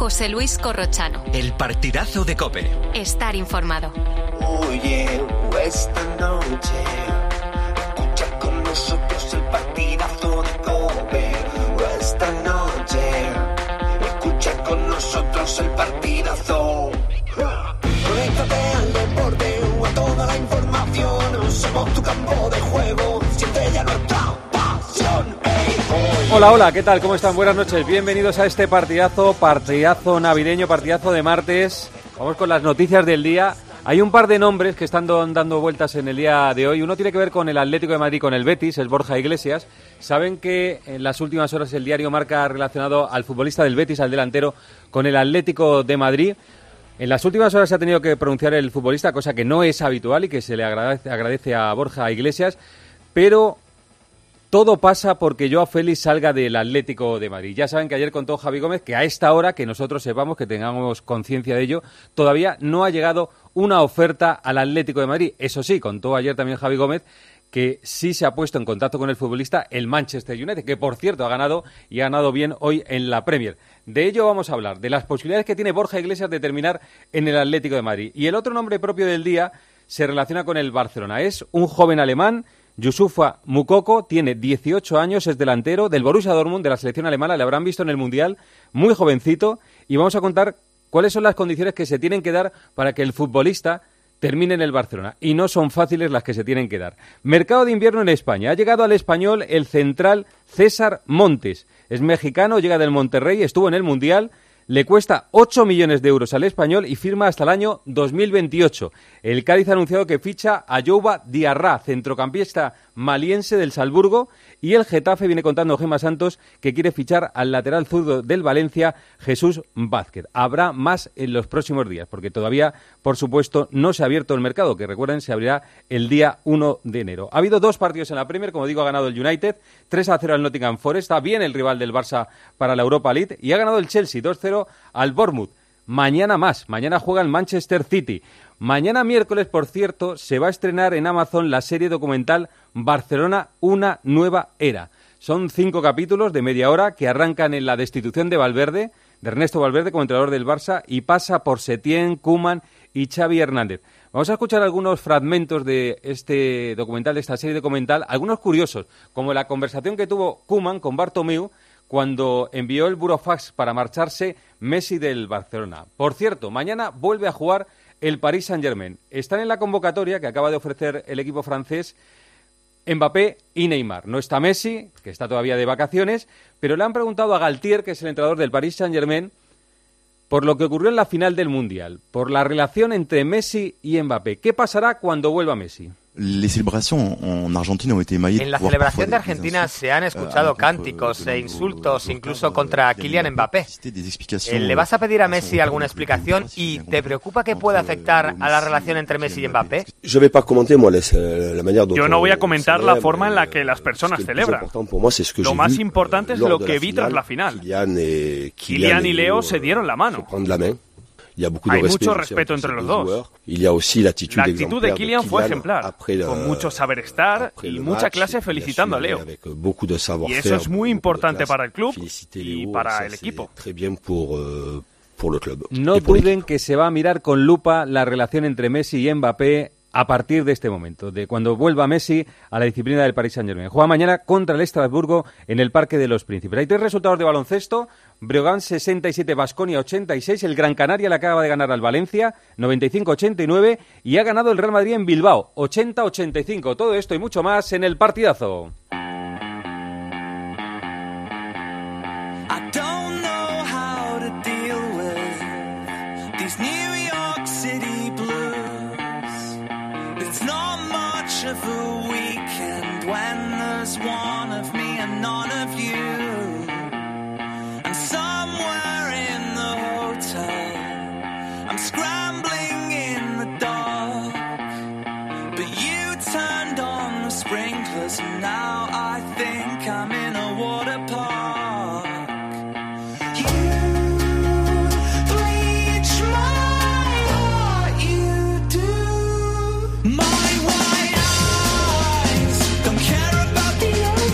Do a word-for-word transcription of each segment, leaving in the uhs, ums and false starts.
José Luis Corrochano. El partidazo de COPE. Estar informado. Oye, esta noche escucha con nosotros el partidazo de COPE. Esta noche escucha con nosotros el partidazo. Conéctate al deporte o a toda la información. Somos tu campo de juego. Siente ya nuestra pasión. Hey, hola, hola, ¿qué tal? ¿Cómo están? Buenas noches. Bienvenidos a este partidazo, partidazo navideño, partidazo de martes. Vamos con las noticias del día. Hay un par de nombres que están dando vueltas en el día de hoy. Uno tiene que ver con el Atlético de Madrid, con el Betis, es Borja Iglesias. Saben que en las últimas horas el diario Marca ha relacionado al futbolista del Betis, al delantero, con el Atlético de Madrid. En las últimas horas se ha tenido que pronunciar el futbolista, cosa que no es habitual y que se le agradece, agradece a Borja Iglesias, pero todo pasa porque Joao Félix salga del Atlético de Madrid. Ya saben que ayer contó Javi Gómez que a esta hora, que nosotros sepamos, que tengamos conciencia de ello, todavía no ha llegado una oferta al Atlético de Madrid. Eso sí, contó ayer también Javi Gómez que sí se ha puesto en contacto con el futbolista el Manchester United, que por cierto ha ganado y ha ganado bien hoy en la Premier. De ello vamos a hablar, de las posibilidades que tiene Borja Iglesias de terminar en el Atlético de Madrid. Y el otro nombre propio del día se relaciona con el Barcelona. Es un joven alemán, Youssoufa Moukoko, tiene dieciocho años, es delantero del Borussia Dortmund, de la selección alemana, le habrán visto en el Mundial, muy jovencito, y vamos a contar cuáles son las condiciones que se tienen que dar para que el futbolista termine en el Barcelona, y no son fáciles las que se tienen que dar. Mercado de invierno en España. Ha llegado al Español el central César Montes. Es mexicano, llega del Monterrey, estuvo en el Mundial, le cuesta ocho millones de euros al Español y firma hasta el año dos mil veintiocho. El Cádiz ha anunciado que ficha a Youba Diarra, centrocampista maliense del Salzburgo, y el Getafe viene contando Gemma Santos que quiere fichar al lateral zurdo del Valencia, Jesús Vázquez. Habrá más en los próximos días, porque todavía, por supuesto, no se ha abierto el mercado, que recuerden, se abrirá el día uno de enero. Ha habido dos partidos en la Premier, como digo, ha ganado el United, tres a cero al Nottingham Forest, está bien el rival del Barça para la Europa League, y ha ganado el Chelsea dos cero al Bournemouth. Mañana más, mañana juega el Manchester City. Mañana miércoles, por cierto, se va a estrenar en Amazon la serie documental Barcelona, una nueva era. Son cinco capítulos de media hora que arrancan en la destitución de Valverde, de Ernesto Valverde como entrenador del Barça, y pasa por Setién, Koeman y Xavi Hernández. Vamos a escuchar algunos fragmentos de este documental, de esta serie documental, algunos curiosos, como la conversación que tuvo Koeman con Bartomeu cuando envió el burofax para marcharse Messi del Barcelona. Por cierto, mañana vuelve a jugar el Paris Saint-Germain. Están en la convocatoria que acaba de ofrecer el equipo francés Mbappé y Neymar. No está Messi, que está todavía de vacaciones, pero le han preguntado a Galtier, que es el entrenador del Paris Saint-Germain, por lo que ocurrió en la final del Mundial, por la relación entre Messi y Mbappé. ¿Qué pasará cuando vuelva Messi? Les celebrations en Argentina ont été émaillées. En la celebración de Argentina se han escuchado cánticos e insultos, incluso contra Kylian Mbappé. ¿Le vas a pedir a Messi alguna explicación y te preocupa que pueda afectar a la relación entre Messi y Mbappé? Yo no voy a comentar la forma en la que las personas celebran. Lo más importante es lo que vi tras la final. Kylian y Leo se dieron la mano. Hay mucho respeto entre los dos. La actitud de Kylian fue ejemplar, con mucho saber estar y mucha clase felicitando a Leo. Y eso es muy importante para el club y para el equipo. No duden que se va a mirar con lupa la relación entre Messi y Mbappé a partir de este momento, de cuando vuelva Messi a la disciplina del Paris Saint-Germain. Juega mañana contra el Estrasburgo en el Parque de los Príncipes. Hay tres resultados de baloncesto: Breogán sesenta y siete, Baskonia ochenta y seis, el Gran Canaria le acaba de ganar al Valencia noventa y cinco a ochenta y nueve y ha ganado el Real Madrid en Bilbao ochenta a ochenta y cinco. Todo esto y mucho más en el partidazo. One of me and none of you, and somewhere in the hotel I'm scrambling in the dark, but you turned on the sprinklers and now I think I'm in a water park. You bleach my heart, you do. My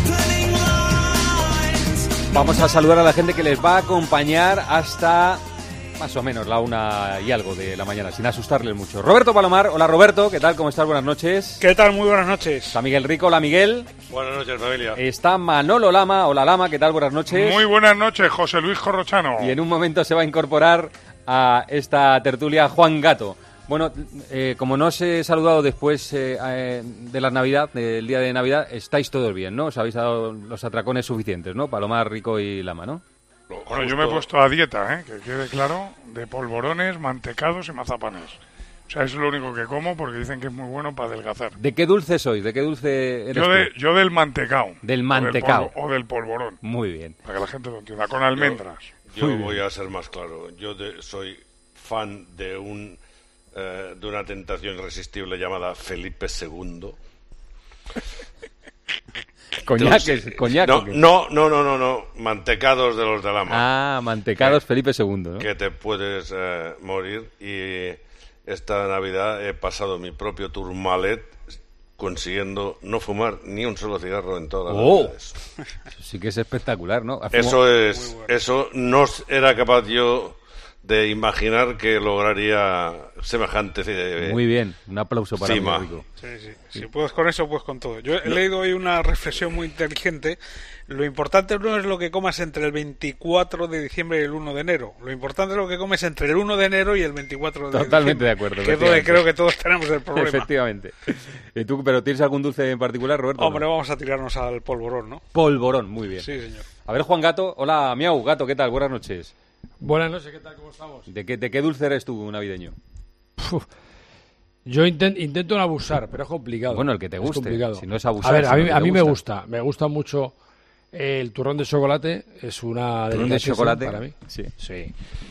Vamos a saludar a la gente que les va a acompañar hasta más o menos la una y algo de la mañana, sin asustarles mucho. Roberto Palomar, hola Roberto, ¿qué tal? ¿Cómo estás? Buenas noches. ¿Qué tal? Muy buenas noches. Está Miguel Rico, hola Miguel. Buenas noches, familia. Está Manolo Lama, hola Lama, ¿qué tal? Buenas noches. Muy buenas noches, José Luis Corrochano. Y en un momento se va a incorporar a esta tertulia Juan Gato. Bueno, eh, como no os he saludado después eh, eh, de la Navidad, del día de Navidad, estáis todos bien, ¿no? Os habéis dado los atracones suficientes, ¿no? Palomar, Rico y Lama, ¿no? Bueno, yo me he puesto a dieta, ¿eh? Que quede claro, de polvorones, mantecados y mazapanes. O sea, eso es lo único que como porque dicen que es muy bueno para adelgazar. ¿De qué dulce sois? ¿De qué dulce eres yo, de, tú? yo del mantecao. Del mantecao. O del, polvo, o del polvorón. Muy bien. Para que la gente lo entienda, con almendras. Yo, yo voy a ser más claro. Yo de, soy fan de un... Eh, de una tentación irresistible llamada Felipe segundo. Coñaques, coñac. No, no, no, no, no, no, mantecados de los de Lama. Ah, mantecados que, Felipe segundo, ¿no? Que te puedes eh, morir. Y esta Navidad he pasado mi propio Tourmalet consiguiendo no fumar ni un solo cigarro en todas las oh. Navidades. Eso sí que es espectacular, ¿no? Eso es, bueno. Eso no era capaz yo de imaginar que lograría semejante eh, muy bien, un aplauso para cima. mí, Rico. Sí, sí. Si sí, puedes con eso, pues con todo. Yo he no. leído hoy una reflexión muy inteligente. Lo importante no es lo que comas entre el veinticuatro de diciembre y el uno de enero. Lo importante es lo que comes entre el uno de enero y el veinticuatro de Totalmente diciembre. de acuerdo. Que es donde creo que todos tenemos el problema. Efectivamente. ¿Y tú, pero tienes algún dulce en particular, Roberto? Hombre, no? Vamos a tirarnos al polvorón, ¿no? Polvorón, muy bien. Sí, señor. A ver, Juan Gato. Hola, Miau, Gato, ¿qué tal? Buenas noches. Buenas noches, ¿qué tal? ¿Cómo estamos? ¿De qué, de qué dulce eres tú, navideño? Uf, yo intent, intento no abusar, pero es complicado. Bueno, el que te guste, es complicado. Si no es abusar. A ver, si a mí, no a mí gusta. me gusta, me gusta mucho el turrón de chocolate, es una ¿Turrón de chocolate? Para mí. Sí. Sí.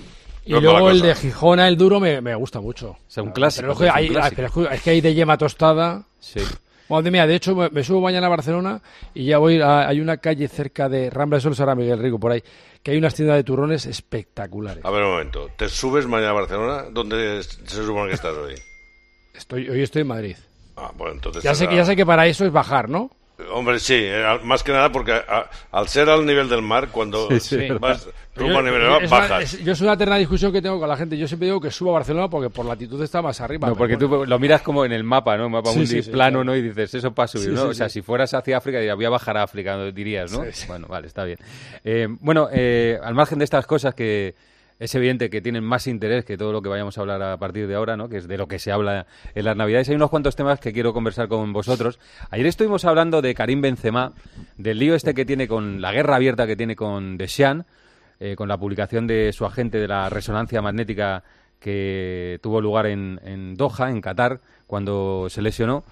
Y no luego el de Gijona, el duro, me, me gusta mucho. O sea, un clásico. Pero, es, que hay, un clásico. pero es que hay de yema tostada. Sí. Bueno, mira, de hecho, me, me subo mañana a Barcelona y ya voy a... Hay una calle cerca de Rambla de Sol, ahora Miguel Rico, por ahí, que hay unas tiendas de turrones espectaculares. A ver, un momento. ¿Te subes mañana a Barcelona? ¿Dónde se supone que estás hoy? Estoy, hoy estoy en Madrid. Ah, bueno, entonces... Ya sé, que, ya sé que para eso es bajar, ¿no? Hombre, sí, más que nada porque a, al ser al nivel del mar, cuando sí, sí, vas yo, rumbo a nivel del mar, bajas. Una, es, yo es una eterna discusión que tengo con la gente. Yo siempre digo que subo a Barcelona porque por latitud está más arriba. No, porque bueno. tú lo miras como en el mapa, ¿no? Mapa sí, mundi sí, sí, plano, claro. ¿no? Y dices, eso para subir, sí, ¿no? Sí, o sea, sí. si fueras hacia África, dirías, voy a bajar a África, dirías, ¿no? Sí, sí. Bueno, vale, está bien. Eh, bueno, eh, al margen de estas cosas que... Es evidente que tienen más interés que todo lo que vayamos a hablar a partir de ahora, ¿no? Que es de lo que se habla en las Navidades. Hay unos cuantos temas que quiero conversar con vosotros. Ayer estuvimos hablando de Karim Benzema, del lío este que tiene con la guerra abierta que tiene con Deschamps, eh, con la publicación de su agente de la resonancia magnética que tuvo lugar en, en Doha, en Qatar, cuando se lesionó.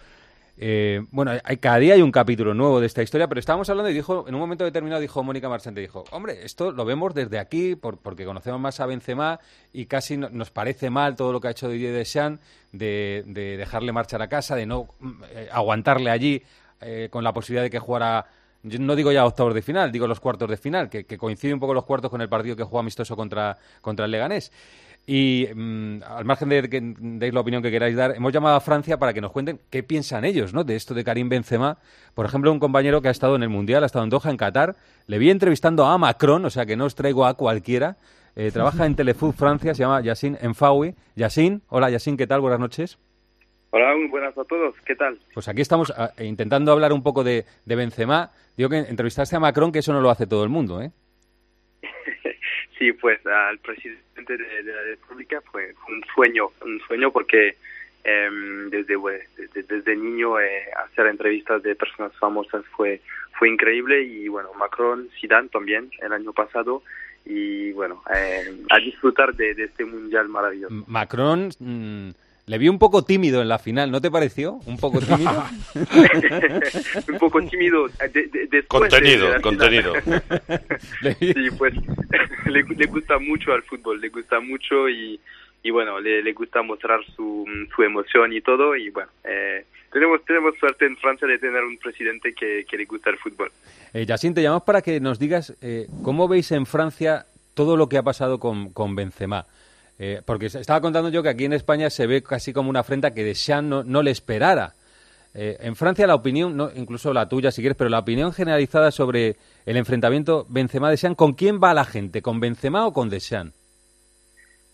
Eh, bueno, hay, cada día hay un capítulo nuevo de esta historia, pero estábamos hablando y dijo, en un momento determinado dijo Mónica Marchante, dijo, hombre, esto lo vemos desde aquí por, porque conocemos más a Benzema y casi no, nos parece mal todo lo que ha hecho Didier Deschamps de, de dejarle marchar a casa, de no eh, aguantarle allí eh, con la posibilidad de que jugara, yo no digo ya octavos de final, digo los cuartos de final, que, que coincide un poco los cuartos con el partido que juega amistoso contra, contra el Leganés. Y mmm, al margen de que deis la opinión que queráis dar, hemos llamado a Francia para que nos cuenten qué piensan ellos, ¿no? De esto de Karim Benzema. Por ejemplo, un compañero que ha estado en el Mundial, ha estado en Doha, en Qatar, le vi entrevistando a Macron, o sea que no os traigo a cualquiera. Eh, trabaja en Telefoot Francia, se llama Yassine Enfaoui. Yassine, hola Yassine, ¿qué tal? Buenas noches. Hola, muy buenas a todos, ¿qué tal? Pues aquí estamos a, intentando hablar un poco de, de Benzema. Digo que entrevistaste a Macron, que eso no lo hace todo el mundo, ¿eh? Sí, pues al presidente de, de la República fue un sueño, un sueño porque eh, desde, desde desde niño eh, hacer entrevistas de personas famosas fue fue increíble y bueno, Macron, Zidane también el año pasado y bueno, eh, a disfrutar de, de este mundial maravilloso. Macron mmm, le vi un poco tímido en la final, ¿no te pareció? Un poco tímido. Un poco tímido. De, de, de contenido, de, de contenido. Sí, pues le, le gusta mucho al fútbol, le gusta mucho y, y bueno, le, le gusta mostrar su, su emoción y todo y bueno, eh, tenemos tenemos suerte en Francia de tener un presidente que, que le gusta el fútbol. Eh, Yassine, te llamamos para que nos digas eh, cómo veis en Francia todo lo que ha pasado con, con Benzema. Eh, porque estaba contando yo que aquí en España se ve casi como una afrenta que Deschamps no, no le esperara. Eh, en Francia la opinión, no, incluso la tuya si quieres, pero la opinión generalizada sobre el enfrentamiento Benzema-Deschamps, ¿con quién va la gente? ¿Con Benzema o con Deschamps?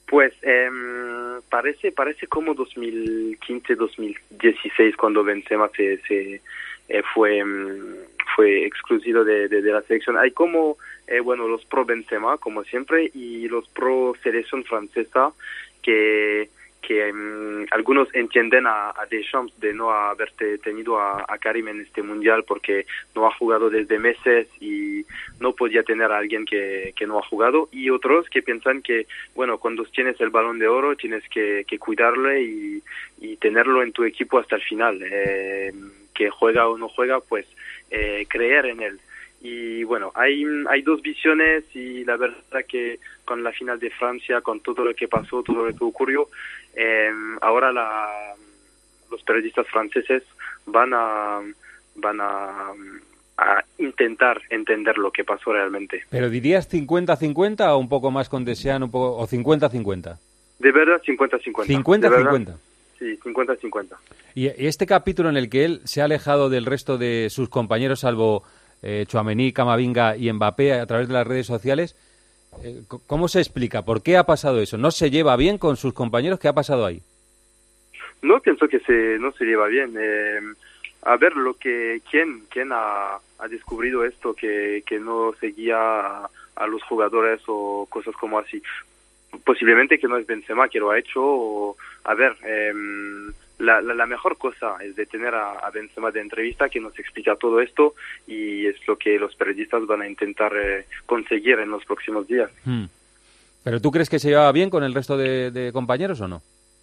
Pues eh, parece parece como dos mil quince, dos mil dieciséis cuando Benzema se, se eh, fue fue excluido de, de, de la selección. Hay como eh, bueno los pro Benzema como siempre y los pro selección francesa que que um, algunos entienden a, a Deschamps de no haber tenido a, a Karim en este mundial porque no ha jugado desde meses y no podía tener a alguien que, que no ha jugado, y otros que piensan que bueno, cuando tienes el Balón de Oro tienes que, que cuidarle y, y tenerlo en tu equipo hasta el final, eh, que juega o no juega, pues eh, creer en él. Y bueno, hay hay dos visiones y la verdad que con la final de Francia, con todo lo que pasó, todo lo que ocurrió, eh, ahora la, los periodistas franceses van a van a, a intentar entender lo que pasó realmente. ¿Pero dirías cincuenta cincuenta o un poco más con Deschamps, un poco, o cincuenta cincuenta? De verdad, cincuenta cincuenta. ¿cincuenta cincuenta? Sí, cincuenta cincuenta. Y este capítulo en el que él se ha alejado del resto de sus compañeros, salvo eh, Tchouaméni, Camavinga y Mbappé, a través de las redes sociales, eh, ¿cómo se explica? ¿Por qué ha pasado eso? ¿No se lleva bien con sus compañeros? ¿Qué ha pasado ahí? No, pienso que se, no se lleva bien. Eh, a ver, lo que quién quién ha, ha descubrido esto, que, que no seguía a, a los jugadores o cosas como así. Posiblemente que no es Benzema que lo ha hecho. O, a ver, eh, la, la, la mejor cosa es de tener a, a Benzema de entrevista que nos explica todo esto, y es lo que los periodistas van a intentar eh, conseguir en los próximos días. Hmm. ¿Pero tú crees que se llevaba bien con el resto de, de compañeros o no?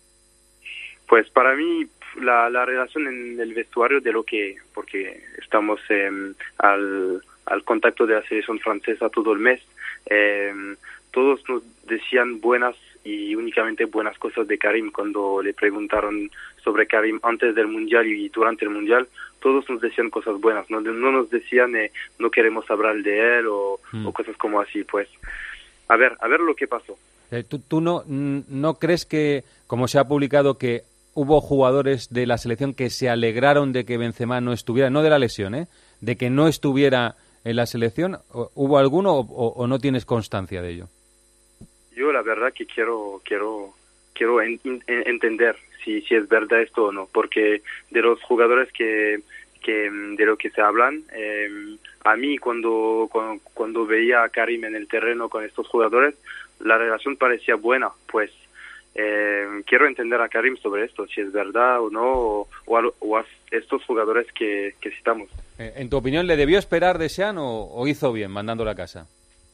Pues para mí la, la relación en el vestuario, de lo que, porque estamos eh, al, al contacto de la selección francesa todo el mes, eh, todos nos decían buenas y únicamente buenas cosas de Karim. Cuando le preguntaron sobre Karim antes del Mundial y durante el Mundial, todos nos decían cosas buenas, no, no nos decían eh, no queremos hablar de él o, mm. o cosas como así. Pues a ver, a ver lo que pasó. Eh, ¿Tú, tú no, no crees que, como se ha publicado, que hubo jugadores de la selección que se alegraron de que Benzema no estuviera, no de la lesión, ¿eh? de que no estuviera en la selección? ¿Hubo alguno o, o, o no tienes constancia de ello? Yo la verdad que quiero quiero quiero en, en, entender si si es verdad esto o no, porque de los jugadores que que de lo que se hablan, eh, a mí cuando, cuando cuando veía a Karim en el terreno con estos jugadores, la relación parecía buena. Pues eh, quiero entender a Karim sobre esto, si es verdad o no, o, o, a, o a estos jugadores que, que citamos. ¿En tu opinión le debió esperar Deschamps o, o hizo bien mandándolo a casa?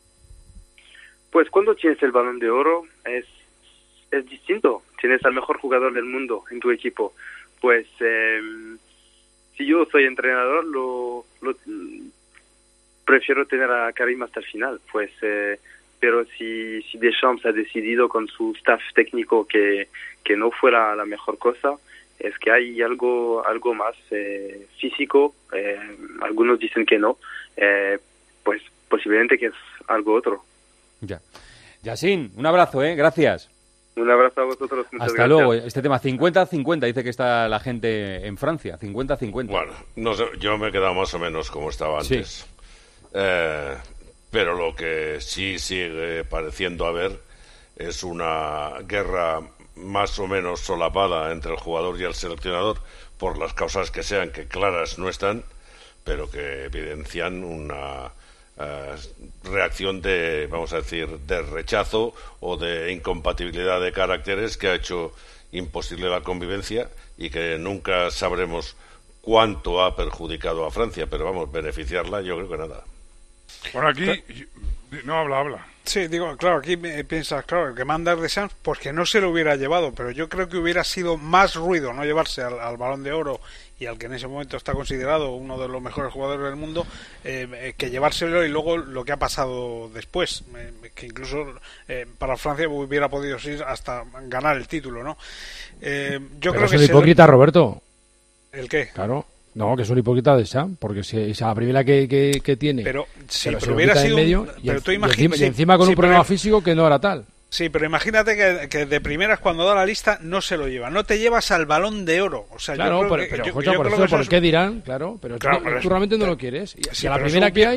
Pues cuando tienes el Balón de Oro es es distinto. Tienes al mejor jugador del mundo en tu equipo. Pues eh, si yo soy entrenador, lo, lo prefiero tener a Karim hasta el final. Pues, eh, pero si, si Deschamps ha decidido con su staff técnico que, que no fuera la mejor cosa, es que hay algo algo más eh, físico. Eh, algunos dicen que no. Eh, pues posiblemente que es algo otro. Ya. Yasin, un abrazo, ¿eh? Gracias. Un abrazo a vosotros. Muchas Hasta gracias. luego. Este tema cincuenta cincuenta, dice que está la gente en Francia. cincuenta cincuenta. Bueno, no sé, yo me he quedado más o menos como estaba antes. Sí. Eh, pero lo que sí sigue pareciendo haber es una guerra más o menos solapada entre el jugador y el seleccionador, por las causas que sean, que claras no están, pero que evidencian una Uh, reacción de, vamos a decir, de rechazo o de incompatibilidad de caracteres que ha hecho imposible la convivencia y que nunca sabremos cuánto ha perjudicado a Francia, pero vamos, beneficiarla yo creo que nada. Por aquí, no habla, habla. Sí, digo, claro, aquí me piensas, claro, que mandar Deschamps, pues que no se lo hubiera llevado, pero yo creo que hubiera sido más ruido no llevarse al, al Balón de Oro y al que en ese momento está considerado uno de los mejores jugadores del mundo, eh, que llevárselo y luego lo que ha pasado después, eh, que incluso eh, para Francia hubiera podido ir hasta ganar el título, ¿no? Eh, yo pero creo es que un hipócrita, le... Roberto. ¿El qué? Claro. No, que es un hipócrita de Deschamps, porque si esa la primera que, que, que tiene, pero sí, pero, pero hubiera sido medio, un... y, pero tú y, imagina... encima, sí, y encima con sí, un problema pero... físico que no era tal. Sí, pero imagínate que, que de primeras cuando da la lista no se lo lleva, no te llevas al Balón de Oro. O sea, claro, yo creo pero, que, pero yo, escucha, yo por creo eso, que ¿por eso qué es... dirán? Claro, pero claro, tú, pero tú es... realmente no pero... lo quieres. Y sí, si a la pero primera eso... que hay...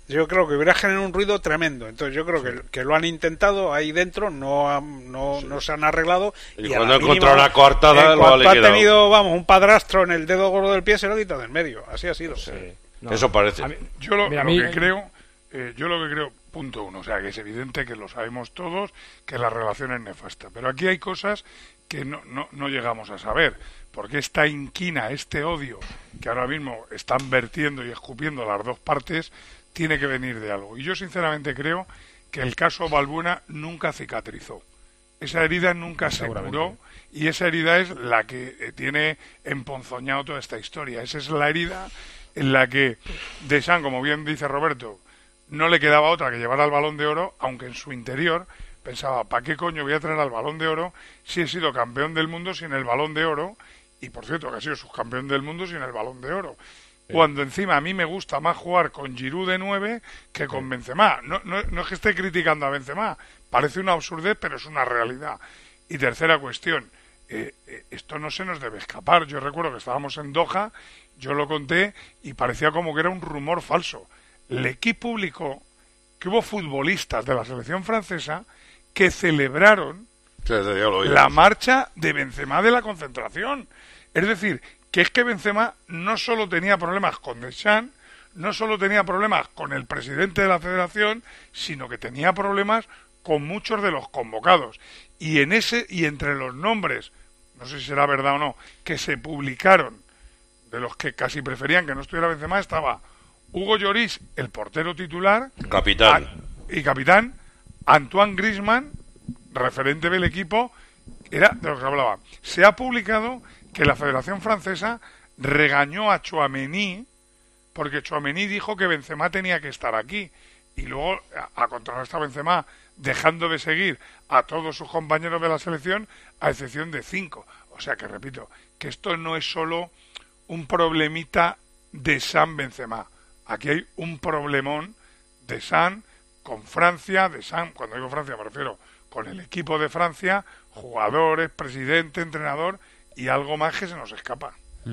yo creo que hubiera generado un ruido tremendo. Entonces yo creo que, que lo han intentado ahí dentro, no han, no, no se han arreglado. Y, y cuando encontrado una coartada, lo ha liquidado. Ha tenido, vamos, un padrastro en el dedo gordo del pie, se lo ha quitado del medio. Así ha sido. Sí. No, Eso parece. Mí, yo lo, Mira, lo mí, que creo, eh, yo lo que creo, punto uno, o sea, que es evidente que lo sabemos todos, que la relación es nefasta. Pero aquí hay cosas que no, no, no llegamos a saber. Porque esta inquina, este odio que ahora mismo están vertiendo y escupiendo las dos partes, tiene que venir de algo. Y yo sinceramente creo que el caso Balbuena nunca cicatrizó. Esa herida nunca se curó y esa herida es la que tiene emponzoñado toda esta historia. Esa es la herida en la que Deschamps, como bien dice Roberto, no le quedaba otra que llevar al Balón de Oro, aunque en su interior pensaba, ¿para qué coño voy a traer al Balón de Oro si he sido campeón del mundo sin el Balón de Oro? Y por cierto, que ha sido subcampeón del mundo sin el Balón de Oro. Sí. Cuando encima a mí me gusta más jugar con Giroud de nueve que con sí. Benzema. No, no, no es que esté criticando a Benzema, parece una absurdez, pero es una realidad. Y tercera cuestión, eh, eh, esto no se nos debe escapar. Yo recuerdo que estábamos en Doha, yo lo conté y parecía como que era un rumor falso. L'Equipe publicó que hubo futbolistas de la selección francesa que celebraron sí, sí, la marcha de Benzema de la concentración. Es decir, que es que Benzema no solo tenía problemas con Deschamps, no solo tenía problemas con el presidente de la federación, sino que tenía problemas con muchos de los convocados. Y en ese y entre los nombres, no sé si será verdad o no, que se publicaron, de los que casi preferían que no estuviera Benzema, estaba Hugo Lloris, el portero titular, capitán a, y capitán, Antoine Griezmann, referente del equipo, era de lo que hablaba. Se ha publicado que la Federación Francesa regañó a Tchouaméni porque Tchouaméni dijo que Benzema tenía que estar aquí y luego a, a contrarrestar a Benzema dejando de seguir a todos sus compañeros de la selección a excepción de cinco. O sea que repito, que esto no es solo un problemita de San Benzema. Aquí hay un problemón de San con Francia, de San, cuando digo Francia me refiero con el equipo de Francia, jugadores, presidente, entrenador y algo más que se nos escapa.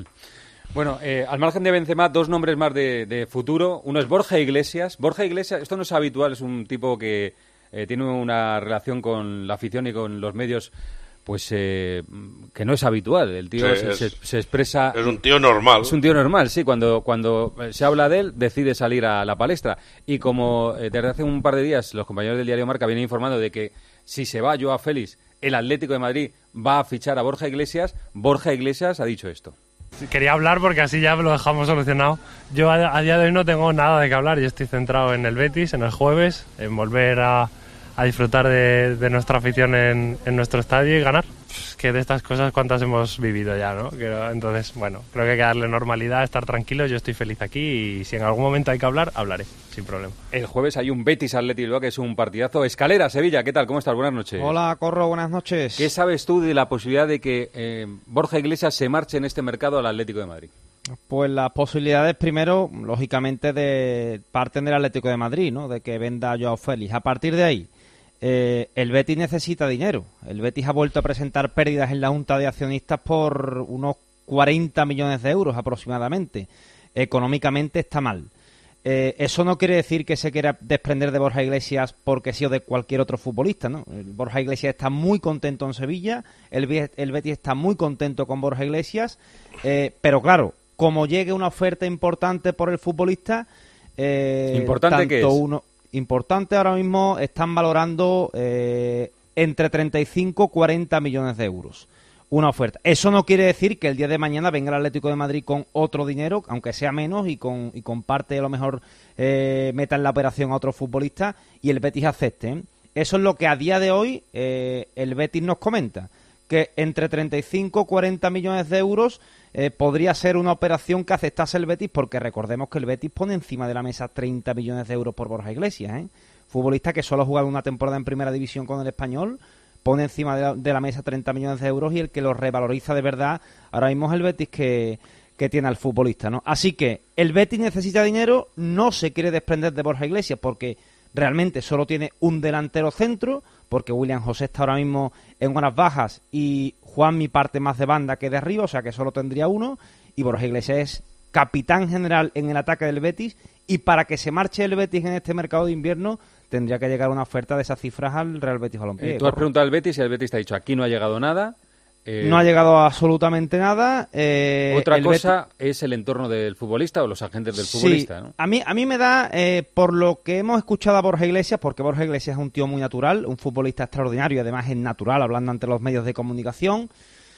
Bueno, eh, al margen de Benzema, dos nombres más de, de futuro. Uno es Borja Iglesias. Borja Iglesias, esto no es habitual, es un tipo que eh, tiene una relación con la afición y con los medios, pues eh, que no es habitual. El tío sí, se, es, se, se expresa... Es un tío normal. Es un tío normal, sí. Cuando, cuando se habla de él, decide salir a la palestra. Y como eh, desde hace un par de días los compañeros del diario Marca vienen informando de que si se va Joao Félix, el Atlético de Madrid va a fichar a Borja Iglesias, Borja Iglesias ha dicho esto. Quería hablar porque así ya lo dejamos solucionado. Yo a, a día de hoy no tengo nada de qué hablar. Yo estoy centrado en el Betis, en el jueves, en volver a, a disfrutar de, de nuestra afición en, en nuestro estadio y ganar. Pues que de estas cosas cuántas hemos vivido ya, ¿no? Que, entonces, bueno, creo que hay que darle normalidad, estar tranquilos. Yo estoy feliz aquí y si en algún momento hay que hablar, hablaré, sin problema. El jueves hay un Betis Athletic Bilbao que es un partidazo. Escalera, Sevilla, ¿qué tal? ¿Cómo estás? Buenas noches. Hola, Corro, buenas noches. ¿Qué sabes tú de la posibilidad de que eh, Borja Iglesias se marche en este mercado al Atlético de Madrid? Pues las posibilidades, primero, lógicamente, de parten del Atlético de Madrid, ¿no? De que venda a Joao Félix. A partir de ahí, eh, el Betis necesita dinero. El Betis ha vuelto a presentar pérdidas en la Junta de Accionistas por unos cuarenta millones de euros aproximadamente. Económicamente está mal. Eh, eso no quiere decir que se quiera desprender de Borja Iglesias porque sí o de cualquier otro futbolista, ¿no? Borja Iglesias está muy contento en Sevilla, el, el Betis está muy contento con Borja Iglesias, eh, pero claro, como llegue una oferta importante por el futbolista, eh, ¿importante tanto qué es? Uno, importante ahora mismo están valorando eh, entre treinta y cinco y cuarenta millones de euros. Una oferta. Eso no quiere decir que el día de mañana venga el Atlético de Madrid con otro dinero, aunque sea menos, y con, y con parte a lo mejor eh, meta en la operación a otro futbolista y el Betis acepte, ¿eh? Eso es lo que a día de hoy eh, el Betis nos comenta, que entre treinta y cinco y cuarenta millones de euros eh, podría ser una operación que aceptase el Betis, porque recordemos que el Betis pone encima de la mesa treinta millones de euros por Borja Iglesias, ¿eh? Futbolista que solo ha jugado una temporada en Primera División con el Español, pone encima de la, de la mesa treinta millones de euros y el que lo revaloriza de verdad ahora mismo es el Betis que, que tiene al futbolista, ¿no? Así que el Betis necesita dinero, no se quiere desprender de Borja Iglesias porque realmente solo tiene un delantero centro, porque William José está ahora mismo en buenas bajas y Juanmi parte más de banda que de arriba, o sea que solo tendría uno, y Borja Iglesias es capitán general en el ataque del Betis Y para que se marche el Betis en este mercado de invierno, tendría que llegar una oferta de esas cifras al Real Betis Balompié. Eh, tú has preguntado al Betis y el Betis te ha dicho, aquí no ha llegado nada. Eh, no ha llegado absolutamente nada. Eh, otra cosa Betis... es el entorno del futbolista o los agentes del sí, futbolista, ¿no? A mí, a mí me da, eh, por lo que hemos escuchado a Borja Iglesias, porque Borja Iglesias es un tío muy natural, un futbolista extraordinario y además es natural, hablando ante los medios de comunicación,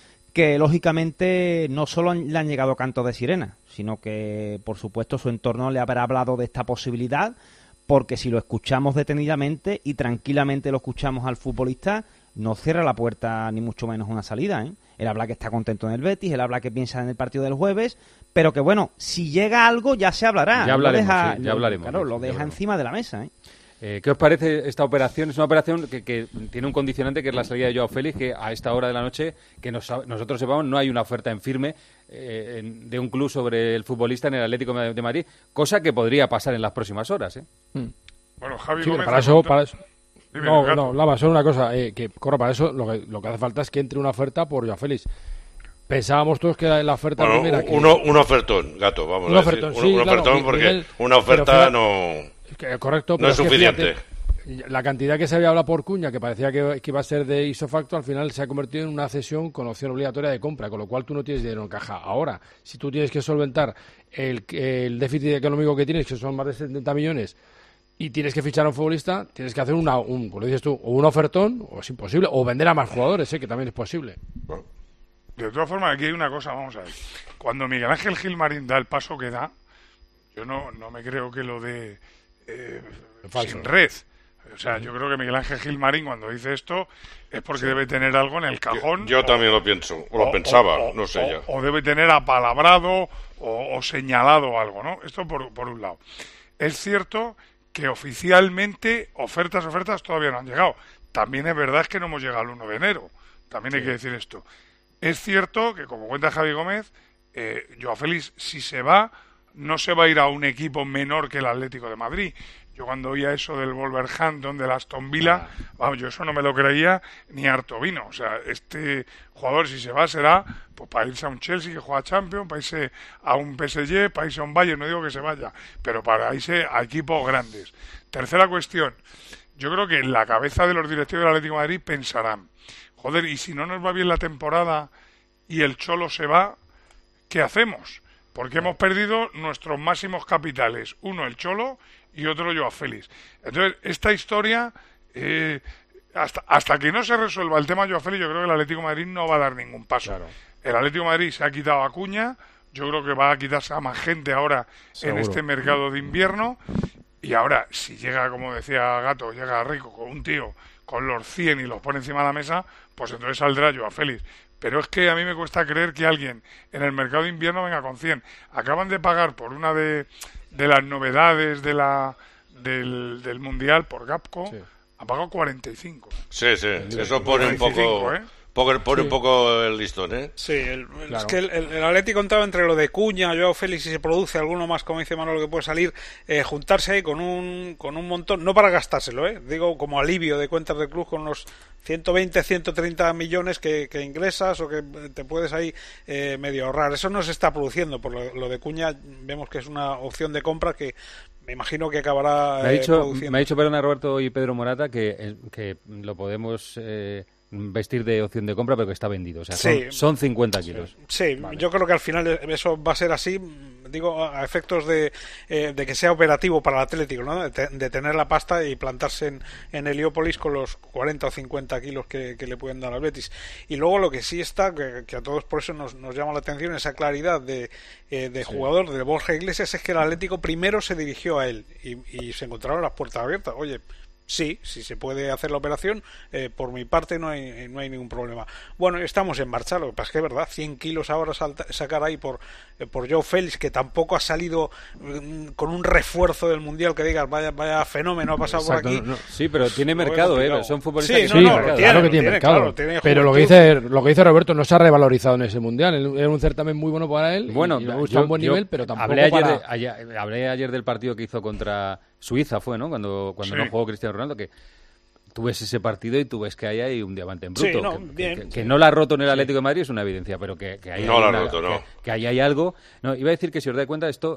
que lógicamente no solo le han llegado cantos de sirena, sino que por supuesto su entorno le habrá hablado de esta posibilidad, porque si lo escuchamos detenidamente y tranquilamente lo escuchamos al futbolista, no cierra la puerta ni mucho menos una salida, ¿eh? Él habla que está contento en el Betis, él habla que piensa en el partido del jueves, pero que bueno, si llega algo ya se hablará. Ya hablaremos, lo deja, sí, ya hablaremos. Claro, lo ya deja hablaremos. encima de la mesa, ¿eh? Eh, ¿Qué os parece esta operación? Es una operación que, que tiene un condicionante, que es la salida de Joao Félix, que a esta hora de la noche, que nos, nosotros sepamos, no hay una oferta en firme eh, en, de un club sobre el futbolista en el Atlético de Madrid, cosa que podría pasar en las próximas horas, ¿eh? Mm. Bueno, Javi sí, Gómez... Para eso, para eso... Dime, no, Gato. no, Lama, solo una cosa, eh, que corra para eso, lo que, lo que hace falta es que entre una oferta por Joao Félix. Pensábamos todos que era la oferta bueno, primera... Que... Uno, un ofertón, Gato, vamos un a ofertón, decir. Sí, un, un claro, ofertón porque Miguel, una oferta fíjate, no, que, correcto, no pero es suficiente. Que fíjate, la cantidad que se había hablado por Cuña, que parecía que, que iba a ser de isofacto, al final se ha convertido en una cesión con opción obligatoria de compra, con lo cual tú no tienes dinero en caja. Ahora, si tú tienes que solventar el, el déficit económico que tienes, que son más de setenta millones, y tienes que fichar a un futbolista, tienes que hacer una, un, como dices tú, o un ofertón, o es imposible, o vender a más jugadores, ¿eh? Que también es posible. Bueno, de todas formas, aquí hay una cosa, vamos a ver. Cuando Miguel Ángel Gilmarín da el paso que da, yo no, no me creo que lo dé eh, sin red. O sea, yo creo que Miguel Ángel Gilmarín, cuando dice esto, es porque sí. debe tener algo en el cajón. Yo, yo o, también lo pienso, o lo o, pensaba, o, no sé o, ya. O debe tener apalabrado o, o señalado algo, ¿no? Esto por, por un lado. Es cierto que oficialmente ofertas, ofertas todavía no han llegado. También es verdad que no hemos llegado al uno de enero. También sí. hay que decir esto. Es cierto que, como cuenta Javi Gómez, eh, Joao Félix, si se va, no se va a ir a un equipo menor que el Atlético de Madrid. Yo cuando oía eso del Wolverhampton, del Aston Villa, ah. vamos, yo eso no me lo creía ni harto vino. O sea, este jugador, si se va, será pues para irse a un Chelsea que juega Champions, para irse a un P S G, para irse a un Bayern, no digo que se vaya, pero para irse a equipos grandes. Tercera cuestión, yo creo que en la cabeza de los directivos del Atlético de Madrid pensarán, joder, y si no nos va bien la temporada y el Cholo se va, ¿qué hacemos? Porque hemos perdido nuestros máximos capitales, uno el Cholo y otro Joao Félix. Entonces, esta historia, eh, hasta, hasta que no se resuelva el tema Joao Félix, yo creo que el Atlético de Madrid no va a dar ningún paso. Claro. El Atlético de Madrid se ha quitado a Cuña, yo creo que va a quitarse a más gente ahora Seguro. en este mercado de invierno, y ahora, si llega, como decía Gato, llega Rico con un tío con los cien y los pone encima de la mesa, pues entonces saldrá Joao Félix. Pero es que a mí me cuesta creer que alguien en el mercado de invierno venga con cien. Acaban de pagar por una de, de las novedades de la del, del Mundial, por Gapco, sí. ha pagado cuarenta y cinco. Sí, sí, eso pone un poco... ¿eh? Pone, pone sí. un poco el listón, ¿eh? Sí, el, el, claro. es que el, el, el Atlético contaba entre lo de Cuña, Joao Félix, si se produce alguno más, como dice Manolo, que puede salir, eh, juntarse ahí con un con un montón, no para gastárselo, ¿eh? Digo, como alivio de cuentas del club con unos ciento veinte, ciento treinta millones que, que ingresas o que te puedes ahí eh, medio ahorrar. Eso no se está produciendo, por lo, lo de Cuña vemos que es una opción de compra que me imagino que acabará eh, me ha dicho, produciendo. Me ha dicho, perdona, Roberto y Pedro Morata, que, que lo podemos... Eh... vestir de opción de compra, pero que está vendido, o sea, son, sí, son cincuenta kilos. Sí, vale. Yo creo que al final eso va a ser así, digo, a efectos de, eh, de que sea operativo para el Atlético, ¿no? De, te, de tener la pasta y plantarse en, en Heliópolis con los cuarenta o cincuenta kilos que, que le pueden dar al Betis. Y luego lo que sí está, que, que a todos por eso nos, nos llama la atención, esa claridad de, eh, de sí. jugador de Borja Iglesias, es que el Atlético primero se dirigió a él y, y se encontraron las puertas abiertas. Oye, sí, si se puede hacer la operación, eh, por mi parte no hay no hay ningún problema. Bueno, estamos en marcha, lo que pasa es que es verdad, cien kilos ahora salta, sacar ahí por eh, por Joao Félix, que tampoco ha salido mm, con un refuerzo del Mundial que digas, vaya vaya fenómeno ha pasado Exacto, por aquí. No, no. Sí, pero tiene mercado, eh, son futbolistas sí, que no, tienen no, mercado. Tiene, claro que tiene, tiene mercado, claro, tiene pero lo que dice lo que dice Roberto, no se ha revalorizado en ese Mundial, era un certamen muy bueno para él, bueno, y, y me gusta un buen nivel, pero tampoco hablé ayer, para... de, ayer, hablé ayer del partido que hizo contra Suiza, fue, ¿no? Cuando cuando sí. no jugó Cristiano Ronaldo, que tú ves ese partido y tú ves que ahí hay un diamante en bruto. Sí, no, que, bien, que, que, sí. que no la ha roto en el Atlético de Madrid es una evidencia, pero que, que ahí no hay la una, roto, no. que, que ahí hay algo. No, iba a decir que si os dais cuenta, esto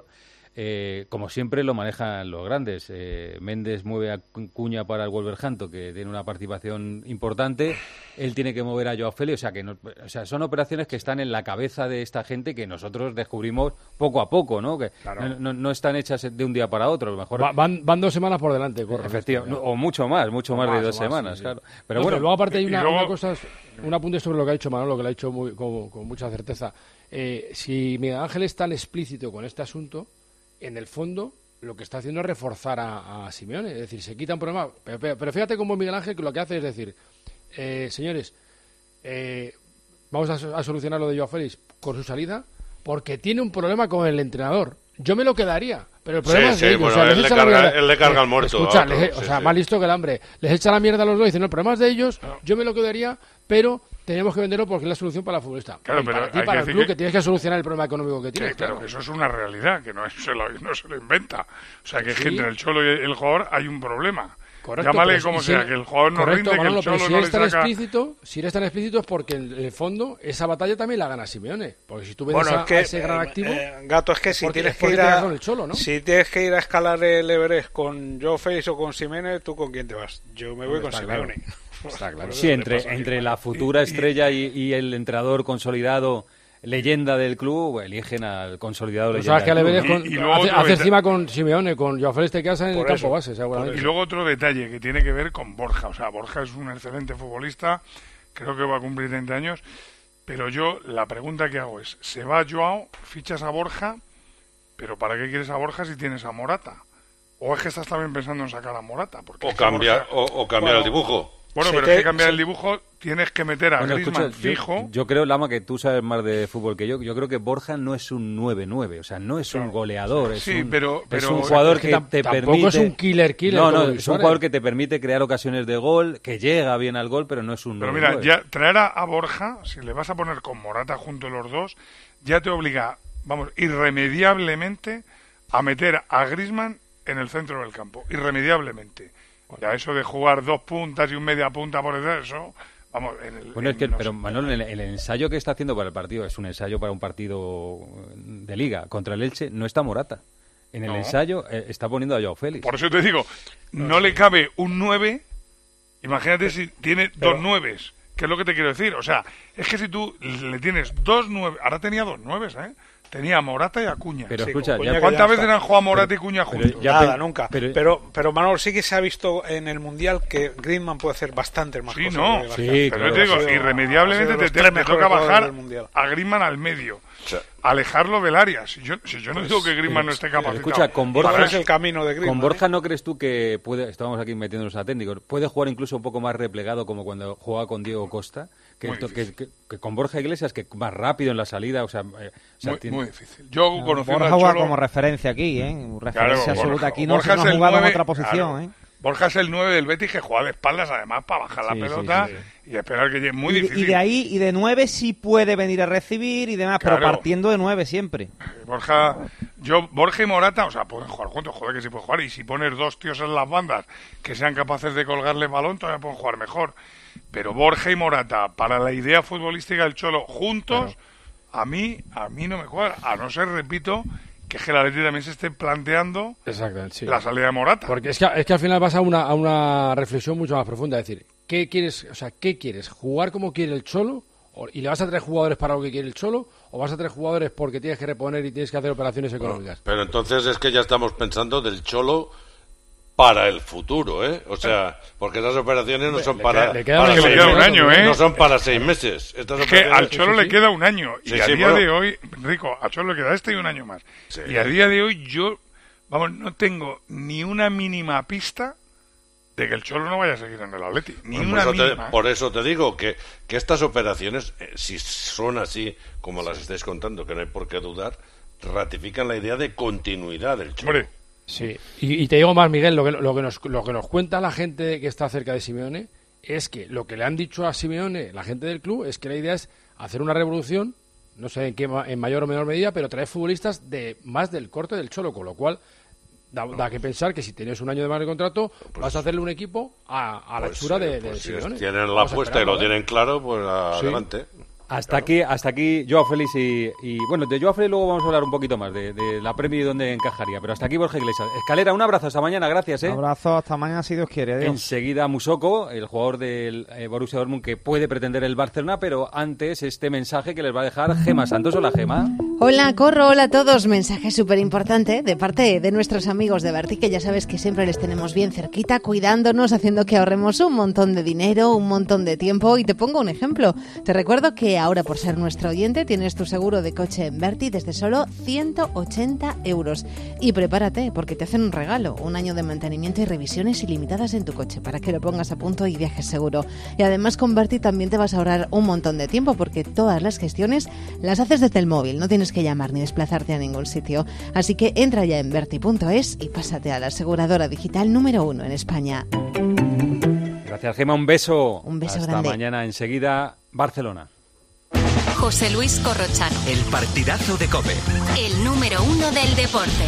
Eh, como siempre lo manejan los grandes. Eh, Méndez mueve a Cuña para el Wolverhampton, que tiene una participación importante. Él tiene que mover a Joao Félix. O sea, que no, o sea, son operaciones que están en la cabeza de esta gente que nosotros descubrimos poco a poco, ¿no? Que claro. no, no, no están hechas de un día para otro. A lo mejor Va, van, van dos semanas por delante, corre. Efectivamente, o mucho más, mucho más, más de dos más, semanas, sí, sí. claro. Pero no, bueno, pero luego aparte hay una, luego... una cosa, un apunte sobre lo que ha dicho Manolo, que lo ha dicho muy, con, con mucha certeza. Eh, si Miguel Ángel es tan explícito con este asunto, en el fondo lo que está haciendo es reforzar a, a Simeone, es decir, se quita un problema, pero, pero, pero fíjate cómo Miguel Ángel que lo que hace es decir, eh, señores, eh, vamos a, a solucionar lo de Joao Félix con su salida, porque tiene un problema con el entrenador. Yo me lo quedaría, pero el problema sí, es sí, de ellos. Bueno, o sea, él, les le echa carga, la él le carga el muerto. Escucha, otro, les, sí, o sea, sí. más listo que el hambre. Les echa la mierda a los dos y dicen, no, el problema es de ellos, no. yo me lo quedaría, pero tenemos que venderlo porque es la solución para el futbolista. Claro, y pero para ti, para el club, que... que tienes que solucionar el problema económico que tienes. Sí, claro, claro. que eso es una realidad, que no, es, se, lo, no se lo inventa. O sea, que sí. entre el Cholo y el jugador hay un problema. Correcto, Llámale pero como si sea, si, que el jugador no correcto, rinde, Manolo, que el Cholo si no eres le tan saca... explícito, si eres tan explícito es porque en el fondo esa batalla también la gana Simeone. Porque si tú ves bueno, a, es que, a ese gran activo... Eh, Gato, es que si porque, tienes que ir a, con el Cholo, ¿no? si tienes que ir a escalar el Everest con Joao Félix o con Simeone, ¿tú con quién te vas? Yo me voy no, con Simeone. Claro. Está claro. Sí, entre, entre la futura estrella y, y el entrenador consolidado, leyenda del club, eligen al consolidado pues leyenda sabes del que club. Y, y hace, hace encima con Simeone, con Joao Félix te casas en Por el eso, campo base, seguramente. Y luego otro detalle que tiene que ver con Borja. O sea, Borja es un excelente futbolista, creo que va a cumplir treinta años, pero yo la pregunta que hago es, ¿se va Joao, fichas a Borja, pero ¿para qué quieres a Borja si tienes a Morata? ¿O es que estás también pensando en sacar a Morata? Porque o, cambiar, Borja... o, o cambiar bueno, el dibujo. Bueno, pero te... es que cambiar el dibujo tienes que meter a bueno, Griezmann escucha, fijo. Yo, yo creo, Lama, que tú sabes más de fútbol que yo. Yo creo que Borja no es un nueve nueve, o sea, no es un claro. goleador. Es sí, un, pero, pero, es un jugador es que, que tam- te tampoco permite... es un killer killer. No, no, es un jugador que te permite crear ocasiones de gol, que llega bien al gol, pero no es un Pero nueve nueve. mira, ya traer a, a Borja, si le vas a poner con Morata junto a los dos, ya te obliga, vamos, irremediablemente a meter a Griezmann en el centro del campo. Irremediablemente. Ya eso de jugar dos puntas y un media punta por detrás, eso, vamos, en el, bueno, es que, no pero sé, Manuel, el, el ensayo que está haciendo para el partido es un ensayo para un partido de liga contra el Elche, no está Morata. En el no. ensayo eh, está poniendo a Joao Félix. Por eso te digo, no le cabe un nueve, imagínate si tiene pero, dos nueves, ¿qué es lo que te quiero decir? O sea, es que si tú le tienes dos nueve, ahora tenía dos nueves, ¿eh? Tenía a Morata y a Cuña. Pero sí, escucha, Cuña ya, ¿cuántas veces está. han jugado Morata pero, y Cuña pero juntos? Ya, Nada, pe- nunca. Pero, pero, pero Manolo, sí que se ha visto en el Mundial que Griezmann puede hacer bastantes más sí, cosas. No. Sí, pero claro. te digo, Ha sido, irremediablemente te, te, te toca bajar a Griezmann al medio. Sí. Alejarlo del área. Si yo, si yo no pues, digo que Griezmann no esté capacitado. Escucha, con Borja, es el camino de Griezmann, con Borja ¿eh? ¿no crees tú que puede, estábamos aquí metiéndonos a técnicos, puede jugar incluso un poco más replegado como cuando jugaba con Diego Costa? Que, esto, que, que, que con Borja Iglesias, que más rápido en la salida, o sea... Eh, o sea muy, tiene... muy difícil. Yo no, conocí Borja juega como referencia aquí, ¿eh? Referencia claro, absoluta. Borja, aquí no Borja se nos ha jugado nueve, en otra posición, claro. ¿eh? Borja es el nueve del Betis que juega de espaldas además para bajar la sí, pelota sí, sí. y esperar que llegue. Muy y, difícil. Y de ahí, y de nueve sí puede venir a recibir y demás, claro. pero partiendo de nueve siempre. Borja, yo, Borja y Morata, o sea, pueden jugar juntos, joder que sí pueden jugar. Y si pones dos tíos en las bandas que sean capaces de colgarle el balón, todavía pueden jugar mejor. Pero Borja y Morata, para la idea futbolística del Cholo, juntos, claro. a mí, a mí no me cuadra. A no ser, repito, que el Atleti también se esté planteando sí. la salida de Morata. Porque es que, es que al final vas a una, a una reflexión mucho más profunda. Es decir, ¿qué quieres, o sea, ¿qué quieres? ¿Jugar como quiere el Cholo? O, ¿Y le vas a traer jugadores para lo que quiere el Cholo? ¿O vas a traer jugadores porque tienes que reponer y tienes que hacer operaciones económicas? No, pero entonces es que ya estamos pensando del Cholo para el futuro, ¿eh? O sea, porque esas operaciones no son le para... Queda, le queda, para le seis, queda un año, ¿eh? No son para seis meses. Estas es que al Cholo sí, le sí. queda un año. Y sí, a sí, día bueno. de hoy, Rico, al Cholo le queda este y un año más. Sí. Y a día de hoy yo, vamos, no tengo ni una mínima pista de que el Cholo no vaya a seguir en el Atleti. Ni bueno, una por, eso mínima. Te, por eso te digo que, que estas operaciones, eh, si son así como las estáis contando, que no hay por qué dudar, ratifican la idea de continuidad del Cholo. Hombre. Sí, y, y te digo más, Miguel, lo que, lo, que nos, lo que nos cuenta la gente que está cerca de Simeone es que lo que le han dicho a Simeone, la gente del club, es que la idea es hacer una revolución, no sé en qué en mayor o menor medida, pero traer futbolistas de más del corte del Cholo, con lo cual da, da que pensar que si tienes un año de más de contrato, pues, vas a hacerle un equipo a, a la pues, hechura de, pues de si Simeone. tienen la apuesta y lo tienen claro, pues adelante. Sí. Hasta claro. aquí, hasta aquí Joao Félix y, y bueno, de Joao Félix luego vamos a hablar un poquito más de, de la Premier y dónde encajaría, pero hasta aquí Borja Iglesias. Escalera, un abrazo, hasta mañana, gracias. ¿eh? Un abrazo, hasta mañana si Dios quiere. Adiós. Enseguida Musoko, el jugador del eh, Borussia Dortmund que puede pretender el Barcelona, pero antes este mensaje que les va a dejar Gema Santos. Hola, Gema. Hola, Corro, hola a todos. Mensaje súper importante de parte de nuestros amigos de Berti, que ya sabes que siempre les tenemos bien cerquita, cuidándonos, haciendo que ahorremos un montón de dinero, un montón de tiempo. Y te pongo un ejemplo. Te recuerdo que ahora, por ser nuestro oyente, tienes tu seguro de coche en Berti desde solo ciento ochenta euros. Y prepárate, porque te hacen un regalo, un año de mantenimiento y revisiones ilimitadas en tu coche, para que lo pongas a punto y viajes seguro. Y además con Berti también te vas a ahorrar un montón de tiempo, porque todas las gestiones las haces desde el móvil, no tienes que llamar ni desplazarte a ningún sitio. Así que entra ya en berti punto es y pásate a la aseguradora digital número uno en España. Gracias, Gema, un beso. Un beso Hasta grande. mañana, enseguida, Barcelona. José Luis Corrochano. El partidazo de COPE. El número uno del deporte.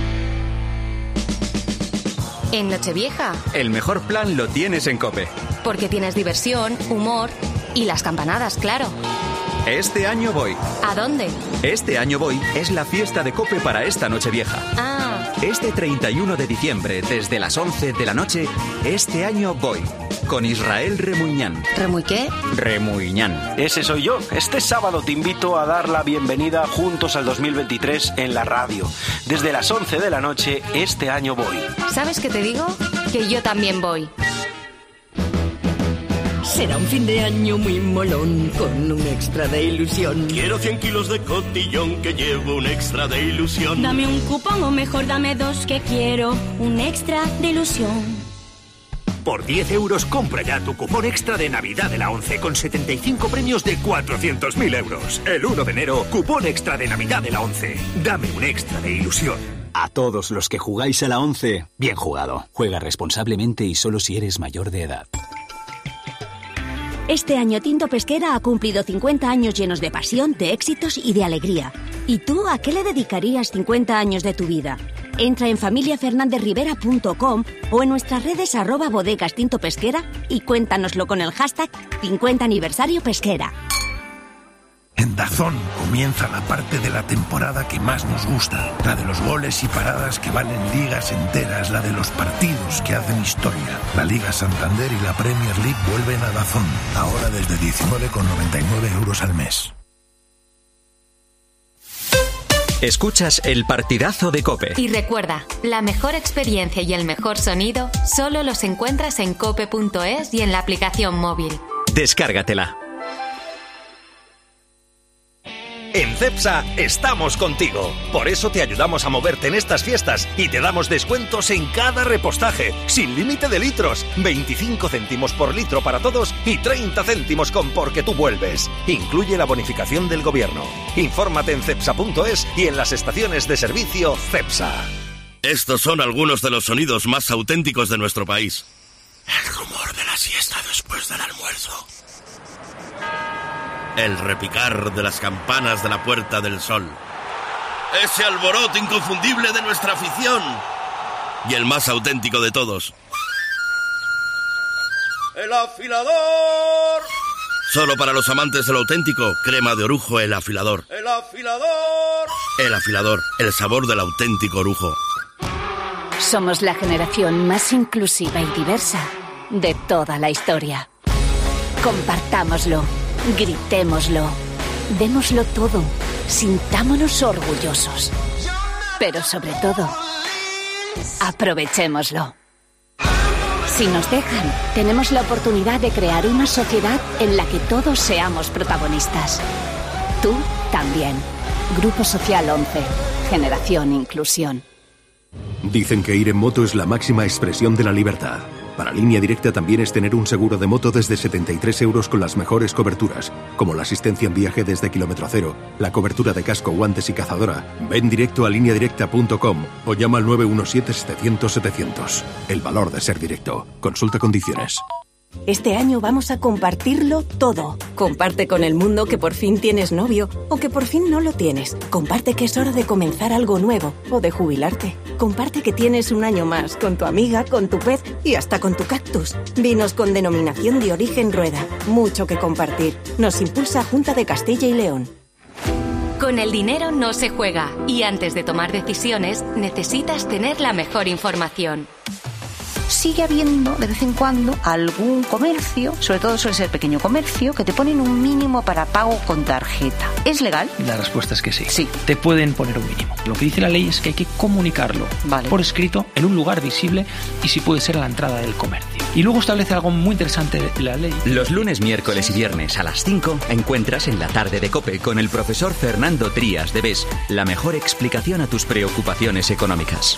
En Nochevieja. El mejor plan lo tienes en COPE. Porque tienes diversión, humor y las campanadas, claro. Este año voy. ¿A dónde? Este año voy es la fiesta de COPE para esta Nochevieja. Ah. Este treinta y uno de diciembre, desde las once de la noche, este año voy. Con Israel Remuñán. ¿Remuy qué? Remuñán. Ese soy yo. Este sábado te invito a dar la bienvenida juntos al dos mil veintitrés en la radio. Desde las once de la noche, este año voy. ¿Sabes qué te digo? Que yo también voy. Será un fin de año muy molón, con un extra de ilusión. Quiero cien kilos de cotillón, que llevo un extra de ilusión. Dame un cupón o mejor dame dos, que quiero un extra de ilusión. Por diez euros compra ya tu cupón extra de Navidad de la ONCE con setenta y cinco premios de cuatrocientos mil euros. El uno de enero, cupón extra de Navidad de la ONCE. Dame un extra de ilusión. A todos los que jugáis a la ONCE, bien jugado. Juega responsablemente y solo si eres mayor de edad. Este año Tinto Pesquera ha cumplido cincuenta años llenos de pasión, de éxitos y de alegría. ¿Y tú a qué le dedicarías cincuenta años de tu vida? Entra en familia fernández rivera punto com o en nuestras redes arroba bodegas Tinto Pesquera y cuéntanoslo con el hashtag cincuenta aniversario pesquera. En DAZN comienza la parte de la temporada que más nos gusta, la de los goles y paradas que valen ligas enteras, la de los partidos que hacen historia. La Liga Santander y la Premier League vuelven a DAZN, ahora desde diecinueve con noventa y nueve euros al mes. Escuchas el partidazo de COPE. Y recuerda, la mejor experiencia y el mejor sonido solo los encuentras en cope punto es y en la aplicación móvil. Descárgatela. En CEPSA estamos contigo. Por eso te ayudamos a moverte en estas fiestas y te damos descuentos en cada repostaje, sin límite de litros, veinticinco céntimos por litro para todos y treinta céntimos con Porque tú vuelves. Incluye la bonificación del gobierno. Infórmate en cepsa punto es y en las estaciones de servicio CEPSA. Estos son algunos de los sonidos más auténticos de nuestro país. El rumor de la siesta después del almuerzo. El repicar de las campanas de la Puerta del Sol. Ese alboroto inconfundible de nuestra afición. Y el más auténtico de todos. ¡El afilador! Solo para los amantes del auténtico, crema de orujo El Afilador. ¡El afilador! El Afilador, el sabor del auténtico orujo. Somos la generación más inclusiva y diversa de toda la historia. Compartámoslo. Gritémoslo, démoslo todo, sintámonos orgullosos. Pero sobre todo, aprovechémoslo. Si nos dejan, tenemos la oportunidad de crear una sociedad en la que todos seamos protagonistas. Tú también. Grupo Social once, Generación Inclusión. Dicen que ir en moto es la máxima expresión de la libertad. Para Línea Directa también es tener un seguro de moto desde setenta y tres euros con las mejores coberturas, como la asistencia en viaje desde kilómetro cero, la cobertura de casco, guantes y cazadora. Ven directo a línea directa punto com o llama al nueve uno siete, setecientos, setecientos. El valor de ser directo. Consulta condiciones. Este año vamos a compartirlo todo. Comparte con el mundo que por fin tienes novio o que por fin no lo tienes. Comparte que es hora de comenzar algo nuevo o de jubilarte. Comparte que tienes un año más con tu amiga, con tu pez y hasta con tu cactus. Vinos con denominación de origen Rueda. Mucho que compartir. Nos impulsa Junta de Castilla y León. Con el dinero no se juega y antes de tomar decisiones necesitas tener la mejor información. Sigue habiendo de vez en cuando algún comercio, sobre todo suele ser pequeño comercio, que te ponen un mínimo para pago con tarjeta. ¿Es legal? La respuesta es que sí. Sí. Te pueden poner un mínimo. Lo que dice la ley es que hay que comunicarlo vale. por escrito, en un lugar visible y si puede ser a la entrada del comercio. Y luego establece algo muy interesante de la ley. Los lunes, miércoles y viernes a las cinco encuentras en la tarde de COPE con el profesor Fernando Trías de B E S la mejor explicación a tus preocupaciones económicas.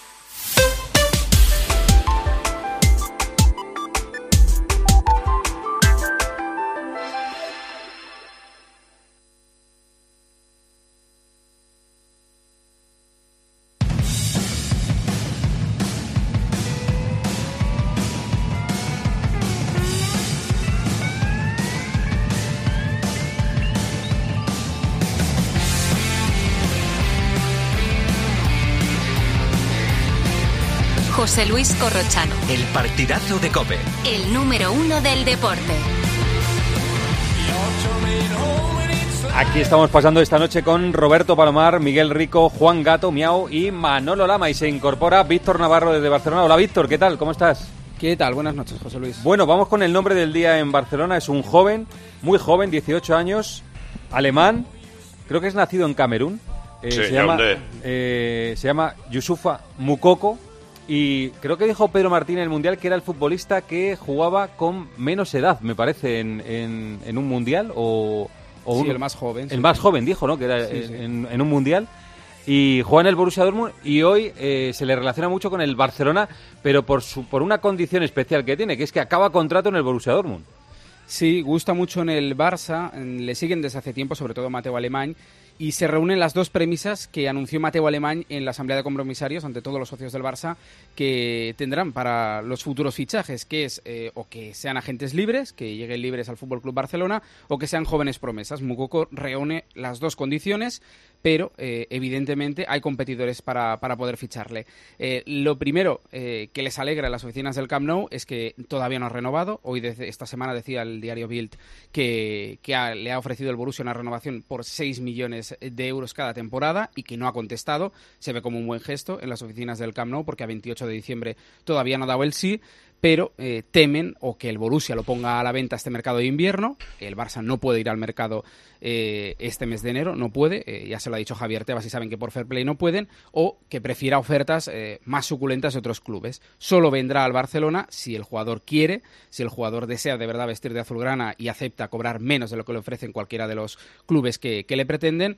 José Luis Corrochano. El partidazo de COPE. El número uno del deporte. Aquí estamos pasando esta noche con Roberto Palomar, Miguel Rico, Juan Gato, Miau y Manolo Lama. Y se incorpora Víctor Navarro desde Barcelona. Hola Víctor, ¿qué tal? ¿Cómo estás? ¿Qué tal? Buenas noches, José Luis. Bueno, vamos con el nombre del día en Barcelona. Es un joven, muy joven, dieciocho años, alemán. Creo que es nacido en Camerún. Eh, sí, se, llama, eh, se llama Youssoufa Moukoko. Y creo que dijo Pedro Martín en el Mundial que era el futbolista que jugaba con menos edad, me parece, en, en, en un Mundial. O, o sí, un, el más joven. El sí. más joven, dijo, ¿no? Que era sí, sí. En, en un Mundial. Y juega en el Borussia Dortmund y hoy eh, se le relaciona mucho con el Barcelona, pero por, su, por una condición especial que tiene, que es que acaba contrato en el Borussia Dortmund. Sí, gusta mucho en el Barça, le siguen desde hace tiempo, sobre todo Mateo Alemany, y se reúnen las dos premisas que anunció Mateo Alemany en la Asamblea de Compromisarios ante todos los socios del Barça que tendrán para los futuros fichajes, que es eh, o que sean agentes libres, que lleguen libres al F C Barcelona, o que sean jóvenes promesas. Moukoko reúne las dos condiciones, pero eh, evidentemente hay competidores para, para poder ficharle. Eh, lo primero eh, que les alegra a las oficinas del Camp Nou es que todavía no ha renovado. Hoy, desde esta semana, decía el diario Bild que, que ha, le ha ofrecido el Borussia una renovación por seis millones de euros cada temporada y que no ha contestado. Se ve como un buen gesto en las oficinas del Camp Nou porque a veintiocho de diciembre todavía no ha dado el sí, pero eh, temen o que el Borussia lo ponga a la venta este mercado de invierno. El Barça no puede ir al mercado eh, este mes de enero, no puede, eh, ya se lo ha dicho Javier Tebas y saben que por fair play no pueden, o que prefiera ofertas eh, más suculentas de otros clubes. Solo vendrá al Barcelona si el jugador quiere, si el jugador desea de verdad vestir de azulgrana y acepta cobrar menos de lo que le ofrecen cualquiera de los clubes que, que le pretenden.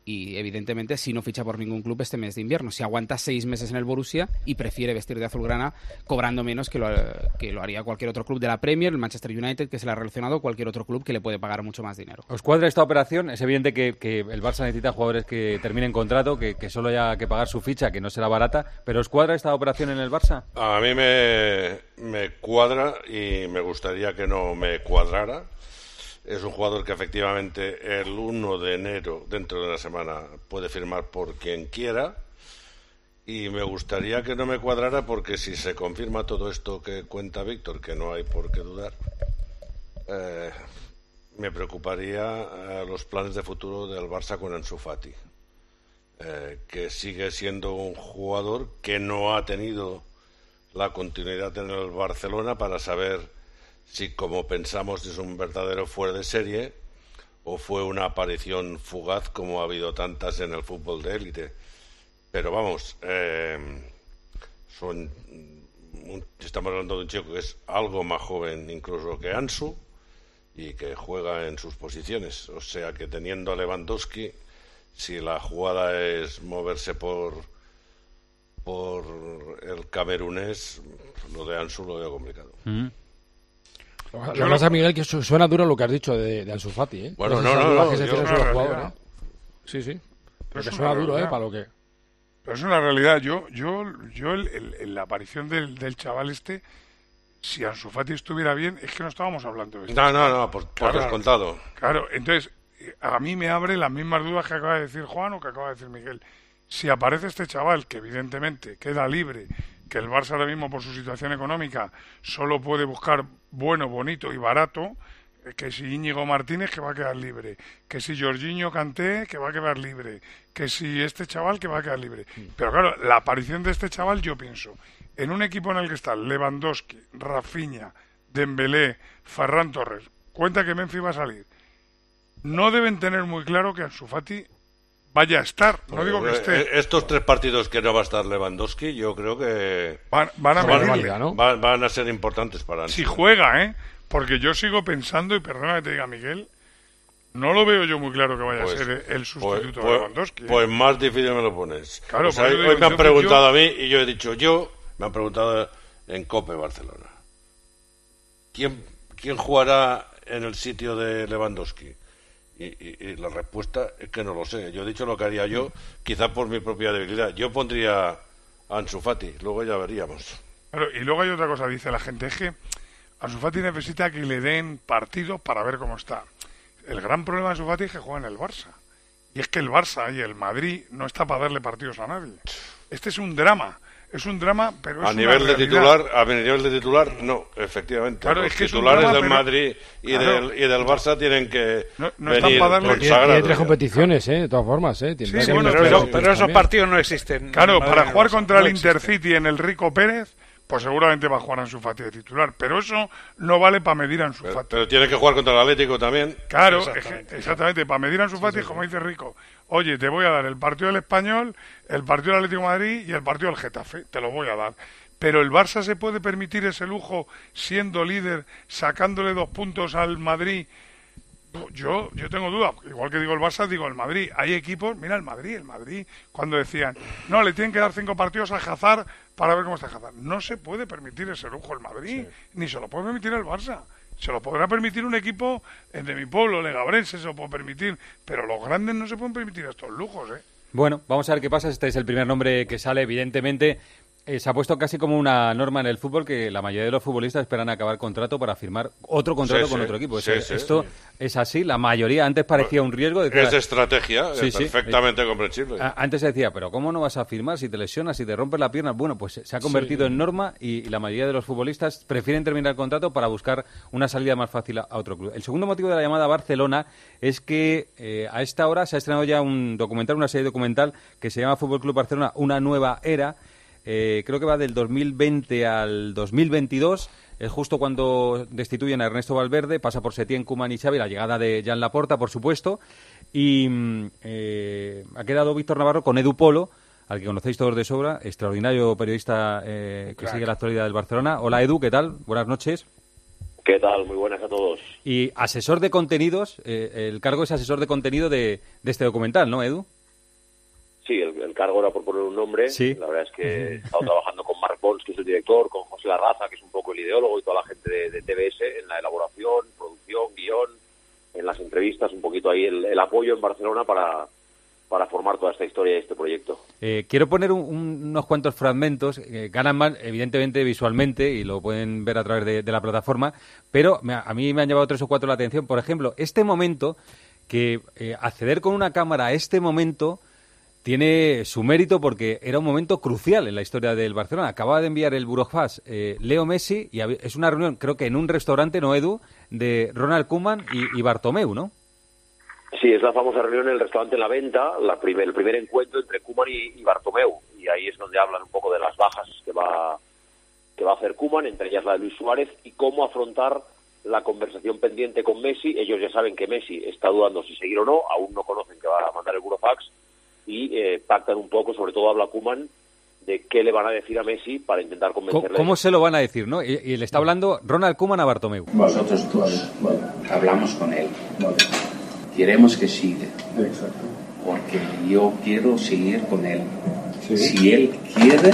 Y evidentemente si no ficha por ningún club este mes de invierno, si aguanta seis meses en el Borussia y prefiere vestir de azulgrana cobrando menos que lo, que lo haría cualquier otro club de la Premier, el Manchester United, que se le ha relacionado, cualquier otro club que le puede pagar mucho más dinero. ¿Os cuadra esta operación? Es evidente que, que el Barça necesita jugadores que terminen contrato, que, que solo haya que pagar su ficha, que no será barata, pero ¿os cuadra esta operación en el Barça? A mí me, me cuadra y me gustaría que no me cuadrara. Es un jugador que efectivamente el uno de enero, dentro de una semana, puede firmar por quien quiera. Y me gustaría que no me cuadrara porque si se confirma todo esto que cuenta Víctor, que no hay por qué dudar, eh, me preocuparía eh, los planes de futuro del Barça con Ansu Fati, eh, que sigue siendo un jugador que no ha tenido la continuidad en el Barcelona para saber si, como pensamos, es un verdadero fuera de serie o fue una aparición fugaz como ha habido tantas en el fútbol de élite. Pero vamos, eh, son, un, estamos hablando de un chico que es algo más joven incluso que Ansu y que juega en sus posiciones. O sea que teniendo a Lewandowski, si la jugada es moverse por, por el camerunés, lo de Ansu lo veo complicado. Mm. Lo que pasa, Miguel, que suena duro lo que has dicho de, de Ansu Fati, ¿eh? Bueno, no, no, no. Que se yo, no jugador, ¿eh? Sí, sí. Pero que es suena duro, realidad. ¿eh? Para lo que... Pero es una realidad. Yo, yo, yo el, el, la aparición del, del chaval este si Ansu Fati estuviera bien, es que no estábamos hablando de esto. No, no, no, por, por claro, descontado. Claro, entonces, a mí me abre las mismas dudas que acaba de decir Juan o que acaba de decir Miguel. Si aparece este chaval, que evidentemente queda libre, que el Barça ahora mismo por su situación económica solo puede buscar bueno, bonito y barato, que si Íñigo Martínez, que va a quedar libre, que si Jorginho Kanté, que va a quedar libre, que si este chaval, que va a quedar libre. Pero claro, la aparición de este chaval, yo pienso, en un equipo en el que están Lewandowski, Rafinha, Dembélé, Ferran Torres, cuenta que Memphis va a salir. No deben tener muy claro que Ansu Fati vaya a estar, no digo que esté. Estos tres partidos que no va a estar Lewandowski, yo creo que van, van a van, ¿no? van, van a ser importantes para Ansu. Si juega, ¿eh? Porque yo sigo pensando, y perdona que te diga Miguel, no lo veo yo muy claro que vaya pues, a ser el sustituto pues, de Lewandowski. ¿eh? Pues más difícil me lo pones. Claro, o sea, hoy digo, me han yo, preguntado yo... a mí y yo he dicho, yo, me han preguntado en COPE Barcelona, ¿quién, quién jugará en el sitio de Lewandowski? Y, y, y la respuesta es que no lo sé. Yo he dicho lo que haría yo, quizás por mi propia debilidad. Yo pondría a Ansu Fati, luego ya veríamos. Claro, y luego hay otra cosa, dice la gente, es que Ansu Fati necesita que le den partidos para ver cómo está. El gran problema de Ansu Fati es que juega en el Barça. Y es que el Barça y el Madrid no está para darle partidos a nadie. Este es un drama. Es un drama, pero es a nivel una de titular, a nivel de titular, no, efectivamente. Claro, los es que titulares drama, del pero... Madrid y, claro. del, y del Barça tienen que no, no venir consagrados. Tiene, tiene tres competiciones, ¿eh? De todas formas, ¿eh? Tiene sí, bueno, pero, pero esos partidos no existen. Claro, para no, jugar no, contra no el Intercity en el Rico Pérez, pues seguramente va a jugar Ansu Fati de titular. Pero eso no vale para medir a Ansu Fati. Pero, pero tiene que jugar contra el Atlético también. Claro, exactamente, exactamente para medir a Ansu Fati, sí, sí, como dice Rico. Oye, te voy a dar el partido del Español, el partido del Atlético de Madrid y el partido del Getafe. Te lo voy a dar. Pero el Barça se puede permitir ese lujo siendo líder, sacándole dos puntos al Madrid. Yo yo tengo duda, igual que digo el Barça, digo el Madrid. Hay equipos, mira el Madrid, el Madrid, cuando decían, no, le tienen que dar cinco partidos a Hazard para ver cómo está Hazard. No se puede permitir ese lujo el Madrid, sí, ni se lo puede permitir el Barça. Se lo podrá permitir un equipo de mi pueblo, Legabrense, se lo puede permitir, pero los grandes no se pueden permitir estos lujos, ¿eh? Bueno, vamos a ver qué pasa. Este es el primer nombre que sale, evidentemente. Eh, se ha puesto casi como una norma en el fútbol que la mayoría de los futbolistas esperan acabar contrato para firmar otro contrato sí, con sí, otro equipo. Sí, Eso, sí, esto sí. es así. La mayoría antes parecía un riesgo. Decía, es de estrategia, sí, es sí, perfectamente sí. comprensible. Antes se decía, pero ¿cómo no vas a firmar si te lesionas, si te rompes la pierna? Bueno, pues se ha convertido sí. en norma y, y la mayoría de los futbolistas prefieren terminar el contrato para buscar una salida más fácil a, a otro club. El segundo motivo de la llamada a Barcelona es que eh, a esta hora se ha estrenado ya un documental, una serie documental que se llama Fútbol Club Barcelona, una nueva era. Eh, creo que va del dos mil veinte al dos mil veintidós, es justo cuando destituyen a Ernesto Valverde, pasa por Setién, Koeman y Xavi, la llegada de Joan Laporta, por supuesto, y eh, ha quedado Víctor Navarro con Edu Polo, al que conocéis todos de sobra, extraordinario periodista eh, que claro. sigue la actualidad del Barcelona. Hola Edu, ¿qué tal? Buenas noches. ¿Qué tal? Muy buenas a todos. Y asesor de contenidos, eh, el cargo es asesor de contenido de, de este documental, ¿no, Edu? Sí, el, el cargo era por poner un nombre. Sí. La verdad es que he estado trabajando con Marc Pons, que es el director, con José Larraza, que es un poco el ideólogo, y toda la gente de, de T V S en la elaboración, producción, guión, en las entrevistas, un poquito ahí el, el apoyo en Barcelona para, para formar toda esta historia y este proyecto. Eh, quiero poner un, un, unos cuantos fragmentos, eh, ganan más, evidentemente, visualmente, y lo pueden ver a través de, de la plataforma, pero me, a mí me han llevado tres o cuatro la atención. Por ejemplo, este momento, que eh, acceder con una cámara a este momento tiene su mérito porque era un momento crucial en la historia del Barcelona. Acababa de enviar el Burofax eh, Leo Messi y es una reunión, creo que en un restaurante, ¿no, Edu?, de Ronald Koeman y, y Bartomeu, ¿no? Sí, es la famosa reunión en el restaurante La Venta, la primer, el primer encuentro entre Koeman y, y Bartomeu. Y ahí es donde hablan un poco de las bajas que va, que va a hacer Koeman, entre ellas la de Luis Suárez, y cómo afrontar la conversación pendiente con Messi. Ellos ya saben que Messi está dudando si seguir o no, aún no conocen que va a mandar el Burofax, y eh, pactan un poco, sobre todo habla Koeman, de qué le van a decir a Messi para intentar convencerle. ¿Cómo, cómo se lo van a decir, no? Y, y le está hablando Ronald Koeman a Bartomeu. Vosotros dos, bueno, hablamos con él. Bueno, queremos que siga. Exacto. Porque yo quiero seguir con él. ¿Sí? Si él quiere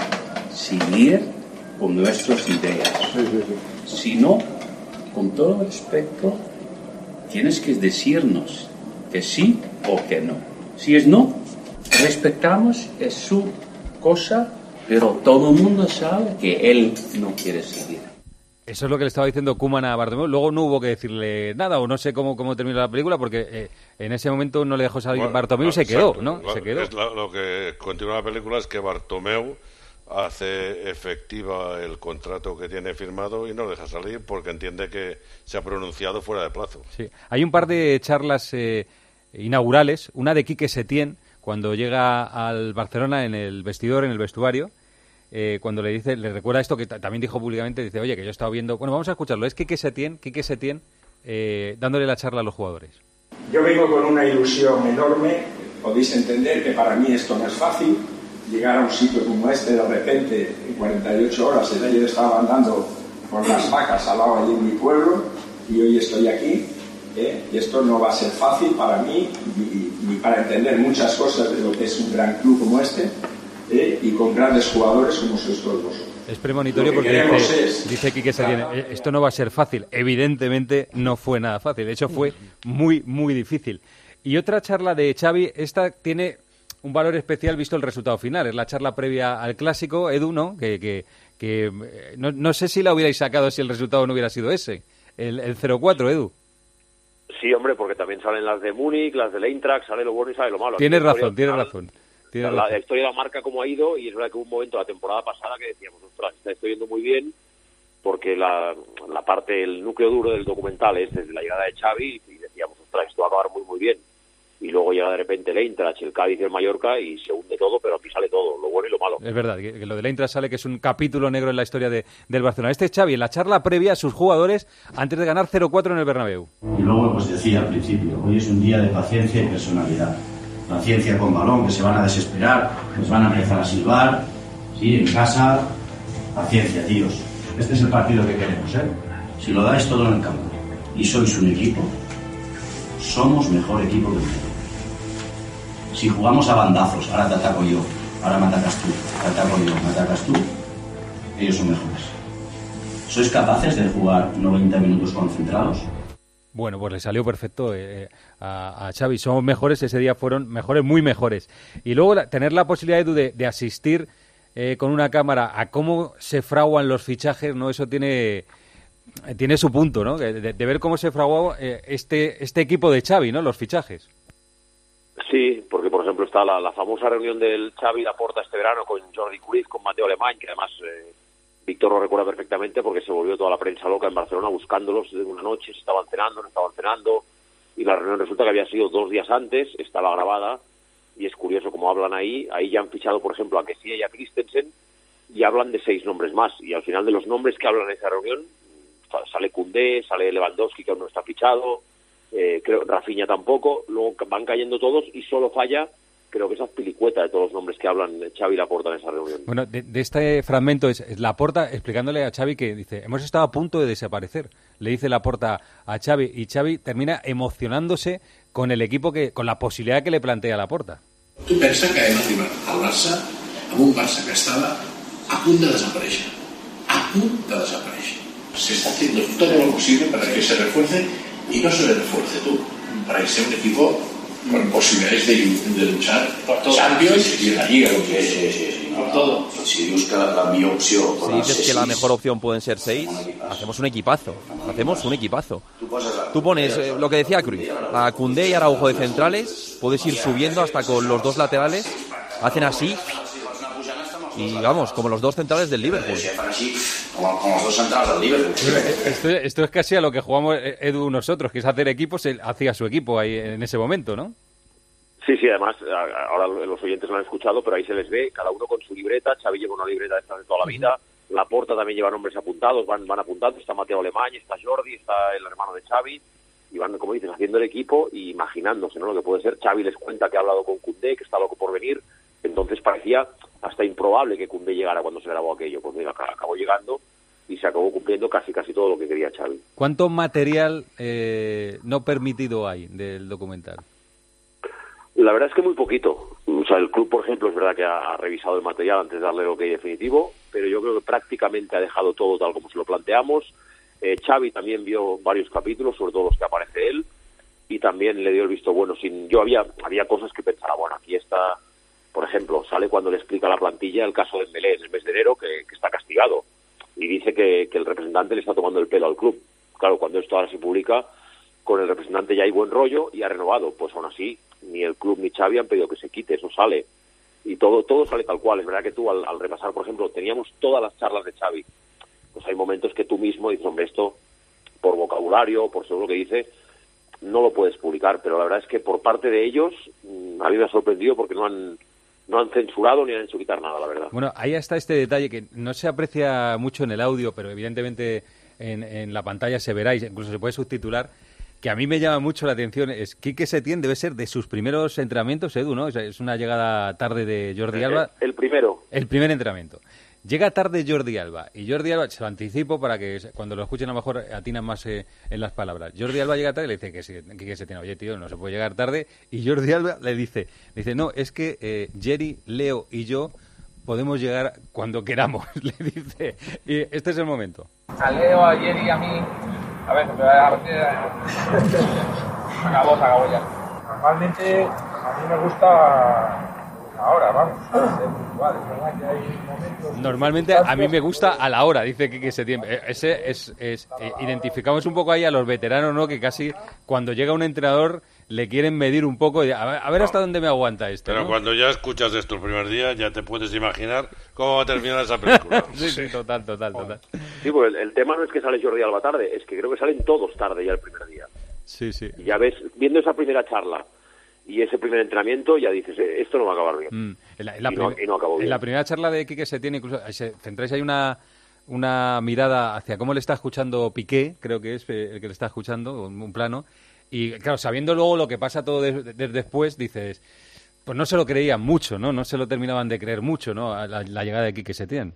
seguir con nuestras ideas. Sí, sí, sí. Si no, con todo respeto, tienes que decirnos que sí o que no. Si es no, respetamos, es su cosa, pero todo el mundo sabe que él no quiere seguir. Eso es lo que le estaba diciendo Koeman a Bartomeu. Luego no hubo que decirle nada, o no sé cómo, cómo terminó la película, porque eh, en ese momento no le dejó salir bueno, Bartomeu y se quedó, ¿no? Lo, se quedó. Es la, lo que continúa la película es que Bartomeu hace efectiva el contrato que tiene firmado y no deja salir porque entiende que se ha pronunciado fuera de plazo. Sí. Hay un par de charlas eh, inaugurales, una de Quique Setién, cuando llega al Barcelona en el vestidor, en el vestuario, Eh, cuando le dice, le recuerda esto que t- también dijo públicamente, dice, oye, que yo he estado viendo... Bueno, vamos a escucharlo. Es Quique Setién, Quique Setién eh, dándole la charla a los jugadores. Yo vengo con una ilusión enorme. Podéis entender que para mí esto no es fácil. Llegar a un sitio como este, de repente, en cuarenta y ocho horas, el ayer estaba andando por las vacas al lado allí en mi pueblo, y hoy estoy aquí. ¿eh? Y esto no va a ser fácil para mí, ni, ni para entender muchas cosas de lo que es un gran club como este. ¿Eh? Y con grandes jugadores como sois todos vosotros. Es premonitorio porque dice, es... dice Quique Setién, esto no va a ser fácil. Evidentemente no fue nada fácil, de hecho fue muy, muy difícil. Y otra charla de Xavi, esta tiene un valor especial visto el resultado final, es la charla previa al Clásico, Edu, ¿no? Que, que, que no, no sé si la hubierais sacado si el resultado no hubiera sido ese, el, el cero cuatro, Edu. Sí, hombre, porque también salen las de Múnich, las del Eintracht, sale lo bueno y sale lo malo. Tienes razón, tienes razón. La, la historia de la marca como ha ido, y es verdad que hubo un momento la temporada pasada que decíamos, ostras, está estoy yendo muy bien, porque la, la parte, el núcleo duro del documental es desde la llegada de Xavi, y decíamos, ostras, esto va a acabar muy muy bien. Y luego llega de repente el Eintracht, el Cádiz y el Mallorca, y se hunde todo, pero aquí sale todo, lo bueno y lo malo. Es verdad, que, que lo del Eintracht sale que es un capítulo negro en la historia de, del Barcelona. Este es Xavi, en la charla previa a sus jugadores, antes de ganar cero cuatro en el Bernabéu. Y luego, pues decía al principio, hoy es un día de paciencia y personalidad. Paciencia con balón, que se van a desesperar, pues van a empezar a silbar, sí, en casa, paciencia, tíos. Este es el partido que queremos, ¿eh? Si lo dais todo en el campo y sois un equipo, somos mejor equipo que ustedes. Si jugamos a bandazos, ahora te ataco yo, ahora me atacas tú, te ataco yo, me atacas tú, ellos son mejores. ¿Sois capaces de jugar noventa minutos concentrados? Bueno, pues le salió perfecto eh, a, a Xavi. Somos mejores, ese día fueron mejores, muy mejores. Y luego la, tener la posibilidad, Edu, de, de asistir eh, con una cámara a cómo se fraguan los fichajes, ¿no? Eso tiene tiene su punto, ¿no? De, de, de ver cómo se fraguó eh, este este equipo de Xavi, ¿no? Los fichajes. Sí, porque por ejemplo está la, la famosa reunión del Xavi Laporta este verano con Jordi Cruyff, con Mateo Alemany, que además... Eh, Víctor lo recuerda perfectamente porque se volvió toda la prensa loca en Barcelona buscándolos de una noche, si estaban cenando, no estaban cenando, y la reunión resulta que había sido dos días antes, estaba grabada, y es curioso cómo hablan ahí, ahí ya han fichado, por ejemplo, a Kessie y a Christensen, y hablan de seis nombres más, y al final de los nombres que hablan en esa reunión, sale Koundé, sale Lewandowski, que aún no está fichado, eh, creo Rafinha tampoco, luego van cayendo todos, y solo falla... Creo que esa pilicueta de todos los nombres que hablan Xavi y Laporta en esa reunión. Bueno, de, de este fragmento es, es Laporta explicándole a Xavi que dice, hemos estado a punto de desaparecer. Le dice Laporta a Xavi y Xavi termina emocionándose con el equipo, que con la posibilidad que le plantea Laporta. Tu pensa que hem arribat al Barça amb un Barça que estava a punt de desaparèixer. A punt de desaparèixer. Se está haciendo todo lo posible para que se refuerce, y no se refuerce tú, para que sea un equipo con posibilidades de, de luchar por todo, Champions y en la Liga, lo que es, sí, sí, sí, por no, todo. Si busca la, la mi opción. Si dices que la mejor opción pueden ser seis, hacemos un equipazo. Hacemos un equipazo. Tú pones eh, lo que decía Cruyff, a Koundé y Araujo de centrales, puedes ir subiendo hasta con los dos laterales, hacen así. Y vamos, como los dos centrales del Liverpool. Como, como los dos centrales del Liverpool. Esto, esto es casi a lo que jugamos Edu nosotros, que es hacer equipos, él hacía su equipo ahí en ese momento, ¿no? Sí, sí, además, ahora los oyentes lo han escuchado, pero ahí se les ve, cada uno con su libreta. Xavi lleva una libreta de estas de toda la vida, Laporta también lleva nombres apuntados, van, van apuntando, está Mateo Alemany, está Jordi, está el hermano de Xavi, y van, como dices, haciendo el equipo y imaginándose, ¿no?, lo que puede ser. Xavi les cuenta que ha hablado con Koundé, que está loco por venir, entonces parecía hasta improbable que Koundé llegara cuando se grabó aquello. Pues mira, acabó llegando y se acabó cumpliendo casi casi todo lo que quería Xavi. ¿Cuánto material eh, no permitido hay del documental? La verdad es que muy poquito. O sea, el club, por ejemplo, es verdad que ha, ha revisado el material antes de darle el ok definitivo, pero yo creo que prácticamente ha dejado todo tal como se lo planteamos. Eh, Xavi también vio varios capítulos, sobre todo los que aparece él, y también le dio el visto bueno. Sin, yo había había cosas que pensaba, bueno, aquí está... Por ejemplo, sale cuando le explica a la plantilla el caso de Dembélé en el mes de enero, que, que está castigado. y dice que, que el representante le está tomando el pelo al club. Claro, cuando esto ahora se publica, con el representante ya hay buen rollo y ha renovado. Pues aún así, ni el club ni Xavi han pedido que se quite, eso sale. Y todo todo sale tal cual. Es verdad que tú, al, al repasar, por ejemplo, teníamos todas las charlas de Xavi. Pues hay momentos que tú mismo dices, hombre, esto, por vocabulario, por seguro que dice, no lo puedes publicar. Pero la verdad es que por parte de ellos, a mí me ha sorprendido porque no han... no han censurado ni han hecho quitar nada, la verdad. Bueno, ahí está este detalle que no se aprecia mucho en el audio, pero evidentemente en, en la pantalla se verá y incluso se puede subtitular, que a mí me llama mucho la atención. Es Quique Setién debe ser de sus primeros entrenamientos, Edu, ¿no? Es una llegada tarde de Jordi Alba. El, el primero. El primer entrenamiento. Llega tarde Jordi Alba, y Jordi Alba, se lo anticipo para que cuando lo escuchen a lo mejor atinan más eh, en las palabras. Jordi Alba llega tarde y le dice que, sí, que se tiene, oye tío, no se puede llegar tarde, y Jordi Alba le dice, le dice no, es que eh, Jerry, Leo y yo podemos llegar cuando queramos, le dice, y este es el momento. A Leo, a Jerry y a mí, a ver, pero a partir de... se acabó, se acabó ya. Normalmente a mí me gusta... ahora, vamos, igual, es verdad que hay momentos... Normalmente a mí me gusta a la hora, dice que ese tiempo. Ese es, es eh, identificamos un poco ahí a los veteranos, ¿no? Que casi cuando llega un entrenador le quieren medir un poco, y a ver, a ver hasta dónde me aguanta esto. Pero ¿no? cuando ya escuchas esto el primer día, ya te puedes imaginar cómo va a terminar esa película. sí, sí, total, total, total. Sí, pues el, el tema no es que sale Jordi Alba tarde, es que creo que salen todos tarde ya el primer día. Sí, sí. Y ya ves, viendo esa primera charla y ese primer entrenamiento, ya dices, eh, esto no va a acabar bien. Mm. En, la, en, la y, no, y no acabó bien. En la primera charla de Quique Setién, incluso se centráis ahí una, una mirada hacia cómo le está escuchando Piqué, creo que es el que le está escuchando, un plano, y claro, sabiendo luego lo que pasa todo desde de, de después, dices, pues no se lo creían mucho, ¿no? No se lo terminaban de creer mucho, ¿no? A la, la llegada de Quique Setién.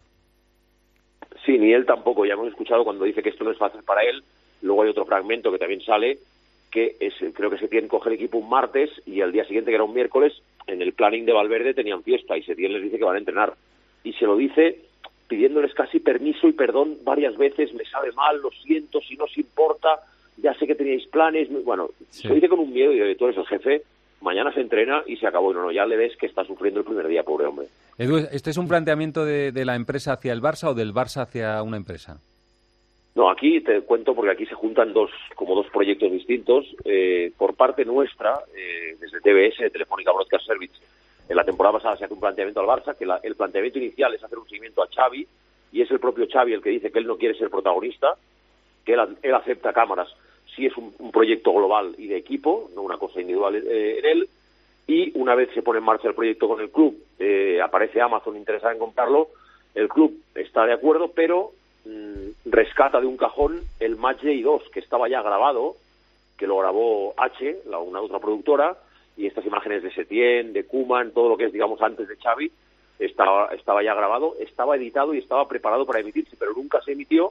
Sí, ni él tampoco. Ya hemos escuchado cuando dice que esto no es fácil para él. Luego hay otro fragmento que también sale, que es, creo que Setién coge el equipo un martes y al día siguiente, que era un miércoles, en el planning de Valverde tenían fiesta y Setién les dice que van a entrenar. Y se lo dice pidiéndoles casi permiso y perdón varias veces, me sabe mal, lo siento, si no os importa, ya sé que teníais planes. Bueno, sí. Se lo dice con un miedo y dice, tú eres el jefe, mañana se entrena y se acabó. Y no, no, ya le ves que está sufriendo el primer día, pobre hombre. Edu, ¿este es un planteamiento de, de la empresa hacia el Barça o del Barça hacia una empresa? No, aquí te cuento porque aquí se juntan dos, como dos proyectos distintos. Eh, por parte nuestra, eh, desde T B S, Telefónica Broadcast Service, en la temporada pasada se hace un planteamiento al Barça, que la, el planteamiento inicial es hacer un seguimiento a Xavi, y es el propio Xavi el que dice que él no quiere ser protagonista, que él, él acepta cámaras si es un, un proyecto global y de equipo, no una cosa individual eh, en él, y una vez se pone en marcha el proyecto con el club, eh, aparece Amazon interesada en comprarlo, el club está de acuerdo, pero rescata de un cajón el Match Day dos, que estaba ya grabado, que lo grabó H, la, una otra productora, y estas imágenes de Setién, de Koeman, todo lo que es, digamos, antes de Xavi, estaba, estaba ya grabado, estaba editado y estaba preparado para emitirse, pero nunca se emitió,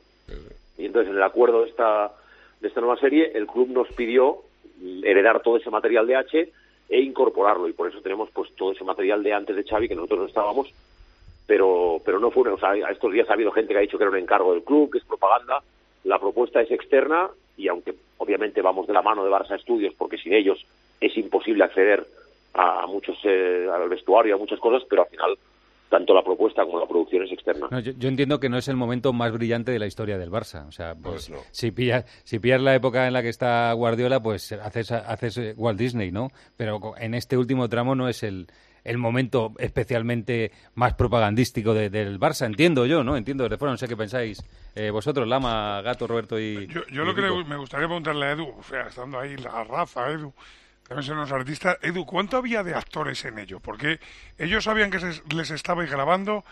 y entonces en el acuerdo de esta, de esta nueva serie, el club nos pidió heredar todo ese material de H e incorporarlo, y por eso tenemos pues todo ese material de antes de Xavi, que nosotros no estábamos, pero pero no fue, o sea, a estos días ha habido gente que ha dicho que era un encargo del club, que es propaganda. La propuesta es externa y aunque obviamente vamos de la mano de Barça Studios, porque sin ellos es imposible acceder a muchos eh, al vestuario, a muchas cosas, pero al final tanto la propuesta como la producción es externa. No, yo, yo entiendo que no es el momento más brillante de la historia del Barça. O sea, pues, pues no. si pillas si pillas la época en la que está Guardiola, pues haces haces Walt Disney, ¿no? Pero en este último tramo no es el el momento especialmente más propagandístico de, del Barça, entiendo yo, ¿no? Entiendo desde fuera, no sé qué pensáis eh, vosotros, Lama, Gato, Roberto y... Yo, yo y lo que Kiko. le, me gustaría preguntarle a Edu, o sea, estando ahí la Rafa, Edu, también son unos artistas, Edu, ¿cuánto había de actores en ello? Porque ellos sabían que se, les estabais grabando,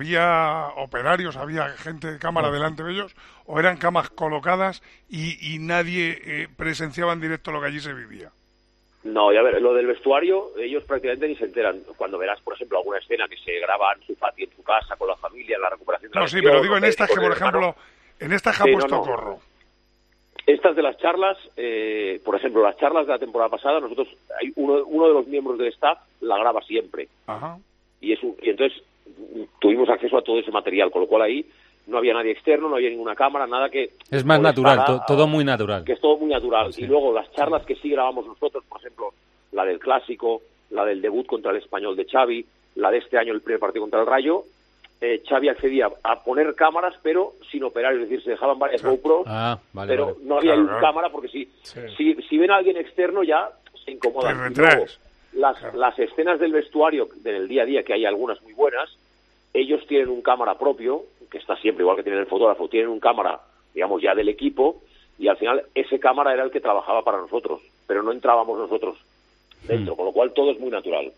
había operarios, había gente de cámara delante de ellos, o eran camas colocadas y, y nadie eh, presenciaba en directo lo que allí se vivía. No, y a ver, lo del vestuario, ellos prácticamente ni se enteran. Cuando verás, por ejemplo, alguna escena que se graba en su patio, en su casa, con la familia, en la recuperación de la No, sí, pero digo en estas que, por ejemplo, hermano, en estas que sí, ha puesto no, no. Corro. Estas de las charlas, eh, por ejemplo, las charlas de la temporada pasada, nosotros, hay uno, uno de los miembros del staff la graba siempre. Ajá. Y, es un, y entonces tuvimos acceso a todo ese material, con lo cual ahí no había nadie externo, no había ninguna cámara, nada que... Es más natural, to, todo muy natural. Que es todo muy natural. Sí. Y luego las charlas que sí grabamos nosotros, por ejemplo, la del Clásico, la del debut contra el Español de Xavi, la de este año, el primer partido contra el Rayo, eh, Xavi accedía a poner cámaras, pero sin operar, es decir, se dejaban varias GoPros, ah, vale, pero vale. no había Claro, claro. cámara, porque si, Sí. si, si ven a alguien externo ya se incomodan. Te Y retraes. luego, las, las escenas del vestuario del día a día, que hay algunas muy buenas, ellos tienen un cámara propio, que está siempre igual que tienen el fotógrafo, tienen un cámara, digamos, ya del equipo, y al final ese cámara era el que trabajaba para nosotros, pero no entrábamos nosotros dentro, con lo cual todo es muy natural.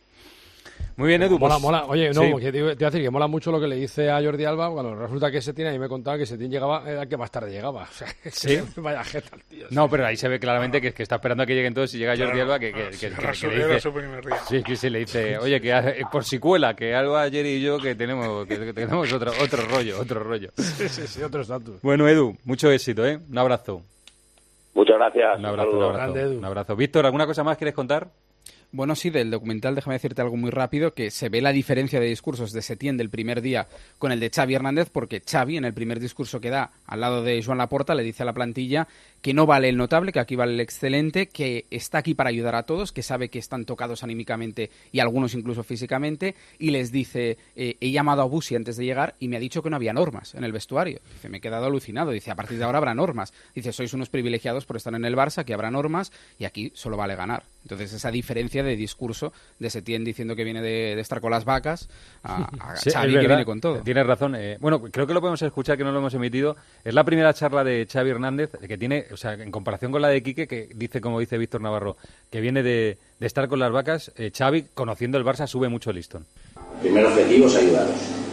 Muy bien, Edu. Mola, pues- mola. Oye, no, sí. que te, te iba a decir que mola mucho lo que le dice a Jordi Alba cuando resulta que Setién, ahí me contaba que Setién llegaba, era el que más tarde llegaba. O sea, Sí. vaya jeta, tío. No, pero ahí se ve claramente que, que está esperando a que lleguen todos y llega Jordi Claro. Alba que, que, Ah, que, sí, que- era que su- le era dice... su primer día. Sí, que sí, le dice, oye, que eh, por si cuela, que Alba, Jerry y yo que tenemos, que, que tenemos otro, otro rollo, otro rollo. Sí, sí, sí, otro estatus. Bueno, Edu, mucho éxito, ¿eh? Un abrazo. Muchas gracias. Un abrazo, un saludo. abrazo. Grande, Edu. Un abrazo. Víctor, ¿alguna cosa más quieres contar? Bueno, sí, del documental déjame decirte algo muy rápido, que se ve la diferencia de discursos de Setién del primer día con el de Xavi Hernández, porque Xavi, en el primer discurso que da al lado de Joan Laporta, le dice a la plantilla que no vale el notable, que aquí vale el excelente, que está aquí para ayudar a todos, que sabe que están tocados anímicamente y algunos incluso físicamente, y les dice, eh, he llamado a Busi antes de llegar y me ha dicho que no había normas en el vestuario. Dice, me he quedado alucinado. Dice, a partir de ahora habrá normas. Dice, sois unos privilegiados por estar en el Barça, que habrá normas y aquí solo vale ganar. Entonces, esa diferencia de discurso de Setién diciendo que viene de, de estar con las vacas a, a Sí, Xavi es que verdad. viene con todo. Tienes razón. Eh, bueno, creo que lo podemos escuchar, que no lo hemos emitido. Es la primera charla de Xavi Hernández que tiene, o sea, en comparación con la de Quique, que dice, como dice Víctor Navarro, que viene de, de estar con las vacas. eh, Xavi, conociendo el Barça, sube mucho el listón. El primer objetivo es ayudaros.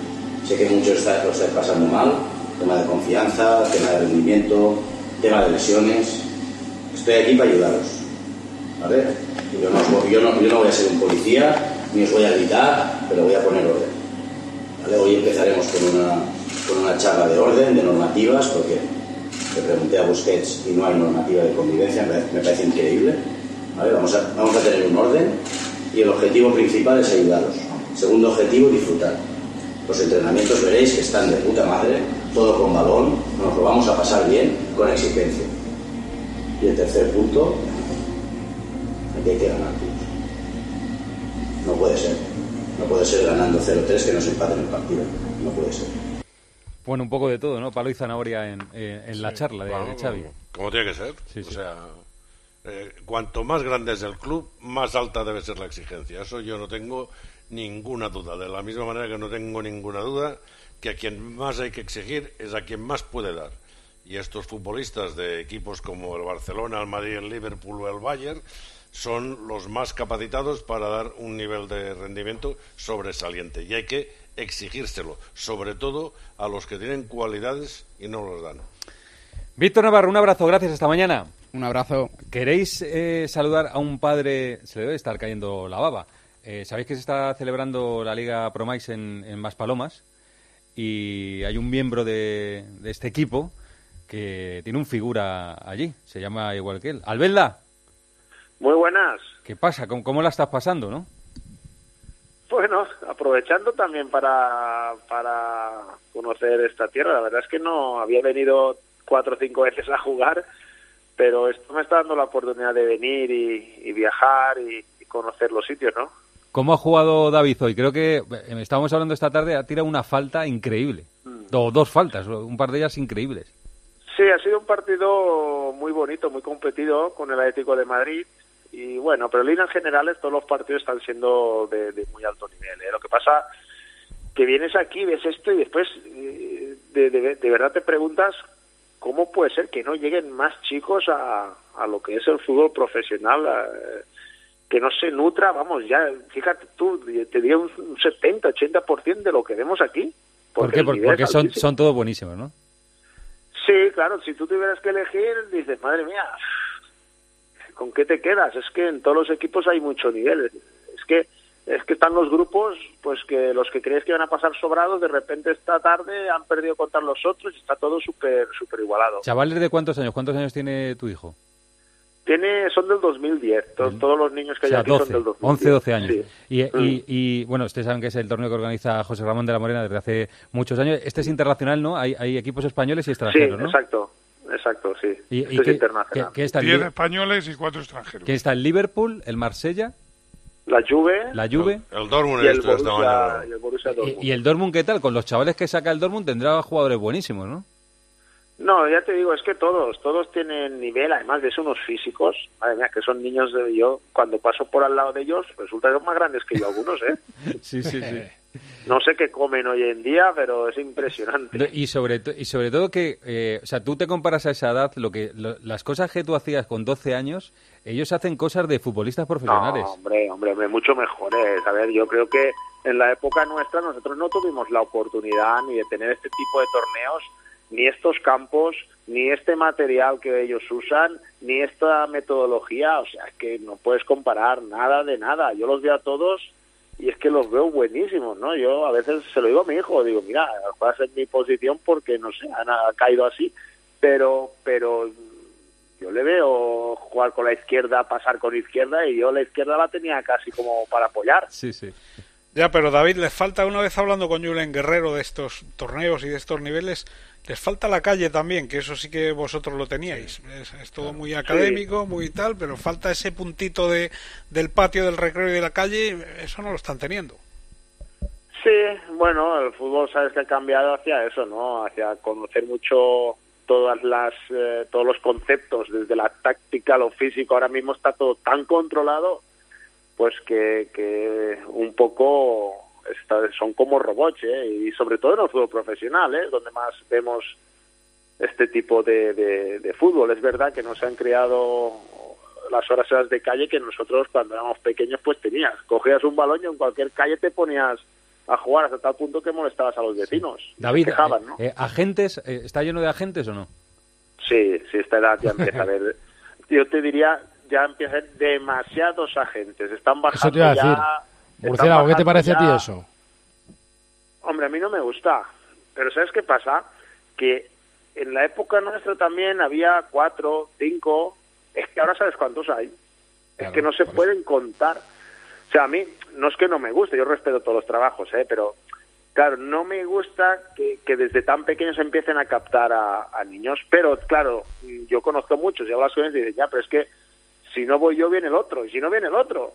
Sé que muchos está- lo estáis pasando mal, tema de confianza, tema de rendimiento, tema de lesiones. Estoy aquí para ayudaros. ¿Vale? Yo no, os voy- yo, no, yo no voy a ser un policía, ni os voy a gritar, pero voy a poner orden. ¿Vale? Hoy empezaremos con una, con una charla de orden, de normativas, porque le pregunté a Busquets y no hay normativa de convivencia, me parece, me parece increíble. ¿Vale? Vamos, a, vamos a tener un orden y el objetivo principal es ayudaros. Segundo objetivo, disfrutar. Los entrenamientos veréis que están de puta madre, todo con balón, nos lo vamos a pasar bien, con exigencia. Y el tercer punto, aquí hay que ganar, tío. No puede ser. No puede ser ganando cero tres que nos empaten el partido. No puede ser. Bueno, un poco de todo, ¿no? Palo y zanahoria en, en, en la charla de, Bueno, de Xavi. Como tiene que ser. Sí, sí. O sea, eh, cuanto más grande es el club, más alta debe ser la exigencia. Eso yo no tengo ninguna duda. De la misma manera que no tengo ninguna duda que a quien más hay que exigir es a quien más puede dar. Y estos futbolistas de equipos como el Barcelona, el Madrid, el Liverpool o el Bayern son los más capacitados para dar un nivel de rendimiento sobresaliente. Y hay que exigírselo, sobre todo a los que tienen cualidades y no los dan. Víctor Navarro, un abrazo, gracias, hasta mañana. Un abrazo. ¿Queréis eh, saludar a un padre? Se le debe estar cayendo la baba. Eh, Sabéis que se está celebrando la Liga Promais en, en Maspalomas y hay un miembro de, de este equipo que tiene un figura allí, se llama igual que él. Albelda. Muy buenas. ¿Qué pasa? ¿Cómo, cómo la estás pasando, no? Bueno, aprovechando también para, para conocer esta tierra. La verdad es que no había venido cuatro o cinco veces a jugar, pero esto me está dando la oportunidad de venir y, y viajar y, y conocer los sitios, ¿no? ¿Cómo ha jugado David hoy? Creo que, eh, estábamos hablando esta tarde, ha tirado una falta increíble. Mm. O dos faltas, un par de ellas increíbles. Sí, ha sido un partido muy bonito, muy competido con el Atlético de Madrid. Y bueno, pero en líneas generales todos los partidos están siendo de, de muy alto nivel, ¿eh? Lo que pasa que vienes aquí, ves esto y después eh, de, de, de verdad te preguntas cómo puede ser que no lleguen más chicos a, a lo que es el fútbol profesional, eh, que no se nutra, vamos, ya, fíjate tú, te diría un setenta, ochenta por ciento de lo que vemos aquí. ¿Por qué? el Porque, nivel porque es son, altísimo. son todos buenísimos, ¿no? Sí, claro, si tú tuvieras que elegir, dices, madre mía, ¿con qué te quedas? Es que en todos los equipos hay mucho nivel. Es que es que están los grupos, pues que los que crees que van a pasar sobrados, de repente esta tarde han perdido contra los otros y está todo súper súper igualado. ¿Chavales de cuántos años? ¿Cuántos años tiene tu hijo? Tiene, son del dos mil diez, to- todos los niños que O hay sea, aquí doce, son del dos mil diez. once, doce años. Sí. Y, Mm. y, y, bueno, ustedes saben que es el torneo que organiza José Ramón de la Morena desde hace muchos años. Este es internacional, ¿no? Hay, hay equipos españoles y Sí, extranjeros, ¿no? exacto, exacto, sí. ¿Y, Esto y es qué, internacional. qué- qué está el Diez Li- españoles y cuatro extranjeros. ¿Quién está? ¿El Liverpool? ¿El Marsella? La Juve. La Juve. El, el Dortmund y el, este esta mañana. y el Borussia Dortmund. ¿Y, ¿Y el Dortmund qué tal? Con los chavales que saca el Dortmund tendrá jugadores buenísimos, ¿no? No, ya te digo, es que todos, todos tienen nivel, además de eso unos físicos, madre mía, que son niños de yo, cuando paso por al lado de ellos, resulta que son más grandes que yo algunos, ¿eh? Sí, sí, sí. No sé qué comen hoy en día, pero es impresionante. Y sobre, to- y sobre todo que, eh, o sea, tú te comparas a esa edad, lo que lo- las cosas que tú hacías con doce años, ellos hacen cosas de futbolistas profesionales. No, hombre, hombre, hombre, mucho mejores. A ver, yo creo que en la época nuestra nosotros no tuvimos la oportunidad ni de tener este tipo de torneos, ni estos campos, ni este material que ellos usan, ni esta metodología. O sea, es que no puedes comparar nada de nada. Yo los veo a todos y es que los veo buenísimos, ¿no? Yo a veces se lo digo a mi hijo, digo, mira, vas en mi posición porque, no sé, han ha caído así, pero pero yo le veo jugar con la izquierda, pasar con izquierda, y yo la izquierda la tenía casi como para apoyar. Sí, sí. Ya, pero David, les falta, una vez hablando con Julen Guerrero de estos torneos y de estos niveles, les falta la calle también, que eso sí que vosotros lo teníais. Es, es todo muy académico, sí, muy tal, pero falta ese puntito de del patio, del recreo y de la calle, eso no lo están teniendo. Sí, bueno, el fútbol sabes que ha cambiado hacia eso, ¿no? Hacia conocer mucho todas las eh, todos los conceptos, desde la táctica, lo físico. Ahora mismo está todo tan controlado, pues que, que un poco está, son como robots, ¿eh? Y sobre todo en el fútbol profesional, ¿eh? Donde más vemos este tipo de, de, de fútbol. Es verdad que no se han creado las horas esas de calle que nosotros cuando éramos pequeños pues tenías. Cogías un balón y en cualquier calle te ponías a jugar hasta tal punto que molestabas a los vecinos. Sí. David, quejaban, ¿no? eh, eh, ¿agentes? Eh, ¿Está lleno de agentes o no? Sí, sí, esta edad ya empieza a haber. Yo te diría, ya empiezan demasiados agentes. Están bajando. Eso te iba a decir. Ya, Murciélago, ¿qué te parece ya... a ti eso? Hombre, a mí no me gusta. Pero ¿sabes qué pasa? Que en la época nuestra también había cuatro, cinco. Es que ahora sabes cuántos hay. Claro, es que no se pueden eso. contar. O sea, a mí no es que no me guste, yo respeto todos los trabajos, ¿eh? Pero claro, no me gusta que, que desde tan pequeños empiecen a captar a, a niños. Pero claro, yo conozco muchos y hablas con ellos y dicen, ya, pero es que si no voy yo viene el otro, y si no viene el otro.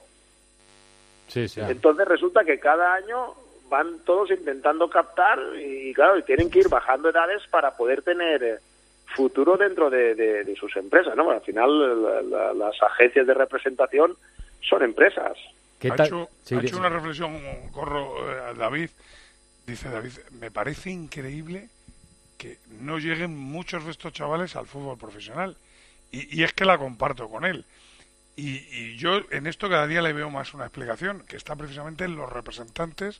Sí, sí. Entonces resulta que cada año van todos intentando captar y claro, y tienen que ir bajando edades para poder tener futuro dentro de, de, de sus empresas, ¿no? Bueno, al final la, la, las agencias de representación son empresas. ¿Qué tal? Ha hecho, sí, ha hecho una reflexión, corro, eh, David, dice David, me parece increíble que no lleguen muchos de estos chavales al fútbol profesional. Y, y es que la comparto con él. Y, y yo en esto cada día le veo más una explicación, que está precisamente en los representantes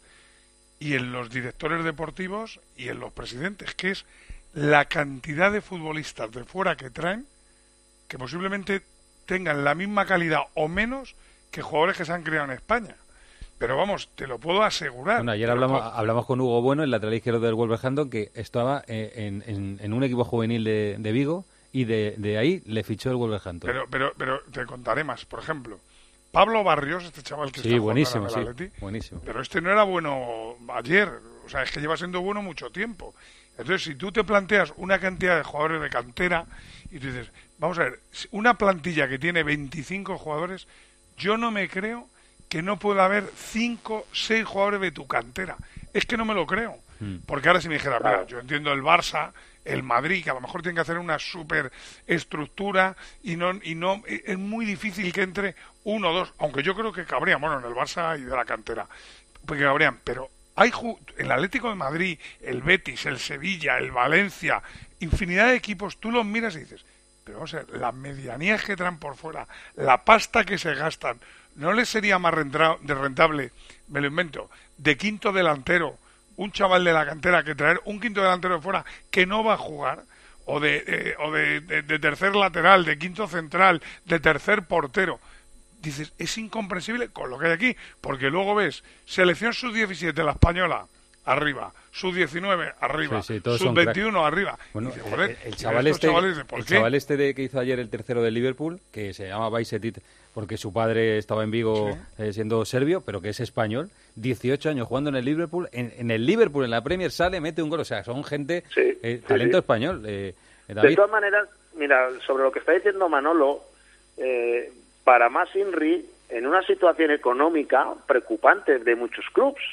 y en los directores deportivos y en los presidentes, que es la cantidad de futbolistas de fuera que traen, que posiblemente tengan la misma calidad o menos que jugadores que se han creado en España. Pero vamos, te lo puedo asegurar. Bueno, ayer hablamos, puedo... hablamos con Hugo Bueno, el lateral izquierdo del Wolverhampton, que estaba en, en, en un equipo juvenil de, de Vigo, y de, de ahí le fichó el Wolverhampton. Pero, pero, pero te contaré más. Por ejemplo, Pablo Barrios, este chaval que sí, está buenísimo, jugando en el sí, Atleti, buenísimo. Pero este no era bueno ayer. O sea, es que lleva siendo bueno mucho tiempo. Entonces, si tú te planteas una cantidad de jugadores de cantera y tú dices, vamos a ver, una plantilla que tiene veinticinco jugadores, yo no me creo que no pueda haber cinco, seis jugadores de tu cantera. Es que no me lo creo. Mm. Porque ahora si me dijera, mira, yo entiendo el Barça, el Madrid, que a lo mejor tiene que hacer una super estructura y no y no es muy difícil que entre uno o dos, aunque yo creo que cabrían, bueno, en el Barça y de la cantera, porque cabrían, pero hay el Atlético de Madrid, el Betis, el Sevilla, el Valencia, infinidad de equipos, tú los miras y dices, pero vamos a ver, las medianías que traen por fuera, la pasta que se gastan, ¿no les sería más rentable, me lo invento, de quinto delantero, un chaval de la cantera que traer un quinto delantero de fuera que no va a jugar, o de, eh, o de, de, de tercer lateral, de quinto central, de tercer portero? Dices, es incomprensible con lo que hay aquí, porque luego ves selección sub diecisiete, la española, arriba, sub diecinueve, arriba, sí, sí, sub veintiuno, arriba. Bueno, dice, joder, el, el chaval este, chavales, ¿por el qué? chaval este de, que hizo ayer el tercero del Liverpool, que se llama Bajcetic, porque su padre estaba en Vigo, sí, eh, siendo serbio, pero que es español, dieciocho años jugando en el Liverpool, en, en el Liverpool, en la Premier sale, mete un gol, o sea, son gente, sí, eh, sí, talento sí. español. Eh, David. De todas maneras, mira, sobre lo que está diciendo Manolo, eh, para más Inri, en una situación económica preocupante de muchos clubes.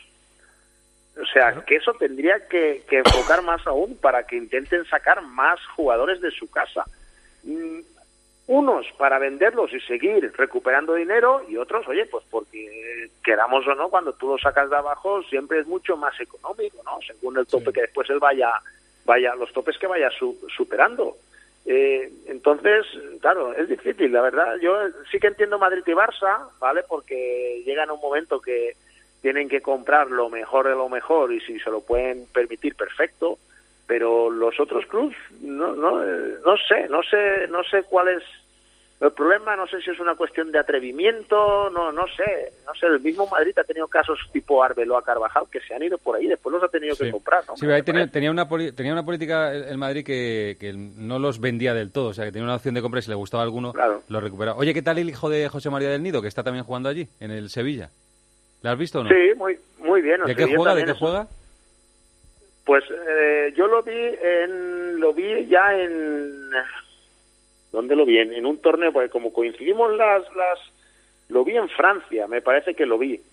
O sea, claro. que eso tendría que, que enfocar más aún para que intenten sacar más jugadores de su casa. Mm, unos para venderlos y seguir recuperando dinero, y otros, oye, pues porque queramos o no, cuando tú lo sacas de abajo siempre es mucho más económico, ¿no? Según el tope sí. que después él vaya, vaya los topes que vaya su, superando. Eh, entonces, claro, es difícil, la verdad. Yo sí que entiendo Madrid y Barça, ¿vale? Porque llegan a un momento que tienen que comprar lo mejor de lo mejor y si se lo pueden permitir, perfecto. Pero los otros clubes, no, no, no sé, no sé, no sé cuál es el problema. No sé si es una cuestión de atrevimiento, no, no sé, no sé. El mismo Madrid ha tenido casos tipo Arbeloa, Carvajal, que se han ido por ahí, después los ha tenido sí. que comprar, ¿no? Sí, ahí tenía, tenía una tenía una política el Madrid que, que no los vendía del todo, o sea, que tenía una opción de compra y si le gustaba a alguno, claro. lo recuperaba. Oye, ¿qué tal el hijo de José María del Nido, que está también jugando allí, en el Sevilla? ¿Lo has visto o no? Sí, muy, muy bien. ¿De qué juega? ¿De qué juega? Pues eh, yo lo vi en lo vi ya en ¿dónde lo vi? En, en un torneo, porque como coincidimos las las lo vi en Francia, me parece que lo vi.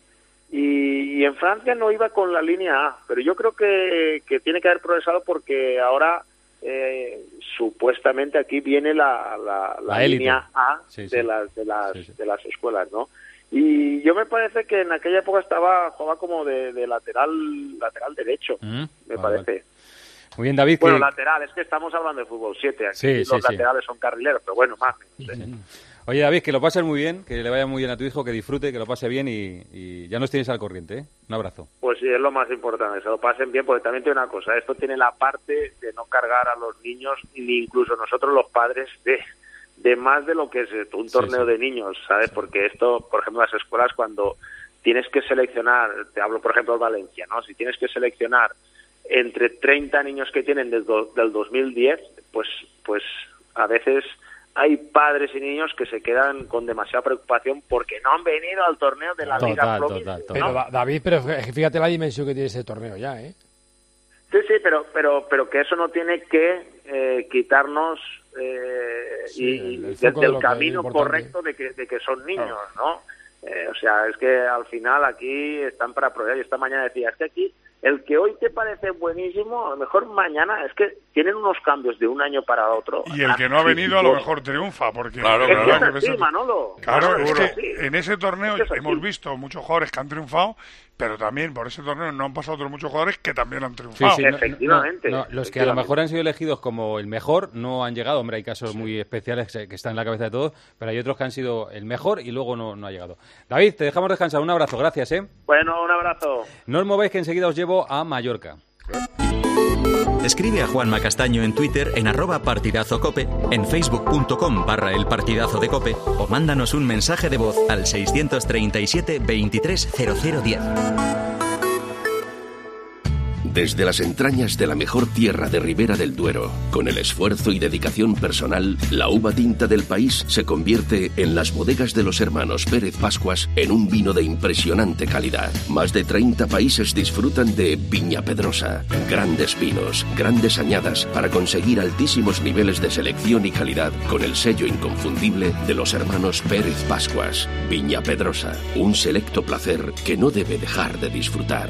Y, y en Francia no iba con la línea A, pero yo creo que, que tiene que haber progresado porque ahora eh, supuestamente aquí viene la la, la, la línea A sí, sí. de las de las sí, sí. de las escuelas, ¿no? Y yo me parece que en aquella época estaba jugaba como de, de lateral lateral derecho, mm, me vale, parece. Vale. Muy bien, David. Bueno, que... lateral, es que estamos hablando de fútbol siete, aquí sí, los sí, laterales sí. son carrileros, pero bueno, más. No sé. Oye, David, que lo pases muy bien, que le vaya muy bien a tu hijo, que disfrute, que lo pase bien y, y ya nos tienes al corriente, ¿eh? Un abrazo. Pues sí, es lo más importante, se lo pasen bien, porque también tiene una cosa, esto tiene la parte de no cargar a los niños, ni incluso nosotros los padres, de... de más de lo que es un torneo sí, sí. de niños, ¿sabes? Sí. Porque esto, por ejemplo, las escuelas cuando tienes que seleccionar, te hablo por ejemplo de Valencia, ¿no? Si tienes que seleccionar entre treinta niños que tienen del, do, del dos mil diez, pues pues a veces hay padres y niños que se quedan con demasiada preocupación porque no han venido al torneo de la total, Liga Pro. Total, total. ¿no? Pero David, pero fíjate la dimensión que tiene ese torneo ya, ¿eh? Sí, sí, pero pero pero que eso no tiene que eh, quitarnos eh, sí, y el, el del, del camino correcto de que de que son niños, claro. ¿no? Eh, o sea, es que al final aquí están para probar. Y esta mañana decía, es que aquí el que hoy te parece buenísimo, a lo mejor mañana es que tienen unos cambios de un año para otro. Y el que no ha venido a lo mejor triunfa, porque claro, claro, es claro, que es así, Manolo. Claro, Manolo, es que sí. en ese torneo es que hemos visto muchos jugadores que han triunfado, pero también por ese torneo no han pasado otros muchos jugadores que también han triunfado. Sí, sí, efectivamente. No, no, los que a lo mejor han sido elegidos como el mejor no han llegado. Hombre, hay casos sí. muy especiales que están en la cabeza de todos, pero hay otros que han sido el mejor y luego no, no ha llegado. David, te dejamos descansar. Un abrazo, gracias, ¿eh? Bueno, un abrazo. No os mováis que enseguida os llevo a Mallorca. Escribe a Juanma Castaño en Twitter en arroba partidazocope, en facebook.com barra el partidazo de cope o mándanos un mensaje de voz al seiscientos treinta y siete veintitrés cero cero diez. Desde las entrañas de la mejor tierra de Ribera del Duero, con el esfuerzo y dedicación personal, la uva tinta del país se convierte en las bodegas de los hermanos Pérez Pascuas en un vino de impresionante calidad. Más de treinta países disfrutan de Viña Pedrosa. Grandes vinos, grandes añadas para conseguir altísimos niveles de selección y calidad con el sello inconfundible de los hermanos Pérez Pascuas. Viña Pedrosa, un selecto placer que no debe dejar de disfrutar.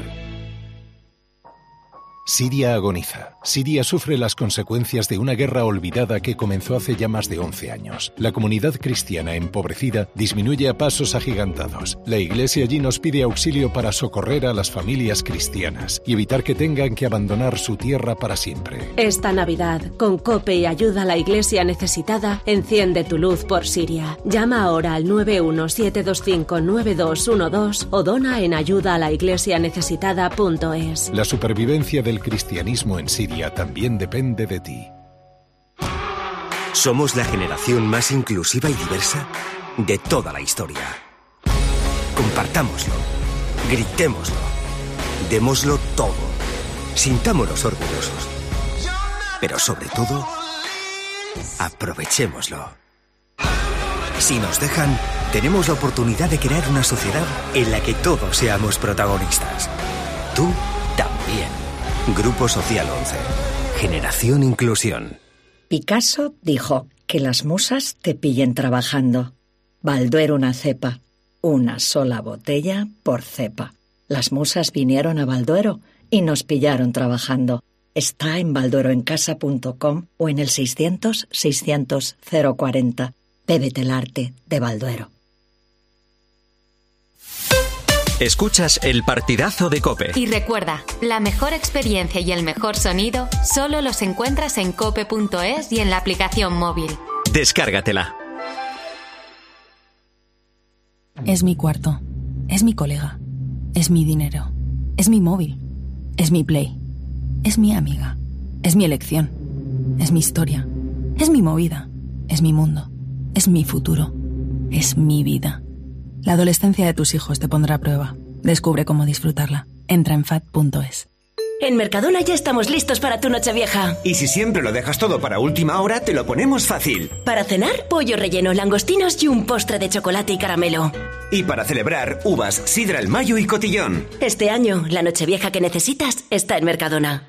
Siria agoniza. Siria sufre las consecuencias de una guerra olvidada que comenzó hace ya más de once años. La comunidad cristiana empobrecida disminuye a pasos agigantados. La Iglesia allí nos pide auxilio para socorrer a las familias cristianas y evitar que tengan que abandonar su tierra para siempre. Esta Navidad, con COPE y ayuda a la Iglesia necesitada, enciende tu luz por Siria. Llama ahora al nueve uno siete dos cinco nueve dos uno dos o dona en ayuda a la iglesia necesitada punto es. La supervivencia del El cristianismo en Siria también depende de ti. Somos la generación más inclusiva y diversa de toda la historia. Compartámoslo, gritémoslo, démoslo todo, sintámonos orgullosos. Pero sobre todo, aprovechémoslo. Si nos dejan, tenemos la oportunidad de crear una sociedad en la que todos seamos protagonistas. Tú también. Grupo Social once. Generación Inclusión. Picasso dijo que las musas te pillen trabajando. Balduero una cepa. Una sola botella por cepa. Las musas vinieron a Balduero y nos pillaron trabajando. Está en baldueroencasa punto com o en el seiscientos, seiscientos, cero cuarenta. Bébete el arte de Balduero. Escuchas el partidazo de COPE. Y recuerda, la mejor experiencia y el mejor sonido solo los encuentras en cope punto es y en la aplicación móvil. Descárgatela. Es mi cuarto, es mi colega, es mi dinero, es mi móvil, es mi Play, es mi amiga, es mi elección, es mi historia, es mi movida, es mi mundo, es mi futuro, es mi vida. La adolescencia de tus hijos te pondrá a prueba. Descubre cómo disfrutarla. Entra en fat punto es. En Mercadona ya estamos listos para tu Nochevieja. Y si siempre lo dejas todo para última hora, te lo ponemos fácil. Para cenar, pollo relleno, langostinos y un postre de chocolate y caramelo. Y para celebrar, uvas, sidra al mayo y cotillón. Este año, la Nochevieja que necesitas está en Mercadona.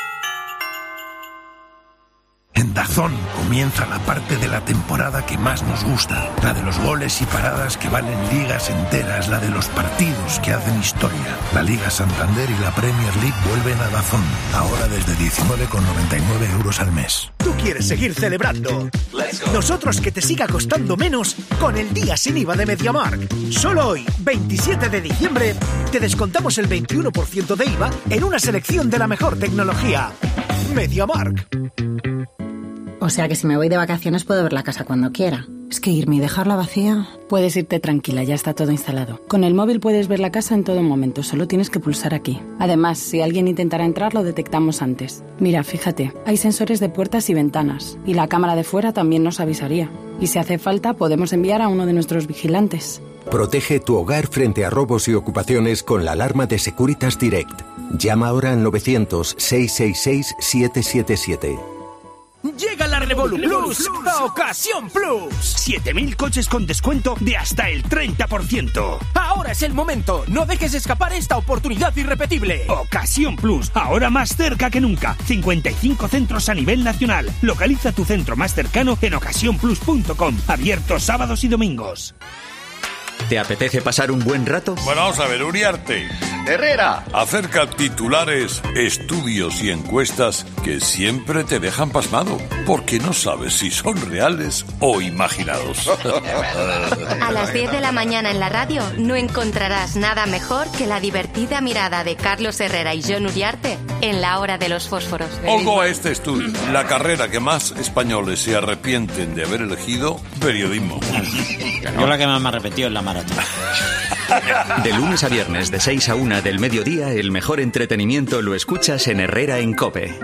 En Dazón comienza la parte de la temporada que más nos gusta, la de los goles y paradas que valen ligas enteras, la de los partidos que hacen historia. La Liga Santander y la Premier League vuelven a Dazón, ahora desde diecinueve con noventa y nueve euros al mes. ¿Tú quieres seguir celebrando? Nosotros que te siga costando menos con el día sin I V A de MediaMarkt. Solo hoy, veintisiete de diciembre, te descontamos el veintiuno por ciento de I V A en una selección de la mejor tecnología. MediaMarkt. O sea que si me voy de vacaciones puedo ver la casa cuando quiera. Es que irme y dejarla vacía... Puedes irte tranquila, ya está todo instalado. Con el móvil puedes ver la casa en todo momento, solo tienes que pulsar aquí. Además, si alguien intentara entrar, lo detectamos antes. Mira, fíjate, hay sensores de puertas y ventanas. Y la cámara de fuera también nos avisaría. Y si hace falta, podemos enviar a uno de nuestros vigilantes. Protege tu hogar frente a robos y ocupaciones con la alarma de Securitas Direct. Llama ahora al novecientos, seiscientos sesenta y seis, setecientos setenta y siete. Llega la Revolu Plus a Ocasión Plus. siete mil coches con descuento de hasta el treinta por ciento. Ahora es el momento. No dejes escapar esta oportunidad irrepetible. Ocasión Plus, ahora más cerca que nunca. cincuenta y cinco centros a nivel nacional. Localiza tu centro más cercano en ocasión plus punto com. Abierto sábados y domingos. ¿Te apetece pasar un buen rato? Bueno, vamos a ver, Uriarte. Herrera. Acerca titulares, estudios y encuestas que siempre te dejan pasmado, porque no sabes si son reales o imaginados. A las diez de la mañana en la radio no encontrarás nada mejor que la divertida mirada de Carlos Herrera y Jon Uriarte en la hora de los fósforos. Ojo a este estudio. La carrera que más españoles se arrepienten de haber elegido, periodismo. Yo la que más me arrepentido es la maratón. De lunes a viernes, de seis a una del mediodía, el mejor entretenimiento lo escuchas en Herrera en COPE.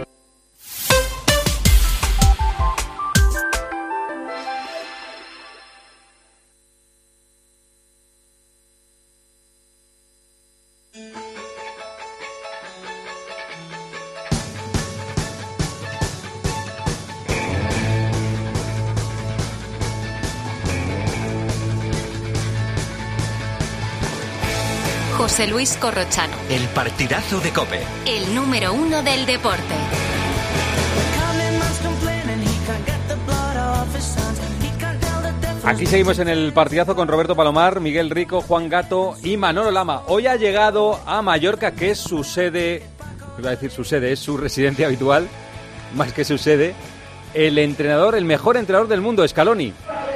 José Luis Corrochano. El partidazo de COPE. El número uno del deporte. Aquí seguimos en el partidazo con Roberto Palomar, Miguel Rico, Juan Gato y Manolo Lama. Hoy ha llegado a Mallorca, que es su sede, iba a decir su sede, es su residencia habitual, más que su sede, el entrenador, el mejor entrenador del mundo, Scaloni.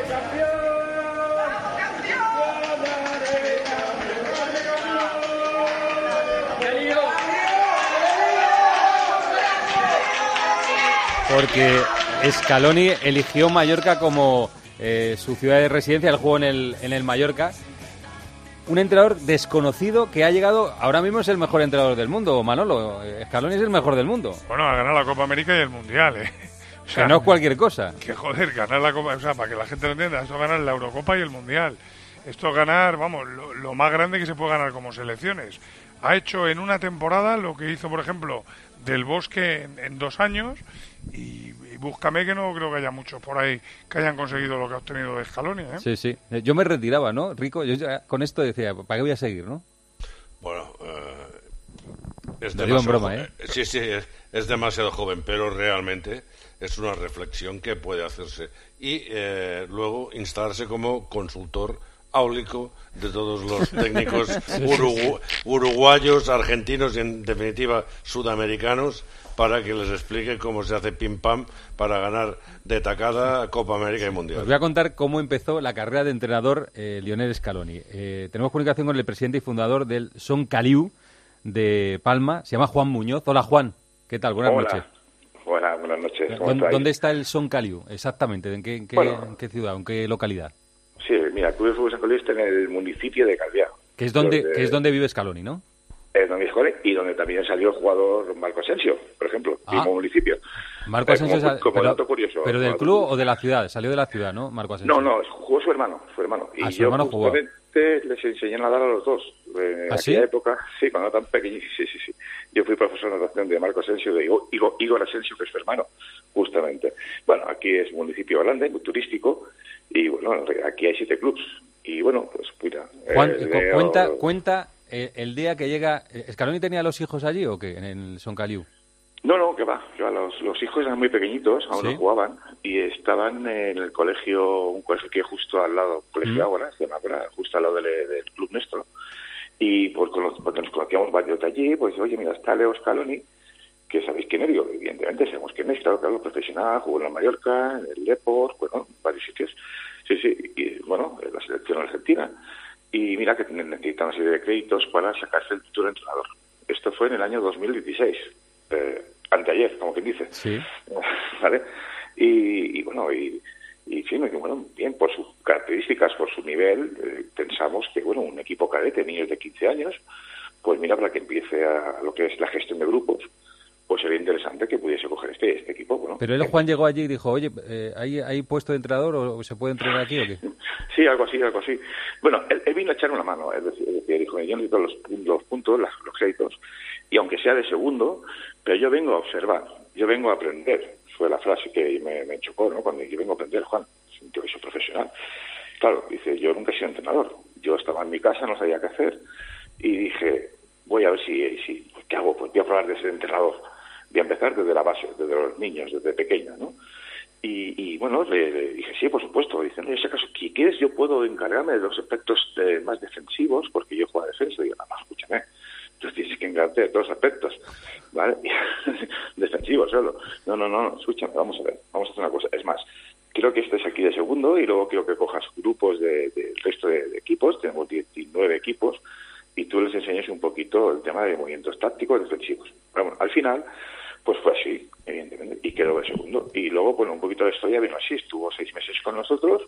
Porque Scaloni eligió Mallorca como eh, su ciudad de residencia, él jugó en el, en el Mallorca. Un entrenador desconocido que ha llegado, ahora mismo es el mejor entrenador del mundo, Manolo. Scaloni es el mejor del mundo. Bueno, a ganar la Copa América y el Mundial, ¿eh? O sea, que no es cualquier cosa. Que joder, ganar la Copa, o sea, para que la gente lo entienda, esto es ganar la Eurocopa y el Mundial. Esto es ganar, vamos, lo, lo más grande que se puede ganar como selecciones. Ha hecho en una temporada lo que hizo, por ejemplo, Del Bosque en, en dos años y, y búscame que no creo que haya muchos por ahí que hayan conseguido lo que ha obtenido de Scaloni, ¿eh? Sí, sí. Yo me retiraba, ¿no, Rico? Yo ya con esto decía, ¿para qué voy a seguir, no? Bueno, eh, es Lo digo en broma, joven. ¿eh? Sí, sí, es, es demasiado joven, pero realmente es una reflexión que puede hacerse. Y eh, luego instalarse como consultor áulico de todos los técnicos urugu- uruguayos, argentinos y en definitiva sudamericanos, para que les explique cómo se hace pim pam para ganar de tacada Copa América y Mundial. Os voy a contar cómo empezó la carrera de entrenador eh, Lionel Scaloni. Eh, tenemos comunicación con el presidente y fundador del Son Caliu de Palma, se llama Juan Muñoz. Hola Juan, ¿qué tal? Buenas Hola. noches. Hola, buenas noches. ¿Cómo ¿Dónde, estáis? ¿Dónde está el Son Caliu? Exactamente, ¿en qué, en qué, Bueno. en qué ciudad, en qué localidad? Sí, mira, el Club de Fútbol San Caliu está en el municipio de Calviá. Que es donde, Donde- que es donde vive Scaloni, ¿no? Es donde escole y donde también salió el jugador Marco Asensio, por ejemplo, Ah. mismo municipio. Marco Eh, Asensio, como, sal- como pero, dato curioso. pero del como club dato o de la ciudad, salió de la ciudad, ¿no? Marco Asensio. No, no, jugó su hermano, su hermano. Y Ah, su yo hermano jugó. justamente les enseñé a nadar a los dos. En ¿Ah, aquella sí? época, sí, cuando era tan pequeño, sí, sí, sí. Yo fui profesor de natación de Marco Asensio, de Igor, Igor, Igor Asensio, que es su hermano, justamente. Bueno, aquí es un municipio grande, muy turístico, y bueno, aquí hay siete clubs. Y bueno, pues mira... Juan, eh, cu- Leo- cuenta, cuenta eh, el día que llega... eh, ¿Scaloni tenía los hijos allí o qué, en el Son Caliu? No, no, que va, que va. Los, los hijos eran muy pequeñitos, aún ¿Sí? no jugaban, y estaban en el colegio, un colegio que hay justo al lado, colegio Mm. Ágora, se llama Ágora, justo al lado del, del club nuestro. Y pues, con los- porque nos conocíamos varios de allí, pues oye, mira, está Leo Scaloni, que sabéis quién es, digo, evidentemente sabemos quién es, claro, claro, profesional, jugó en la Mallorca, en el Depor, bueno, en varios sitios. Sí, sí, y bueno, en la selección argentina. Y mira que necesitan una serie de créditos para sacarse el título de entrenador. Esto fue en el año dos mil dieciséis, eh, anteayer, como quien dice. Sí. ¿Vale? Y, y bueno, y, y sí, bueno, bien, por sus características, por su nivel, eh, pensamos que, bueno, un equipo cadete, niños de quince años, pues mira, para que empiece a lo que es la gestión de grupos, pues sería interesante que pudiese coger este, este equipo. Bueno, Pero él, Juan, llegó allí y dijo, oye, eh, ¿hay, ¿hay puesto de entrenador o se puede entrenar aquí o qué? sí, algo así, algo así. Bueno, él, él vino a echar una mano, es decir, es decir, dijo, yo necesito los, los puntos, las- los créditos, y aunque sea de segundo, pero yo vengo a observar, yo vengo a aprender. Fue la frase que me, me chocó, ¿no? Cuando yo vengo a aprender, Juan, es un tío que soy profesional. Claro, dice, yo nunca he sido entrenador. Yo estaba en mi casa, no sabía qué hacer, y dije, voy a ver si, si ¿qué hago? Pues voy a probar de ser entrenador. Voy a empezar desde la base, desde los niños, desde pequeño, ¿no? Y, y bueno, le, le dije, sí, por supuesto. Dice, no, en ese caso, si quieres, yo puedo encargarme de los aspectos eh, más defensivos, porque yo juego a defensa. Y digo, nada más, escúchame. Entonces tienes que encargarte de todos los aspectos, ¿vale? Defensivos solo. No, no, no, escúchame, vamos a ver, vamos a hacer una cosa. Es más, quiero que estés aquí de segundo y luego quiero que cojas grupos del de, de resto de, de equipos. Tenemos diecinueve equipos y tú les enseñes un poquito el tema de movimientos tácticos defensivos. Pero bueno, al final, pues fue así, evidentemente, y quedó de segundo. Y luego, bueno, un poquito de historia vino así, estuvo seis meses con nosotros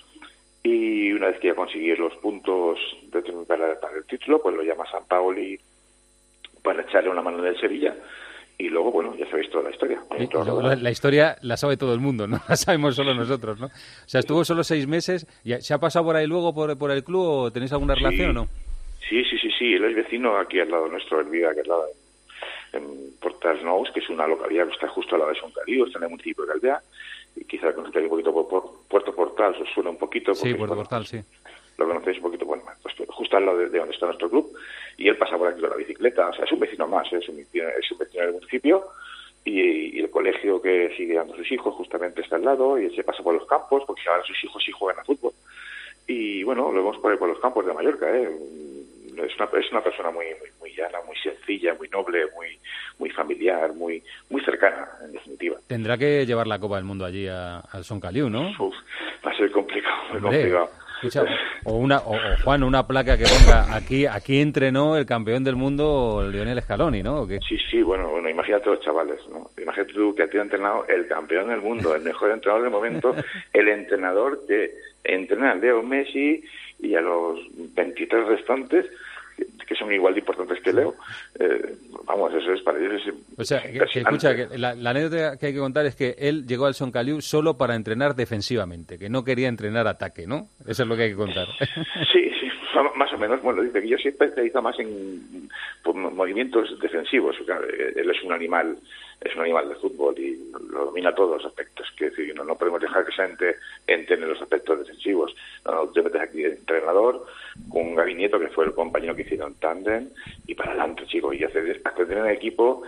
y una vez que ya conseguir los puntos de, para, para el título, pues lo llama San Paoli para echarle una mano del Sevilla. Y luego, bueno, ya sabéis toda la historia. Y Todo luego lo la, demás. la historia la sabe todo el mundo, no la sabemos solo nosotros, ¿no? O sea, estuvo solo seis meses. ¿Y ¿Se ha pasado por ahí luego por, por el club o tenéis alguna Sí. relación o no? Sí, sí, sí, sí, él es vecino aquí al lado nuestro, él vive aquí al lado en, en Portas Nous, que es una localidad que está justo al lado de Son Caliu, está en el municipio de Calvea, y quizá conozcáis un poquito por, por Puerto Portal, os suena un poquito. Sí, porque, Puerto bueno, Portal, sí. Lo conocéis un poquito, bueno, pues justo al lado de, de donde está nuestro club, y él pasa por aquí con la bicicleta, o sea, es un vecino más, es un, es un vecino del municipio, y, y el colegio que sigue dando a sus hijos justamente está al lado, y él se pasa por los campos, porque ahora sus hijos sí juegan a fútbol. Y bueno, lo vemos por ahí por los campos de Mallorca, ¿eh? Es una, es una persona muy, muy muy llana, muy sencilla, muy noble, muy muy familiar, muy muy cercana, en definitiva. Tendrá que llevar la Copa del Mundo allí a- al Son Caliu, ¿no? Uf, va a ser complicado, muy Hombre, complicado. escucha, o, una, o, o, Juan, una placa que ponga aquí aquí entrenó el campeón del mundo, Lionel Scaloni, ¿no? ¿O qué? Sí, sí, bueno, bueno, imagínate los chavales, ¿no? Imagínate tú que a ti ha entrenado el campeón del mundo, el mejor entrenador del momento, el entrenador que entrena a Leo Messi y a los veintitrés restantes, que, que son igual de importantes que Leo. Eh, vamos, eso es para ellos. Es O sea, que, que impresionante. escucha, que la, la anécdota que hay que contar es que él llegó al Son Caliu solo para entrenar defensivamente, que no quería entrenar ataque, ¿no? Eso es lo que hay que contar. Sí, sí, más o menos. Bueno, dice que yo siempre especializo más en pues, movimientos defensivos. Claro, él es un animal, es un animal de fútbol y lo domina todos los aspectos. Que decir, no, no podemos dejar que esa gente entre en los aspectos defensivos. No, no, te metes aquí de entrenador con un Gabinieto que fue el compañero que hicieron tándem y para adelante, chicos. Y hacer, hacer tener un equipo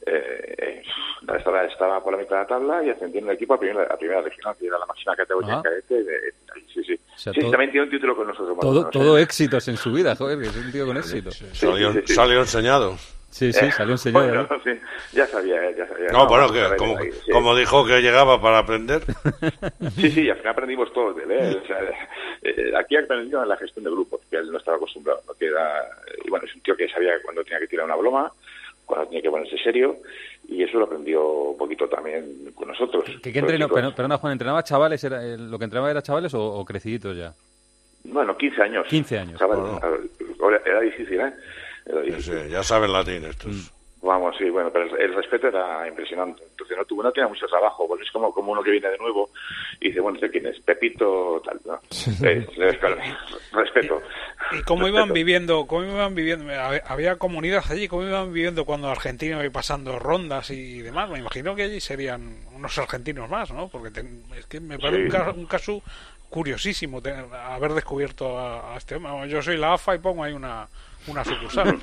eh, eh, estaba, estaba por la mitad de la tabla y ascendiendo el equipo a primera, a primera regional, que era la máxima categoría en cadete. De, de, sí, sí. O sea, sí, todo, también tiene un título con nosotros. Todo, bueno, todo ¿no? éxitos en su vida, joder, que es un tío con éxito. Sí, sí, salió, sí, sí, sí. salió enseñado. Sí, sí, salió enseñado. Bueno, sí, ya sabía, ya sabía. No, no bueno, que como, ahí, sí. como dijo que llegaba para aprender. Sí, sí, al final aprendimos todos de él. O sea, eh, aquí aprendió en la gestión de grupos, que él no estaba acostumbrado. ¿no? Que era, y bueno, es un tío que sabía cuando tenía que tirar una broma, cuando tenía que ponerse serio, y eso lo aprendió un poquito también con nosotros. ¿Qué, qué entrenó? Pero, perdona, Juan, ¿entrenaba chavales? Era, ¿Lo que entrenaba era chavales o, o creciditos ya? Bueno, quince años. quince años. Chavales, bueno. Era difícil, ¿eh? Era difícil. Sí, ya saben latín estos. Mm. Vamos, sí, bueno, pero el, el respeto era impresionante. Entonces no tuvo, no tenía mucho trabajo, porque es como, como uno que viene de nuevo y dice, bueno, ¿este quién es? Pepito, tal, ¿no? Eh, respeto. ¿Y cómo respeto. iban viviendo, cómo iban viviendo? Había comunidad allí, ¿cómo iban viviendo cuando Argentina iba pasando rondas y demás? Me imagino que allí serían unos argentinos más, ¿no? Porque ten, es que me parece sí. un, caso, un caso curiosísimo tener, haber descubierto a, a este hombre. Yo soy la A F A y pongo ahí una, una sucursal.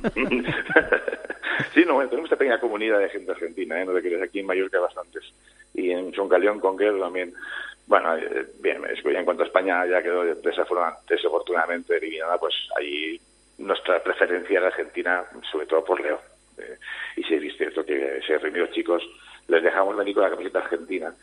Sí, no, bueno, tenemos esta pequeña comunidad de gente argentina, ¿eh? No te crees, aquí en Mallorca bastantes. Y en Choncaleón, Conquer también. Bueno, eh, bien, en cuanto a España ya quedó desafortunadamente eliminada, pues ahí nuestra preferencia era Argentina, sobre todo por Leo. Eh, y sí es cierto que se reunió chicos, les dejamos venir con la camiseta argentina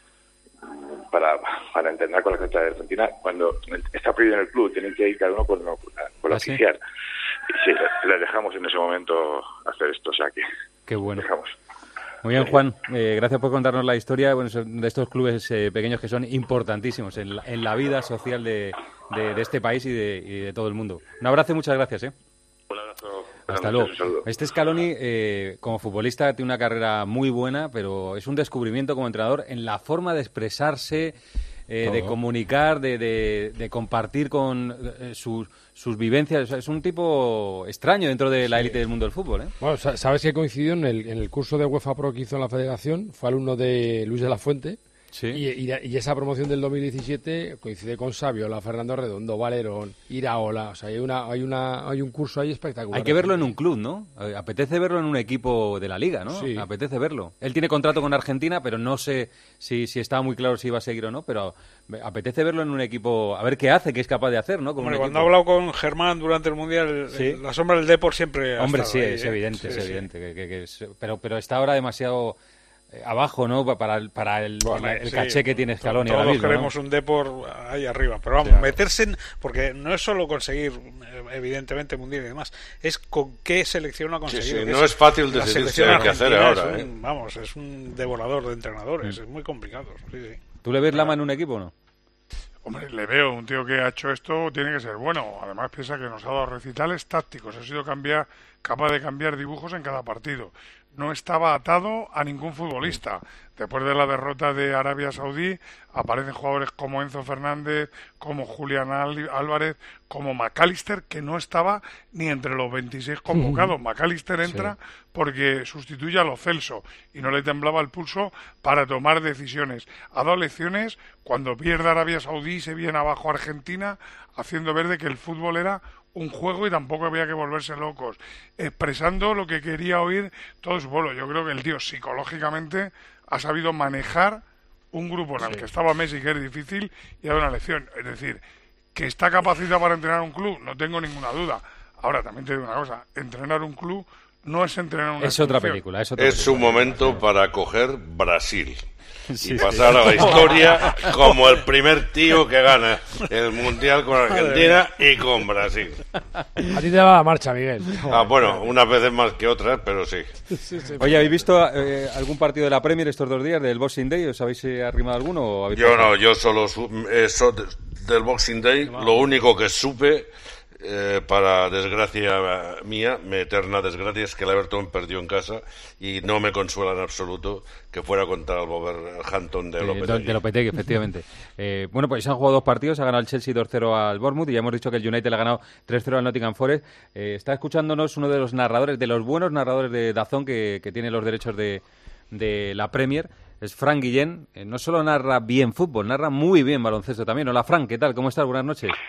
para, para entrenar con la camiseta de Argentina. Cuando está prohibido en el club, tienen que ir cada uno con, con la, con la ¿Ah, oficial. Sí? Sí, les dejamos en ese momento hacer esto, o sea que... Qué bueno. Dejamos. Muy bien, Juan, eh, gracias por contarnos la historia bueno, de estos clubes eh, pequeños que son importantísimos en la, en la vida social de, de, de este país y de, y de todo el mundo. Un abrazo y muchas gracias. ¿eh? Un abrazo. Hasta luego. Este Scaloni, eh, como futbolista, tiene una carrera muy buena, pero es un descubrimiento como entrenador en la forma de expresarse, eh, de comunicar, de, de, de compartir con eh, sus, sus vivencias. O sea, es un tipo extraño dentro de la élite sí. del mundo del fútbol. ¿eh? Bueno, sabes que coincidió en el, en el curso de UEFA Pro que hizo en la Federación, fue alumno de Luis de la Fuente. Sí. Y, y, y esa promoción del dos mil diecisiete coincide con Saviola, Fernando Redondo, Valerón, Iraola. O sea, hay una, hay una, hay un curso ahí espectacular. Hay que verlo en un club, ¿no? Apetece verlo en un equipo de la Liga, ¿no? Sí. Apetece verlo. Él tiene contrato con Argentina, pero no sé si, si estaba muy claro si iba a seguir o no, pero apetece verlo en un equipo, a ver qué hace, qué es capaz de hacer, ¿no? Como Hombre, cuando he hablado con Germán durante el Mundial, ¿sí? la sombra del Depor siempre ha Hombre, sí, ahí, es ¿eh? evidente, sí, es sí. evidente. Que, que, que es, pero, pero está ahora demasiado... abajo, ¿no? Para, para el, bueno, el sí, caché que tiene Scaloni todos ahora mismo, queremos ¿no? un Depor ahí arriba, pero vamos, claro. meterse en... Porque no es solo conseguir, evidentemente, mundial y demás, es con qué selección lo ha conseguido. Sí, sí, no es, es fácil decidir qué hay que hacer ahora, un, ¿eh? Vamos, es un devorador de entrenadores, mm. es muy complicado. Sí, sí. ¿Tú le ves Lama en un equipo o no? Hombre, le veo, un tío que ha hecho esto tiene que ser bueno. Además piensa que nos ha dado recitales tácticos, ha sido cambiar, capaz de cambiar dibujos en cada partido. No estaba atado a ningún futbolista. Después de la derrota de Arabia Saudí aparecen jugadores como Enzo Fernández, como Julián Álvarez, como McAllister, que no estaba ni entre los veintiséis convocados. McAllister entra sí. porque sustituye a Lo Celso y no le temblaba el pulso para tomar decisiones. Ha dado lecciones cuando pierde Arabia Saudí y se viene abajo Argentina, haciendo ver de que el fútbol era un juego y tampoco había que volverse locos, expresando lo que quería oír todo su pueblo. Yo creo que el tío psicológicamente ha sabido manejar un grupo en el sí. que estaba Messi, que es difícil, y ha dado una lección. Es decir, que está capacitado para entrenar un club, no tengo ninguna duda. Ahora, también te digo una cosa, entrenar un club no es entrenar una Es otra película. Es, otra es película. un momento para coger Brasil. Sí, y pasar sí. a la historia como el primer tío que gana el Mundial con Argentina y con Brasil. A ti te va la marcha, Miguel. Ah, bueno, unas veces más que otras, pero sí. sí, sí Oye, ¿habéis visto eh, algún partido de la Premier estos dos días, del Boxing Day? ¿Os habéis eh, arrimado alguno? O habéis yo pasado? no, yo solo su eh, so de, del Boxing Day, no, lo único que supe... Eh, para desgracia mía, mi eterna desgracia, es que el Everton perdió en casa y no me consuela en absoluto que fuera contra el Wolverhampton de Lopetegui. De Lopetegui, efectivamente. eh, bueno, pues se han jugado dos partidos, ha ganado el Chelsea dos cero al Bournemouth y ya hemos dicho que el United le ha ganado tres cero al Nottingham Forest. Eh, está escuchándonos uno de los narradores, de los buenos narradores de DAZN que, que tiene los derechos de, de la Premier. Es Fran Guillén. Eh, no solo narra bien fútbol, narra muy bien baloncesto también. Hola, Fran, ¿qué tal? ¿Cómo estás? Buenas noches.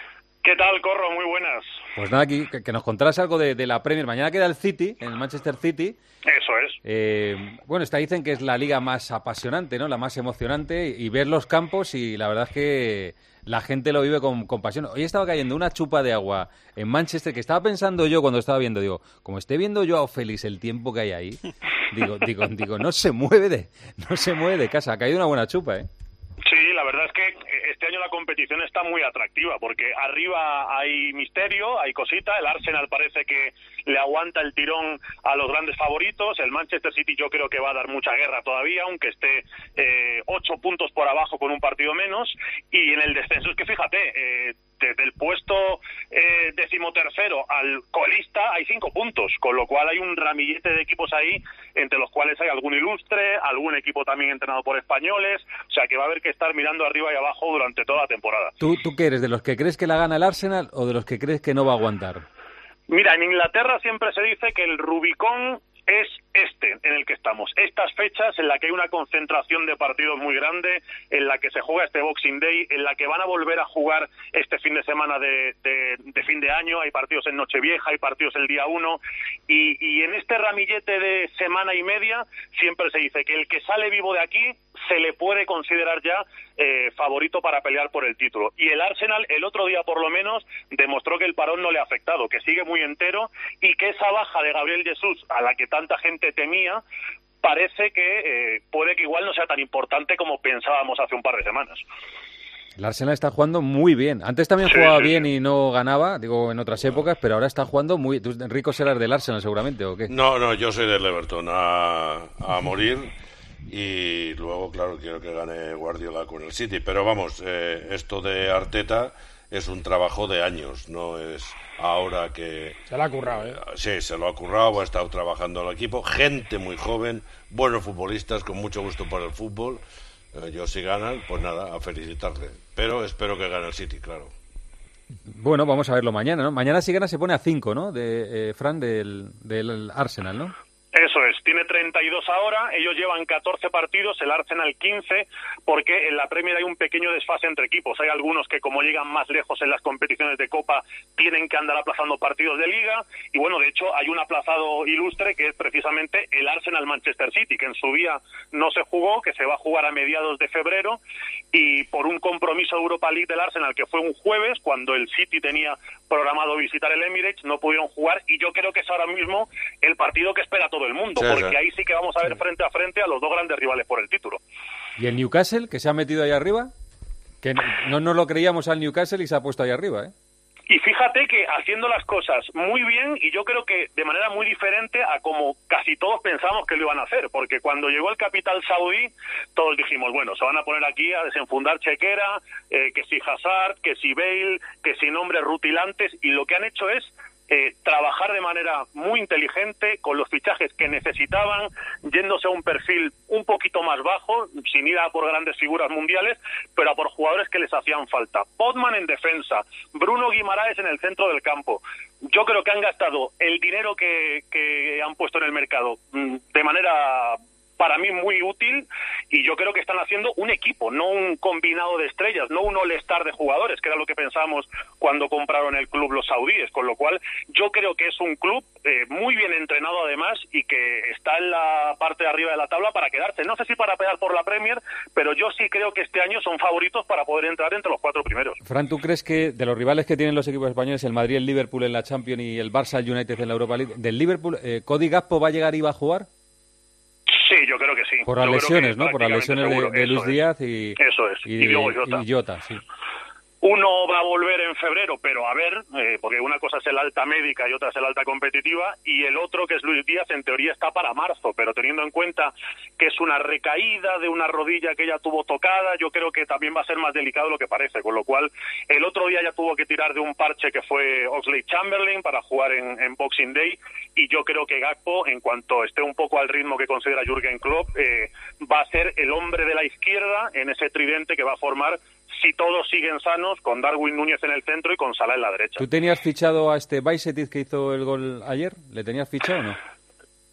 ¿Qué tal, Corro? Muy buenas. Pues nada, aquí, que, que nos contaras algo de, de la Premier. Mañana queda el City, en el Manchester City. Eso es. Eh, bueno, esta dicen que es la liga más apasionante, ¿no? La más emocionante, y ver los campos, y la verdad es que la gente lo vive con, con pasión. Hoy estaba cayendo una chupa de agua en Manchester, que estaba pensando yo cuando estaba viendo, digo, como esté viendo yo a Félix el tiempo que hay ahí, digo, digo, digo, no se mueve de, no se mueve de casa. Ha caído una buena chupa, ¿eh? Sí, la verdad es que este año la competición está muy atractiva, porque arriba hay misterio, hay cosita. El Arsenal parece que le aguanta el tirón a los grandes favoritos. El Manchester City yo creo que va a dar mucha guerra todavía, aunque esté eh, ocho puntos por abajo con un partido menos. Y en el descenso es que fíjate, eh, desde el puesto eh, decimotercero al colista hay cinco puntos, con lo cual hay un ramillete de equipos ahí, entre los cuales hay algún ilustre, algún equipo también entrenado por españoles. O sea que va a haber que estar mirando arriba y abajo durante toda la temporada. ¿Tú, ¿Tú qué eres? ¿De los que crees que la gana el Arsenal o de los que crees que no va a aguantar? Mira, en Inglaterra siempre se dice que el Rubicón es este en el que estamos. Estas fechas en la que hay una concentración de partidos muy grande, en la que se juega este Boxing Day, en la que van a volver a jugar este fin de semana de, de, de fin de año. Hay partidos en Nochevieja, hay partidos el día uno, y, y en este ramillete de semana y media siempre se dice que el que sale vivo de aquí se le puede considerar ya eh, favorito para pelear por el título. Y el Arsenal el otro día por lo menos demostró que el parón no le ha afectado, que sigue muy entero, y que esa baja de Gabriel Jesús, a la que tanta gente temía, parece que eh, puede que igual no sea tan importante como pensábamos hace un par de semanas. El Arsenal está jugando muy bien. Antes también sí, jugaba sí, bien y no ganaba, digo, en otras épocas, pero ahora está jugando muy... ¿Tú, Enrico, serás del Arsenal seguramente o qué? No, no, yo soy del Everton a, a morir. Y luego, claro, quiero que gane Guardiola con el City. Pero vamos, eh, esto de Arteta es un trabajo de años, no es ahora que... Se lo ha currado, ¿eh? Sí, se lo ha currado, ha estado trabajando el equipo. Gente muy joven, buenos futbolistas, con mucho gusto por el fútbol. Eh, yo si ganan, pues nada, a felicitarle. Pero espero que gane el City, claro. Bueno, vamos a verlo mañana, ¿no? Mañana si gana se pone a cinco, ¿no? De eh, Fran, del, del Arsenal, ¿no? Eso es, tiene treinta y dos ahora, ellos llevan catorce partidos, el Arsenal quince, porque en la Premier hay un pequeño desfase entre equipos. Hay algunos que, como llegan más lejos en las competiciones de Copa, tienen que andar aplazando partidos de Liga, y bueno, de hecho hay un aplazado ilustre que es precisamente el Arsenal-Manchester City, que en su día no se jugó, que se va a jugar a mediados de febrero, y por un compromiso de Europa League del Arsenal, que fue un jueves, cuando el City tenía programado visitar el Emirates, no pudieron jugar, y yo creo que es ahora mismo el partido que espera todo el mundo, sí, porque sí. ahí sí que vamos a ver frente a frente a los dos grandes rivales por el título. ¿Y el Newcastle, que se ha metido ahí arriba? Que no nos lo creíamos al Newcastle y se ha puesto ahí arriba, ¿eh? Y fíjate que haciendo las cosas muy bien, y yo creo que de manera muy diferente a como casi todos pensamos que lo iban a hacer, porque cuando llegó el capital saudí, todos dijimos, bueno, se van a poner aquí a desenfundar chequera, eh, que si Hazard, que si Bale, que si nombres rutilantes, y lo que han hecho es Eh, trabajar de manera muy inteligente con los fichajes que necesitaban, yéndose a un perfil un poquito más bajo, sin ir a por grandes figuras mundiales, pero a por jugadores que les hacían falta. Podman en defensa, Bruno Guimaraes en el centro del campo. Yo creo que han gastado el dinero que, que han puesto en el mercado de manera, para mí, muy útil, y yo creo que están haciendo un equipo, no un combinado de estrellas, no un all-star de jugadores, que era lo que pensábamos cuando compraron el club los saudíes, con lo cual yo creo que es un club eh, muy bien entrenado además, y que está en la parte de arriba de la tabla para quedarse. No sé si para pelear por la Premier, pero yo sí creo que este año son favoritos para poder entrar entre los cuatro primeros. Fran, ¿tú crees que de los rivales que tienen los equipos españoles, el Madrid, el Liverpool en la Champions y el Barça, el United en la Europa League, del Liverpool, eh, ¿Cody Gakpo va a llegar y va a jugar? Sí, yo creo que sí. Por las yo lesiones, ¿no? Por las lesiones seguro. de, de Luis Eso Díaz es. y, Eso es. y, y Diogo Jota. Y Jota, sí. Uno va a volver en febrero, pero a ver, eh, porque una cosa es el alta médica y otra es el alta competitiva, y el otro, que es Luis Díaz, en teoría está para marzo, pero teniendo en cuenta que es una recaída de una rodilla que ella tuvo tocada, yo creo que también va a ser más delicado de lo que parece, con lo cual el otro día ya tuvo que tirar de un parche que fue Oxlade-Chamberlain para jugar en, en Boxing Day, y yo creo que Gakpo, en cuanto esté un poco al ritmo que considera Jürgen Klopp, eh, va a ser el hombre de la izquierda en ese tridente que va a formar, si todos siguen sanos, con Darwin Núñez en el centro y con Salah en la derecha. ¿Tú tenías fichado a este Bajcetic que hizo el gol ayer? ¿Le tenías fichado o no?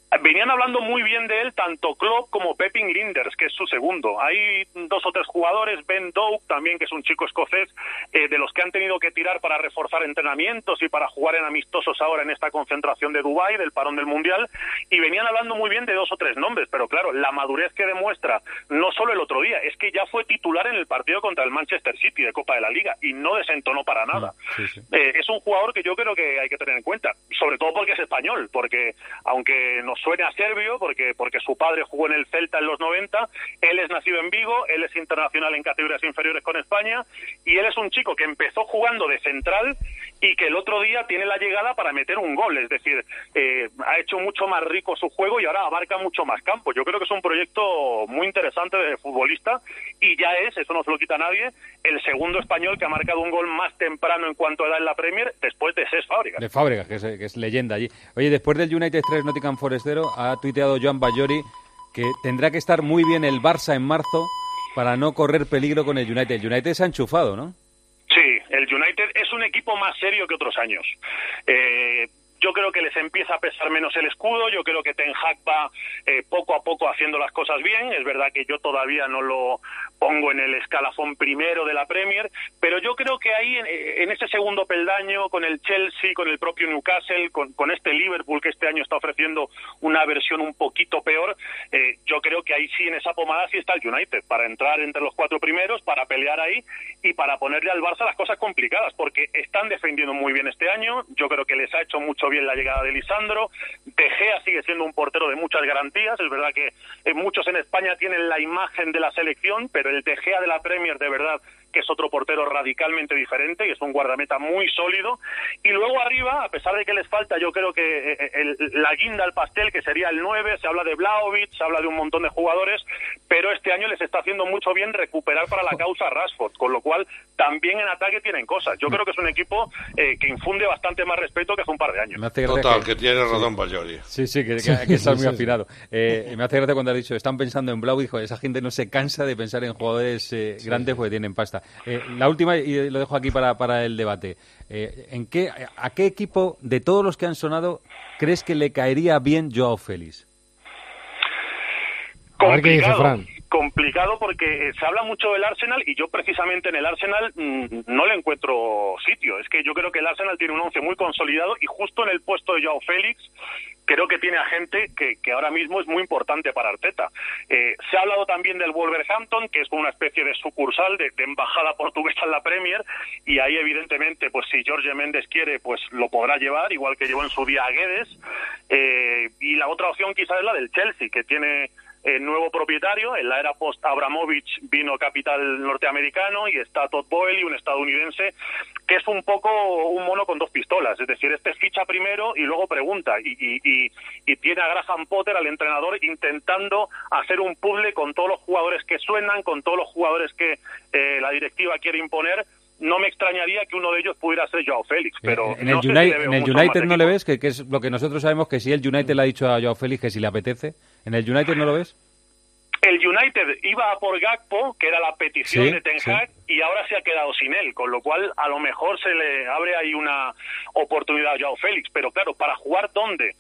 Venían hablando muy bien de él tanto Klopp como Pepin Linders, que es su segundo. Hay dos o tres jugadores, Ben Doak también, que es un chico escocés, eh, de los que han tenido que tirar para reforzar entrenamientos y para jugar en amistosos ahora en esta concentración de Dubái, del parón del Mundial, y venían hablando muy bien de dos o tres nombres, pero claro, la madurez que demuestra, no solo el otro día, es que ya fue titular en el partido contra el Manchester City de Copa de la Liga y no desentonó para nada. Sí, sí. Eh, es un jugador que yo creo que hay que tener en cuenta, sobre todo porque es español, porque aunque nos suene a serbio, porque porque su padre jugó en el Celta en los noventa, él es nacido en Vigo, él es internacional en categorías inferiores con España, y él es un chico que empezó jugando de central y que el otro día tiene la llegada para meter un gol, es decir, eh, ha hecho mucho más rico su juego y ahora abarca mucho más campo. Yo creo que es un proyecto muy interesante de futbolista y ya es, eso no se lo quita a nadie, el segundo español que ha marcado un gol más temprano en cuanto a edad en la Premier después de Cesc Fábregas. De Fábregas, que es, que es leyenda allí. Oye, después del United tres Nottingham Forest cero, ha tuiteado Joan Bajori que tendrá que estar muy bien el Barça en marzo para no correr peligro con el United. El United se ha enchufado, ¿no? Sí, el United es un equipo más serio que otros años. Eh... Yo creo que les empieza a pesar menos el escudo, yo creo que Ten Hag va eh, poco a poco haciendo las cosas bien, es verdad que yo todavía no lo pongo en el escalafón primero de la Premier, pero yo creo que ahí en, en ese segundo peldaño, con el Chelsea, con el propio Newcastle, con, con este Liverpool que este año está ofreciendo una versión un poquito peor, eh, yo creo que ahí sí, en esa pomada sí está el United, para entrar entre los cuatro primeros, para pelear ahí y para ponerle al Barça las cosas complicadas, porque están defendiendo muy bien este año, yo creo que les ha hecho mucho bien la llegada de Lisandro. De Gea sigue siendo un portero de muchas garantías, es verdad que eh, muchos en España tienen la imagen de la selección, pero el De Gea de la Premier de verdad que es otro portero radicalmente diferente y es un guardameta muy sólido. Y luego arriba, a pesar de que les falta, yo creo que el, la guinda al pastel, que sería el nueve, se habla de Vlahovic, se habla de un montón de jugadores, pero este año les está haciendo mucho bien recuperar para la causa a Rashford, con lo cual también en ataque tienen cosas. Yo creo que es un equipo eh, que infunde bastante más respeto que hace un par de años. Total, que, que tiene razón Bajori. Sí, sí, que, que, que está muy afinado. Eh, me hace gracia cuando has dicho, están pensando en Vlahovic, esa gente no se cansa de pensar en jugadores eh, sí, grandes porque tienen pasta. Eh, la última, y lo dejo aquí para, para el debate. Eh, ¿en qué, ¿A qué equipo de todos los que han sonado crees que le caería bien Joao Félix? A ver qué dice Fran. Complicado porque se habla mucho del Arsenal y yo precisamente en el Arsenal mmm, no le encuentro sitio. Es que yo creo que el Arsenal tiene un once muy consolidado y justo en el puesto de Joao Félix creo que tiene a gente que, que ahora mismo es muy importante para Arteta. Eh, se ha hablado también del Wolverhampton, que es como una especie de sucursal de, de embajada portuguesa en la Premier, y ahí evidentemente, pues si Jorge Méndez quiere, pues lo podrá llevar, igual que llevó en su día a Guedes. Eh, y la otra opción quizás es la del Chelsea, que tiene eh, nuevo propietario. En la era post-Abramovich vino capital norteamericano y está Todd Boehly, un estadounidense, que es un poco un mono con dos pistolas. Es decir, este ficha primero y luego pregunta. Y, y, y, y tiene a Graham Potter, al entrenador, intentando hacer un puzzle con todos los jugadores que suenan, con todos los jugadores que eh, la directiva quiere imponer. No me extrañaría que uno de ellos pudiera ser Joao Félix, pero en no el, sé United, si le veo en el mucho United más no le equipo. ves, que, que es lo que nosotros sabemos, que si el United le ha dicho a Joao Félix que si le apetece, ¿en el United no lo ves? El United iba a por Gakpo, que era la petición Sí, de Ten sí. Hag, y ahora se ha quedado sin él, con lo cual a lo mejor se le abre ahí una oportunidad a Joao Félix, pero claro, ¿para jugar dónde?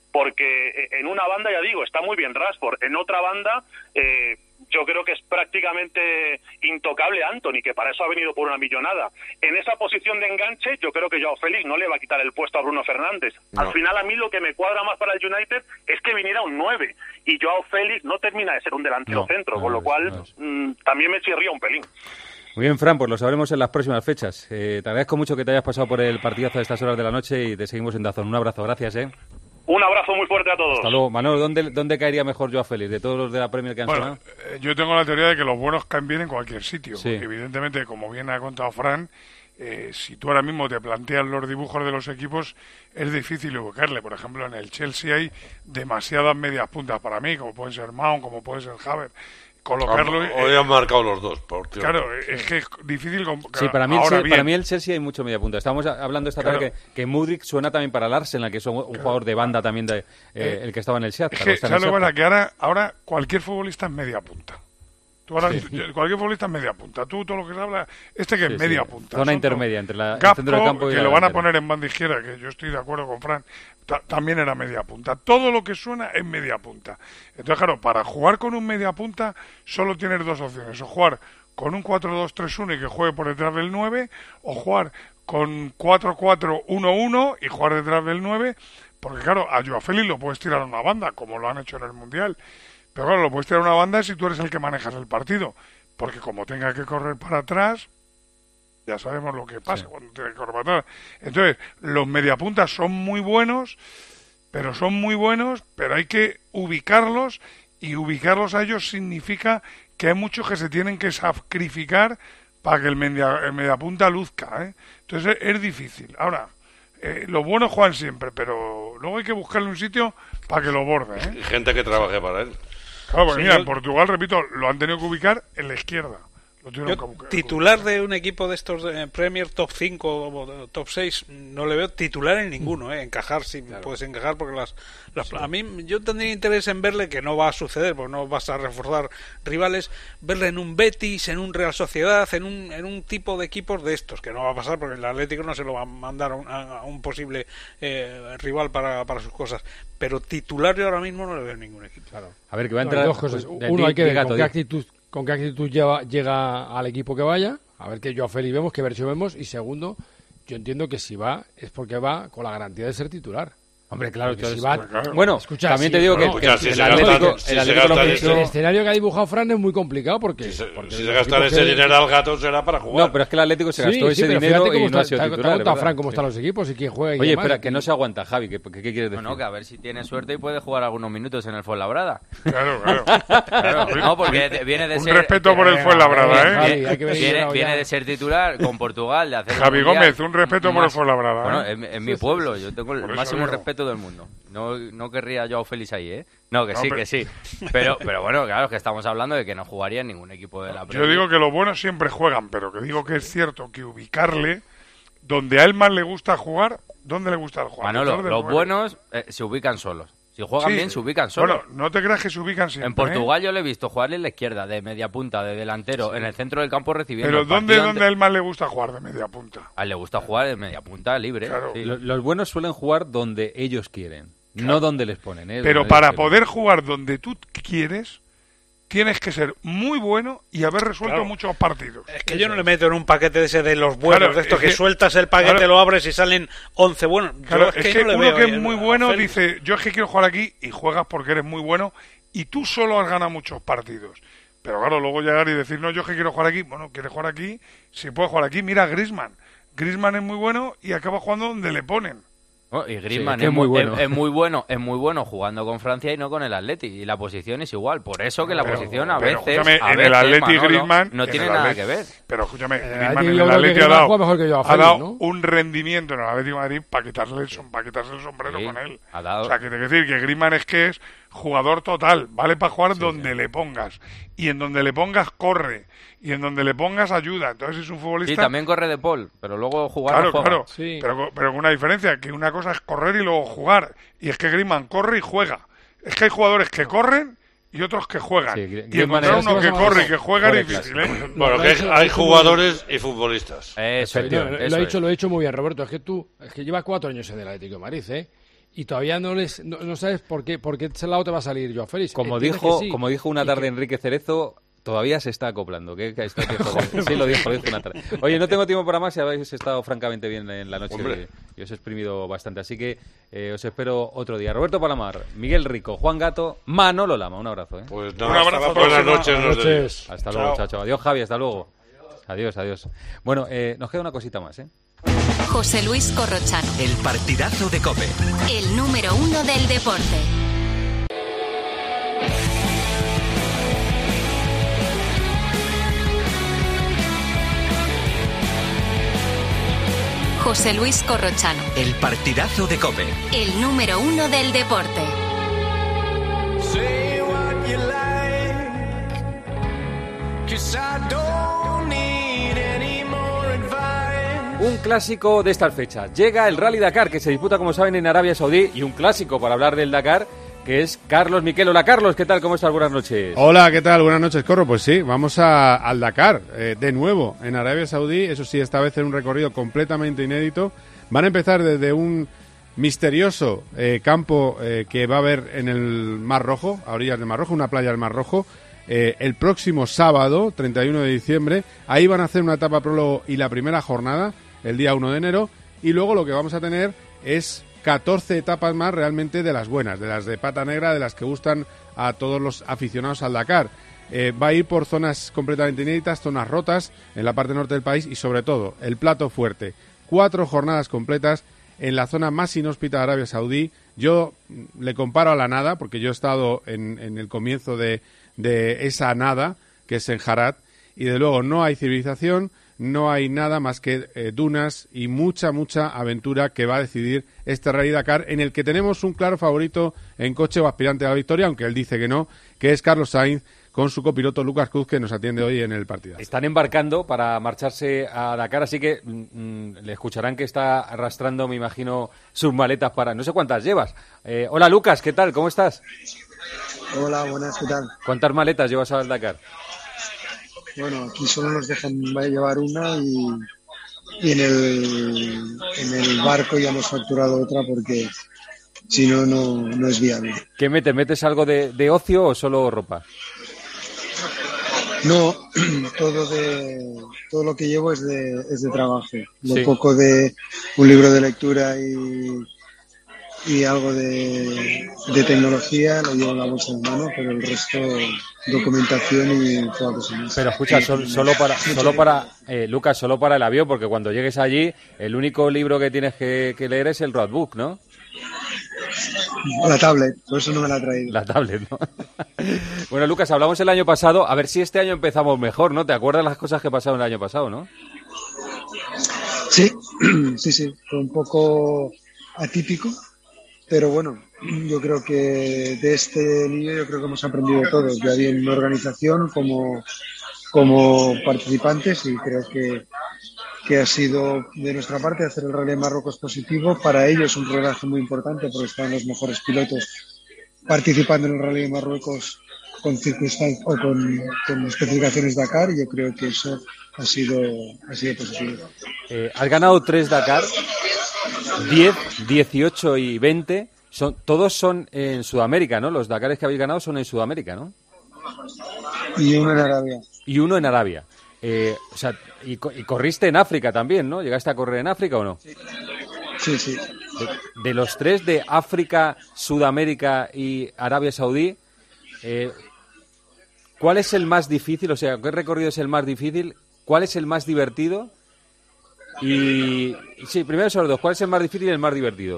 Porque en una banda, ya digo, está muy bien Rashford, en otra banda eh, yo creo que es prácticamente intocable Antony, que para eso ha venido por una millonada. En esa posición de enganche, yo creo que Joao Félix no le va a quitar el puesto a Bruno Fernández. No. Al final, a mí lo que me cuadra más para el United es que viniera un nueve, y Joao Félix no termina de ser un delantero No, centro, no con lo es, cual no es. mmm, también me chirría un pelín. Muy bien, Fran, pues lo sabremos en las próximas fechas. Eh, te agradezco mucho que te hayas pasado por el partidazo de estas horas de la noche y te seguimos en Dazón. Un abrazo, gracias, ¿eh? Un abrazo muy fuerte a todos. Hasta luego. Manolo, ¿dónde, dónde caería mejor Joao Félix? ¿De todos los de la Premier que han Bueno, sonado? eh, yo tengo la teoría de que los buenos caen bien en cualquier sitio. Sí. Porque evidentemente, como bien ha contado Fran, eh, si tú ahora mismo te planteas los dibujos de los equipos, es difícil ubicarle. Por ejemplo, en el Chelsea hay demasiadas medias puntas para mí, como pueden ser Mount, como puede ser Havertz. Colocarlo... Hoy, hoy han marcado los dos, por Dios. Claro, es que es difícil... con- Sí, para mí, el, ahora Chel- bien, para mí el Chelsea hay mucho media punta. Estábamos a- hablando esta tarde Claro. que, que Mudryk suena también para el Arsenal, que es un, un jugador de banda también, de, eh, Eh, el que estaba en el Shakhtar. es que, está en el ¿sabes lo que Shakhtar. pasa? Que ahora, ahora cualquier futbolista es media punta. Tú ahora, Sí. cualquier futbolista es media punta. Tú, todo lo que se habla, este que Sí, es media sí. punta. Zona Son intermedia todo- entre la- el Gakpo, centro del campo y que la lo van a delantera. poner en banda izquierda, que yo estoy de acuerdo con Fran, ta- también era media punta. Todo lo que suena es media punta. Entonces, claro, para jugar con un media punta solo tienes dos opciones. O jugar con un cuatro dos tres uno y que juegue por detrás del nueve, o jugar con cuatro cuatro uno uno y jugar detrás del nueve, porque claro, a Joao Félix lo puedes tirar a una banda, como lo han hecho en el Mundial. Pero claro, lo puedes tirar a una banda si tú eres el que manejas el partido. Porque como tenga que correr para atrás, ya sabemos lo que pasa Sí. cuando tiene que correr para atrás. Entonces, los mediapuntas son muy buenos, pero son muy buenos, pero hay que ubicarlos, y ubicarlos a ellos significa que hay muchos que se tienen que sacrificar para que el, media, el mediapunta luzca, ¿eh? Entonces es, es difícil. Ahora, eh, los buenos juegan siempre, pero luego hay que buscarle un sitio para que lo borde, ¿eh? Y gente que trabaje para él. Claro, porque Sí, mira, yo- en Portugal, repito, lo han tenido que ubicar en la izquierda. Lo tuvieron Yo, que ubicar. titular de un equipo de estos de Premier top cinco o top seis, no le veo titular en ninguno, ¿eh? Encajar, sí, puedes encajar, porque las, las a mí yo tendría interés en verle, que no va a suceder, porque no vas a reforzar rivales, verle en un Betis, en un Real Sociedad, en un, en un tipo de equipos de estos, que no va a pasar porque el Atlético no se lo va a mandar a un, a un posible eh, rival para, para sus cosas. Pero titular yo ahora mismo no le veo en ningún equipo. Claro. A ver, que va a No, entrar... hay dos cosas. De- Uno, di- hay que di, ver Gato, con di. qué actitud, con qué actitud lleva, llega al equipo que vaya, a ver qué Joao Félix vemos, qué versión vemos, y segundo, yo entiendo que si va es porque va con la garantía de ser titular. Hombre, claro, Porque entonces- si va- claro. Bueno, escucha, también sí, te digo que- bueno, que Escucha, si el se Atlético- gastan- el si se Atlético gastan lo que- ese- El escenario que ha dibujado Fran es muy complicado porque... porque Si se los gastan equipos ese que- dinero al gato será para jugar. No, pero es que el Atlético se Sí, gastó sí, ese pero dinero fíjate y cómo no ha está- sido te- te titular. ha contado ¿verdad? Fran cómo Sí. están los equipos y quién juega y Oye, demás. espera, que no se aguanta, Javi. ¿Qué, qué quieres decir? Bueno, que a ver si tiene suerte y puede jugar algunos minutos en el Fuenlabrada. Claro, claro. Claro, no, porque de- viene de Un ser... respeto por el Fuenlabrada, ¿eh? Viene, hay que venir viene, ya. viene de ser titular con Portugal, de hacer el Javi Mundial. Gómez, un respeto por el Más- Fuenlabrada, ¿eh? Bueno, en, en mi pueblo, yo tengo el Por eso máximo digo. respeto del mundo. No, no querría a Joao Félix ahí, ¿eh? No, que No, sí, pero- que sí. Pero, pero bueno, claro, es que estamos hablando de que no jugaría en ningún equipo de la Yo Premier. digo que los buenos siempre juegan, pero que digo que es cierto que ubicarle donde a él más le gusta jugar, ¿dónde le gusta jugar? Manolo, Detrás del los nueve. buenos eh, se ubican solos. Si juegan Sí. bien, se ubican solos. Bueno, no te creas que se ubican siempre. En Portugal yo le he visto jugar en la izquierda, de media punta, de delantero, Sí. en el centro del campo ¿eh? recibiendo. Pero el ¿dónde, partido ¿dónde a él más le gusta jugar de media punta? A él le gusta jugar de media punta, libre. sí. Lo- Los buenos suelen jugar donde ellos quieren, no donde les ponen. ¿eh? Pero Donde para ellos quieren. poder jugar donde tú quieres, tienes que ser muy bueno y haber resuelto Claro. muchos partidos. Es que yo no le meto en un paquete de ese de los buenos, Claro, de estos es que, que- sueltas el paquete, claro. lo abres y salen once buenos. Yo Claro, es es que, que no le uno veo que es ahí muy a bueno Félix. dice, yo es que quiero jugar aquí, y juegas porque eres muy bueno y tú solo has ganado muchos partidos. Pero claro, luego llegar y decir, no, yo es que quiero jugar aquí. Bueno, quieres jugar aquí, si puedes jugar aquí. Mira, Griezmann. Griezmann es muy bueno y acaba jugando donde le ponen. Oh, y Griezmann Sí, es que es, es muy muy bueno. es, es muy bueno, es muy bueno jugando con Francia y no con el Atleti. Y la posición es igual. Por eso que la Pero- posición a pero, veces, escúchame, a en veces, el Atleti Manolo, Griezmann no en tiene el nada Atleti- que ver. Pero escúchame, Atleti Griezmann en yo el creo que Atleti ha Griezmann dado, juega mejor que Joao ha Félix, dado ¿no? un rendimiento en el Atlético de Madrid para quitarle el, som- para quitarse el sombrero Sí, con él. ha dado- O sea, que te quiero decir que Griezmann es que es jugador total, vale para jugar donde le pongas. Y en donde le pongas corre. Y en donde le pongas ayuda. Entonces es un futbolista... Sí, también corre de Paul, pero luego jugar Claro, no juega. claro, pero, pero con una diferencia, que una cosa es correr y luego jugar, y es que Griezmann corre y juega. Es que hay jugadores que corren y otros que juegan. Sí, y Griezmann encontrar es- uno que corre y que juega Fuera es de difícil, ¿eh? Bueno, que hay, hay jugadores y futbolistas. Eso, No, tío, lo, eso ha es. dicho, lo he dicho muy bien, Roberto. Es que tú, es que llevas cuatro años en el Atlético de Madrid, ¿eh? Y todavía no les, no, no sabes por qué, por qué ese lado te va a salir Joao Félix. Como Entiendes dijo, que sí. como dijo una Y tarde que- Enrique Cerezo, todavía se está acoplando. Que, que esto hay que joder. Sí, lo dijo, lo dijo una tarde. Oye, no tengo tiempo para más y habéis estado francamente bien en la noche Hombre. y os he exprimido bastante. Así que eh, os espero otro día. Roberto Palamar, Miguel Rico, Juan Gato, Manolo Lama. Un abrazo. ¿eh? Pues Un abrazo, buenas próxima. noches. Buenas nos de- noches. Hasta luego, chao, chao. Adiós, Javi, hasta luego. Adiós, adiós. Bueno, eh, nos queda una cosita más, ¿eh? José Luis Corrochano, El partidazo de COPE. el número uno del deporte. José Luis Corrochano, El partidazo de COPE. el número uno del deporte. Say what you like, 'cause I don't need any more advice. Un clásico de estas fechas. Llega el Rally Dakar, que se disputa, como saben, en Arabia Saudí, y un clásico para hablar del Dakar que es Carlos Miquel. Hola, Carlos, ¿qué tal? ¿Cómo estás? Buenas noches. Hola, ¿qué tal? Buenas noches, Corro. Pues sí, vamos a, al Dakar, eh, de nuevo, en Arabia Saudí. Eso sí, esta vez en un recorrido completamente inédito. Van a empezar desde un misterioso eh, campo eh, que va a haber en el Mar Rojo, a orillas del Mar Rojo, una playa del Mar Rojo, eh, el próximo sábado, treinta y uno de diciembre. Ahí van a hacer una etapa prólogo y la primera jornada, el día uno de enero, y luego lo que vamos a tener es catorce etapas más realmente de las buenas, de las de pata negra, de las que gustan a todos los aficionados al Dakar. Eh, va a ir por zonas completamente inéditas, zonas rotas en la parte norte del país y sobre todo el plato fuerte. Cuatro jornadas completas en la zona más inhóspita de Arabia Saudí. Yo le comparo a la nada, porque yo he estado en, en el comienzo de, de esa nada, que es en Harat, y de luego no hay civilización, no hay nada más que eh, dunas y mucha, mucha aventura que va a decidir este Rally Dakar, en el que tenemos un claro favorito en coche o aspirante a la victoria, aunque él dice que no, que es Carlos Sainz, con su copiloto Lucas Cruz, que nos atiende hoy en el partido. Están embarcando para marcharse a Dakar, así que mmm, le escucharán que está arrastrando, me imagino, sus maletas para... No sé cuántas llevas. Eh, hola, Lucas, ¿qué tal? ¿Cómo estás? Hola, buenas, ¿qué tal? ¿Cuántas maletas llevas al Dakar? Bueno, aquí solo nos dejan llevar una y, y en, el, en el barco ya hemos facturado otra porque si no, no, no es viable. ¿Qué metes? ¿Metes algo de, de ocio o solo ropa? No, todo de todo lo que llevo es de, es de trabajo. Lo Sí. poco de un libro de lectura y, y algo de, de tecnología lo llevo en la bolsa de mano, pero el resto documentación y toda cosa más. Pero escucha, sol- solo para, solo para eh, Lucas, solo para el avión, porque cuando llegues allí, el único libro que tienes que, que leer es el roadbook, ¿no? La tablet, por eso no me la he traído. La tablet, ¿no? Bueno, Lucas, hablamos el año pasado, a ver si este año empezamos mejor, ¿no? ¿Te acuerdas las cosas que pasaron el año pasado, no? Sí, sí, sí, fue un poco atípico, pero bueno, yo creo que de este niño yo creo que hemos aprendido todos, ya bien en organización como, como participantes, y creo que, que ha sido de nuestra parte hacer el Rally de Marruecos positivo. Para ellos un rodaje muy importante porque están los mejores pilotos participando en el Rally de Marruecos con circunstancias o con, con especificaciones Dakar, y yo creo que eso ha sido, ha sido positivo. Eh, has ganado tres Dakar, diez, dieciocho y veinte. Son, todos son en Sudamérica, ¿no? Los Dakares que habéis ganado son en Sudamérica, ¿no? Y uno en Arabia. Y uno en Arabia. Eh, o sea, y, co- y corriste en África también, ¿no? ¿Llegaste a correr en África o no? Sí, sí. De, de los tres, de África, Sudamérica y Arabia Saudí, eh, ¿cuál es el más difícil? O sea, ¿qué recorrido es el más difícil? ¿Cuál es el más divertido? Y sí, primero sobre dos, ¿cuál es el más difícil y el más divertido?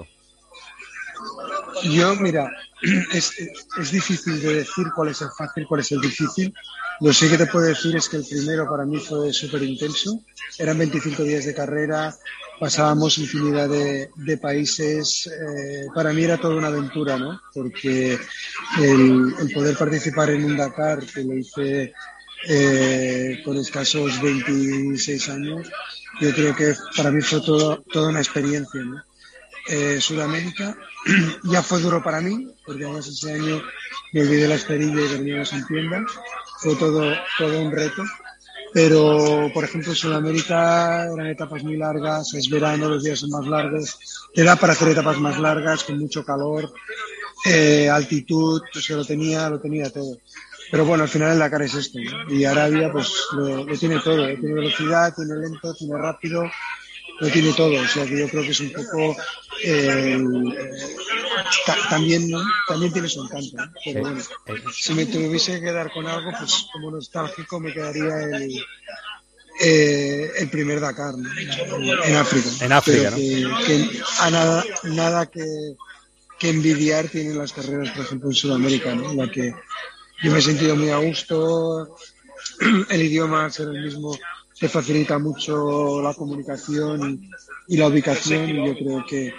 Yo, mira, es, es difícil de decir cuál es el fácil, cuál es el difícil. Lo sí que te puedo decir es que el primero para mí fue súper intenso. Eran veinticinco días de carrera, pasábamos infinidad de, de países. Eh, para mí era toda una aventura, ¿no? Porque el, el poder participar en un Dakar, que lo hice eh, con escasos veintiséis años, yo creo que para mí fue todo, toda una experiencia, ¿no? Eh, Sudamérica ya fue duro para mí, porque además ese año me olvidé la esterilla y dormíamos en tienda. Fue todo, todo un reto. Pero, por ejemplo, en Sudamérica eran etapas muy largas, es verano, los días son más largos, te da para hacer etapas más largas, con mucho calor, eh, altitud, pues lo tenía, lo tenía todo. Pero bueno, al final el Dakar es esto, ¿no? Y Arabia, pues lo, lo tiene todo, ¿eh? Tiene velocidad, tiene lento, tiene rápido, lo tiene todo. O sea que yo creo que es un poco eh, ta- también, ¿no? También tiene su encanto, ¿no? Pero bueno, si me tuviese que quedar con algo, pues como nostálgico me quedaría el eh, el primer Dakar, ¿no? En África. En África, Pero ¿no? que, que a nada, nada que, que envidiar tienen las carreras, por ejemplo, en Sudamérica, ¿no? En la que yo me he sentido muy a gusto, el idioma, al ser el mismo, te facilita mucho la comunicación y, y la ubicación, y yo creo que,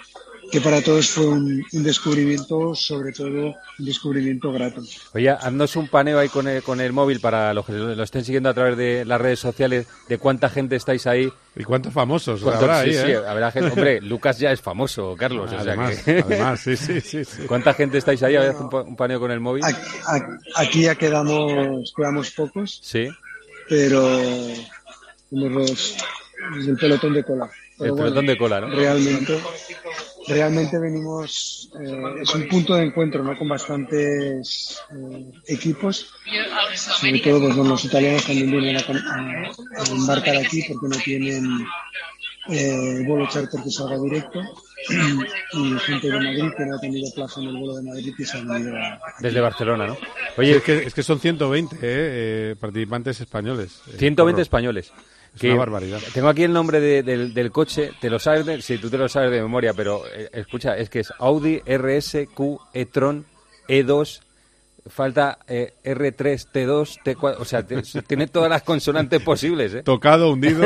que para todos fue un, un descubrimiento, sobre todo un descubrimiento grato. Oye, haznos un paneo ahí con el, con el móvil para los que lo estén siguiendo a través de las redes sociales, de cuánta gente estáis ahí. Y cuántos famosos ¿Cuántos? habrá ahí, sí, ¿eh? sí, habrá gente. Hombre, Lucas ya es famoso, Carlos. Además, o sea que... además, sí, sí, sí, sí. ¿Cuánta gente estáis ahí? A ver, haz un, un paneo con el móvil. Aquí, aquí ya quedamos, quedamos pocos. Sí. Pero somos los, el pelotón de cola. Pero el bueno, pelotón de cola, ¿no? Realmente, realmente venimos, eh, es un punto de encuentro, ¿no? Con bastantes eh, equipos. Sobre todo, pues, bueno, los italianos también vienen a, a, a embarcar aquí porque no tienen eh, vuelo charter que salga directo. Y gente de Madrid que no ha tenido plaza en el vuelo de Madrid y se ha venido a... Desde Barcelona, ¿no? Oye, es que, es que son ciento veinte eh, eh, participantes españoles. Eh, ciento veinte porro. españoles. Es Que una barbaridad. Tengo aquí el nombre de, de, del coche, te lo sabes, de, sí, tú te lo sabes de memoria, pero eh, escucha, es que es Audi R S Q e-tron E dos, falta eh, R tres T dos T cuatro, o sea, te, tiene todas las consonantes posibles, ¿eh? Tocado, hundido.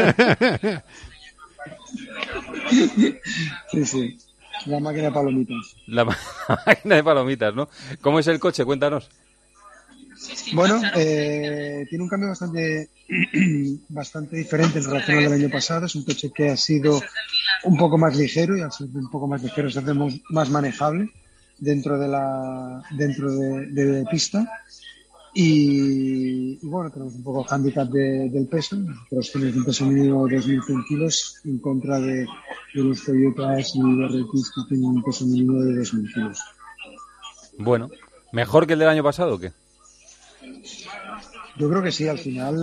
Sí, sí, la máquina de palomitas. La, la máquina de palomitas, ¿no? ¿Cómo es el coche? Cuéntanos. Bueno, eh, tiene un cambio bastante bastante diferente en relación al del año pasado. Es un coche que ha sido un poco más ligero y al ser un poco más ligero se hace más manejable dentro de la dentro de, de, de pista. Y, y bueno, tenemos un poco el hándicap de, del peso. Nosotros tenemos un peso mínimo de dos mil cien kilos en contra de, de los Toyotas y R X que tienen un peso mínimo de dos mil kilos. Bueno, ¿mejor que el del año pasado o qué? Yo creo que sí, al final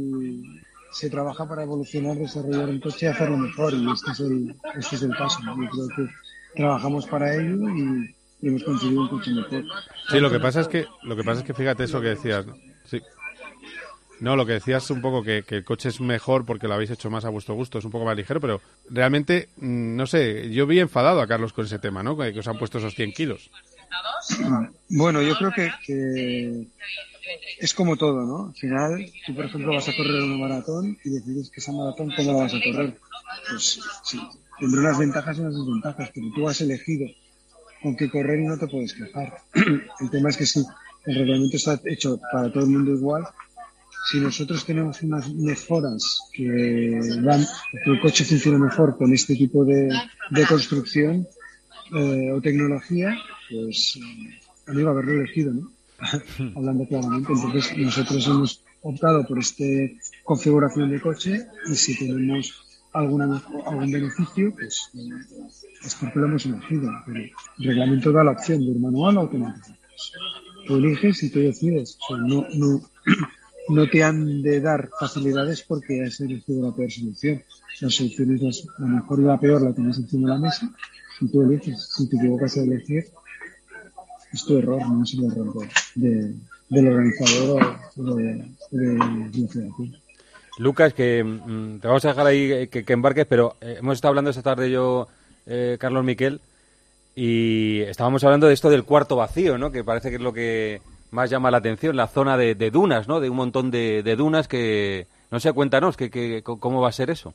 se trabaja para evolucionar, desarrollar un coche y hacerlo mejor, y este es el, este es el paso. Yo creo que trabajamos para ello y, y hemos conseguido un coche mejor. Sí, lo que pasa es que, lo que pasa es que fíjate eso que decías, ¿no? Sí. No, lo que decías un poco que, que el coche es mejor porque lo habéis hecho más a vuestro gusto, es un poco más ligero, pero realmente, no sé, yo vi enfadado a Carlos con ese tema, ¿no? Que os han puesto esos cien kilos. Bueno, yo creo que, que es como todo, ¿no? Al final, tú, por ejemplo, vas a correr una maratón y decides que esa maratón, ¿cómo la vas a correr? Pues sí, tendrá unas ventajas y unas desventajas, pero tú has elegido con qué correr y no te puedes quejar. El tema es que sí, el reglamento está hecho para todo el mundo igual. Si nosotros tenemos unas mejoras que van, que el coche funcione mejor con este tipo de, de construcción eh, o tecnología, pues a mí va a haberlo elegido, ¿no? Hablando claramente. Entonces nosotros hemos optado por esta configuración de coche y si tenemos alguna, algún beneficio, pues es porque lo hemos elegido. Pero el reglamento da la opción de ir manual o automático. Tú eliges y tú decides. O sea, no, no, no te han de dar facilidades porque has elegido la peor solución. Las soluciones, las, la mejor y la peor la tienes encima de la mesa y tú eliges. Si te equivocas a elegir, es tu error, no es el error de, de, del organizador o de, de, de la federación. Lucas, que mm, te vamos a dejar ahí que, que embarques, pero eh, hemos estado hablando esta tarde yo, eh, Carlos Miquel, y estábamos hablando de esto del cuarto vacío, ¿no? Que parece que es lo que más llama la atención, la zona de, de dunas, ¿no? De un montón de, de dunas que, no sé, cuéntanos, que, que, ¿cómo va a ser eso?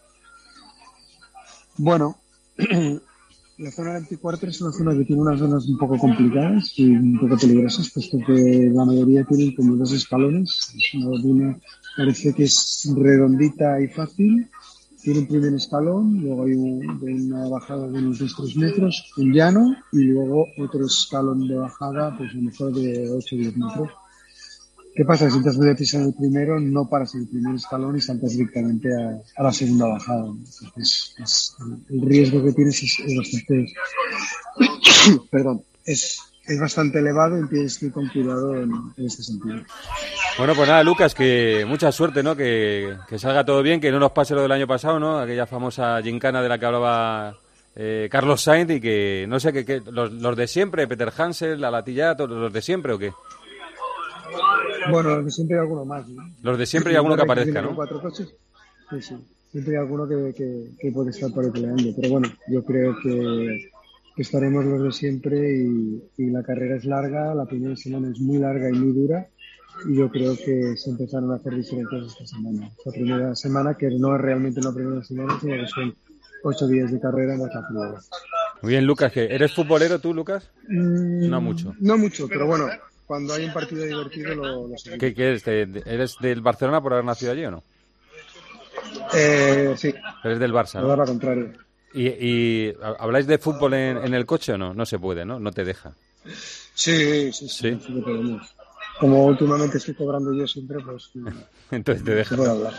Bueno, la zona del anticuarter es una zona que tiene unas zonas un poco complicadas y un poco peligrosas, puesto que la mayoría tienen como dos escalones. Es una duna, parece que es redondita y fácil. Tiene un primer escalón, luego hay un, una bajada de unos dos tres metros, un llano, y luego otro escalón de bajada, pues a lo mejor de ocho o diez metros. ¿Qué pasa? Si entras de pisar el primero, no paras en el primer escalón y saltas directamente a, a la segunda bajada. Entonces, es, el riesgo que tienes es, es bastante, perdón, es, es bastante elevado y tienes que ir con cuidado en, en este sentido. Bueno, pues nada, Lucas, que mucha suerte, ¿no? Que, que salga todo bien, que no nos pase lo del año pasado, ¿no? Aquella famosa gincana de la que hablaba eh, Carlos Sainz y que, no sé, que, que los, los de siempre, Peter Hansel, la Latilla, todos los de siempre, ¿o qué? Bueno, los de siempre hay alguno más, ¿no? Los de siempre hay alguno que aparezca, ¿no? Cuatro coches. Sí, sí. Siempre hay alguno que, que, que puede estar por ahí peleando. Pero bueno, yo creo que, que estaremos los de siempre y, y la carrera es larga, la primera semana es muy larga y muy dura. Y yo creo que se empezaron a hacer diferencias esta semana. La primera semana, que no es realmente la primera semana, sino que son ocho días de carrera en la carrera. Muy bien, Lucas, ¿qué? ¿Eres futbolero tú, Lucas? Mm, no mucho. No mucho, pero bueno, cuando hay un partido divertido lo, lo seguimos. ¿Qué, qué eres? ¿Eres del Barcelona por haber nacido allí o no? Eh, sí. Eres del Barça, ¿no? No, al contrario. ¿Y, y habláis de fútbol en, en el coche o no? No se puede, ¿no? No te deja. Sí, sí, sí. sí. sí que podemos. Como últimamente estoy cobrando yo siempre, pues... Entonces te dejas. Puedo hablar.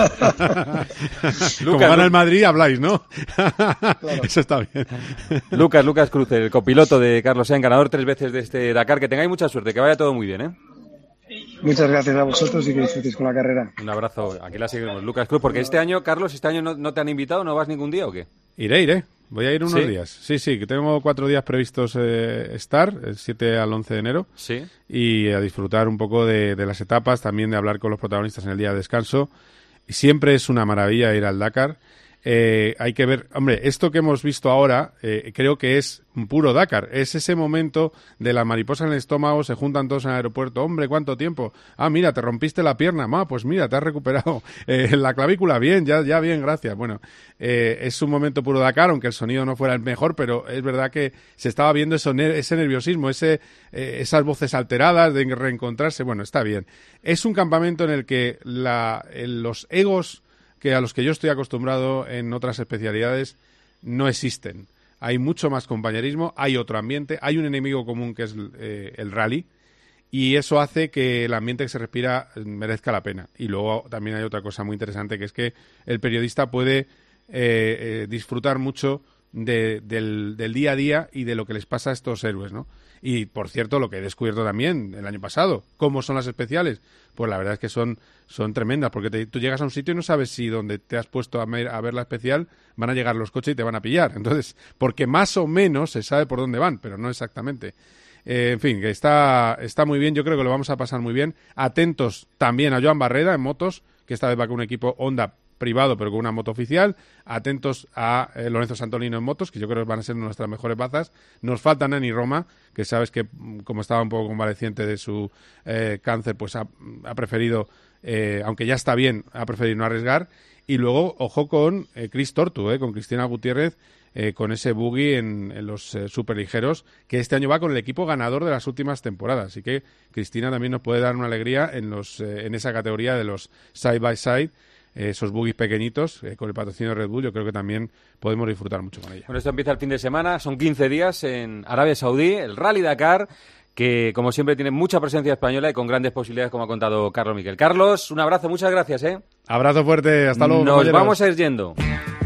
Como gana el Madrid, habláis, ¿no? Claro. Eso está bien. Lucas, Lucas Cruz, el copiloto de Carlos Sainz, ganador tres veces de este Dakar. Que tengáis mucha suerte, que vaya todo muy bien, ¿eh? Muchas gracias a vosotros y que disfrutéis con la carrera. Un abrazo. Aquí la seguimos. Lucas Cruz, porque este año, Carlos, ¿este año no, no te han invitado? ¿No vas ningún día o qué? Iré, iré. Voy a ir unos ¿Sí? días. Sí, sí, que tengo cuatro días previstos eh, estar, el siete al once de enero. Sí. Y a disfrutar un poco de, de las etapas, también de hablar con los protagonistas en el día de descanso. Y siempre es una maravilla ir al Dakar. Eh, hay que ver, hombre, esto que hemos visto ahora eh, creo que es un puro Dakar, es ese momento de la mariposa en el estómago, se juntan todos en el aeropuerto, hombre, ¿cuánto tiempo? Ah, mira, te rompiste la pierna, ma, pues mira, te has recuperado eh, la clavícula, bien, ya, ya bien, gracias. Bueno, eh, es un momento puro Dakar, aunque el sonido no fuera el mejor, pero es verdad que se estaba viendo eso, ese nerviosismo, ese, eh, esas voces alteradas de reencontrarse, bueno, está bien. Es un campamento en el que la, el, los egos que a los que yo estoy acostumbrado en otras especialidades no existen. Hay mucho más compañerismo, hay otro ambiente, hay un enemigo común que es eh, el rally, y eso hace que el ambiente que se respira merezca la pena. Y luego también hay otra cosa muy interesante, que es que el periodista puede eh, eh, disfrutar mucho de, del, del día a día y de lo que les pasa a estos héroes, ¿no? Y, por cierto, lo que he descubierto también el año pasado, ¿cómo son las especiales? Pues la verdad es que son, son tremendas, porque te, tú llegas a un sitio y no sabes si donde te has puesto a, me, a ver la especial van a llegar los coches y te van a pillar. Entonces, porque más o menos se sabe por dónde van, pero no exactamente. Eh, en fin, que está, está muy bien, yo creo que lo vamos a pasar muy bien. Atentos también a Joan Barreda en motos, que esta vez va con un equipo Honda privado, pero con una moto oficial. Atentos a eh, Lorenzo Santolino en motos, que yo creo que van a ser nuestras mejores bazas. Nos falta Nani Roma, que sabes que, como estaba un poco convaleciente de su eh, cáncer, pues ha, ha preferido, eh, aunque ya está bien, ha preferido no arriesgar. Y luego, ojo con eh, Chris Tortu, eh, con Cristina Gutiérrez, eh, con ese buggy en, en los eh, superligeros, que este año va con el equipo ganador de las últimas temporadas. Así que Cristina también nos puede dar una alegría en, los, eh, en esa categoría de los side by side. Esos buggies pequeñitos, eh, con el patrocinio de Red Bull, yo creo que también podemos disfrutar mucho con ella. Bueno, esto empieza el fin de semana, son quince días en Arabia Saudí, el Rally Dakar, que como siempre tiene mucha presencia española y con grandes posibilidades, como ha contado Carlos Miquel. Carlos, un abrazo, muchas gracias, ¿eh? Abrazo fuerte, hasta luego. Nos compañeros. Vamos a ir yendo.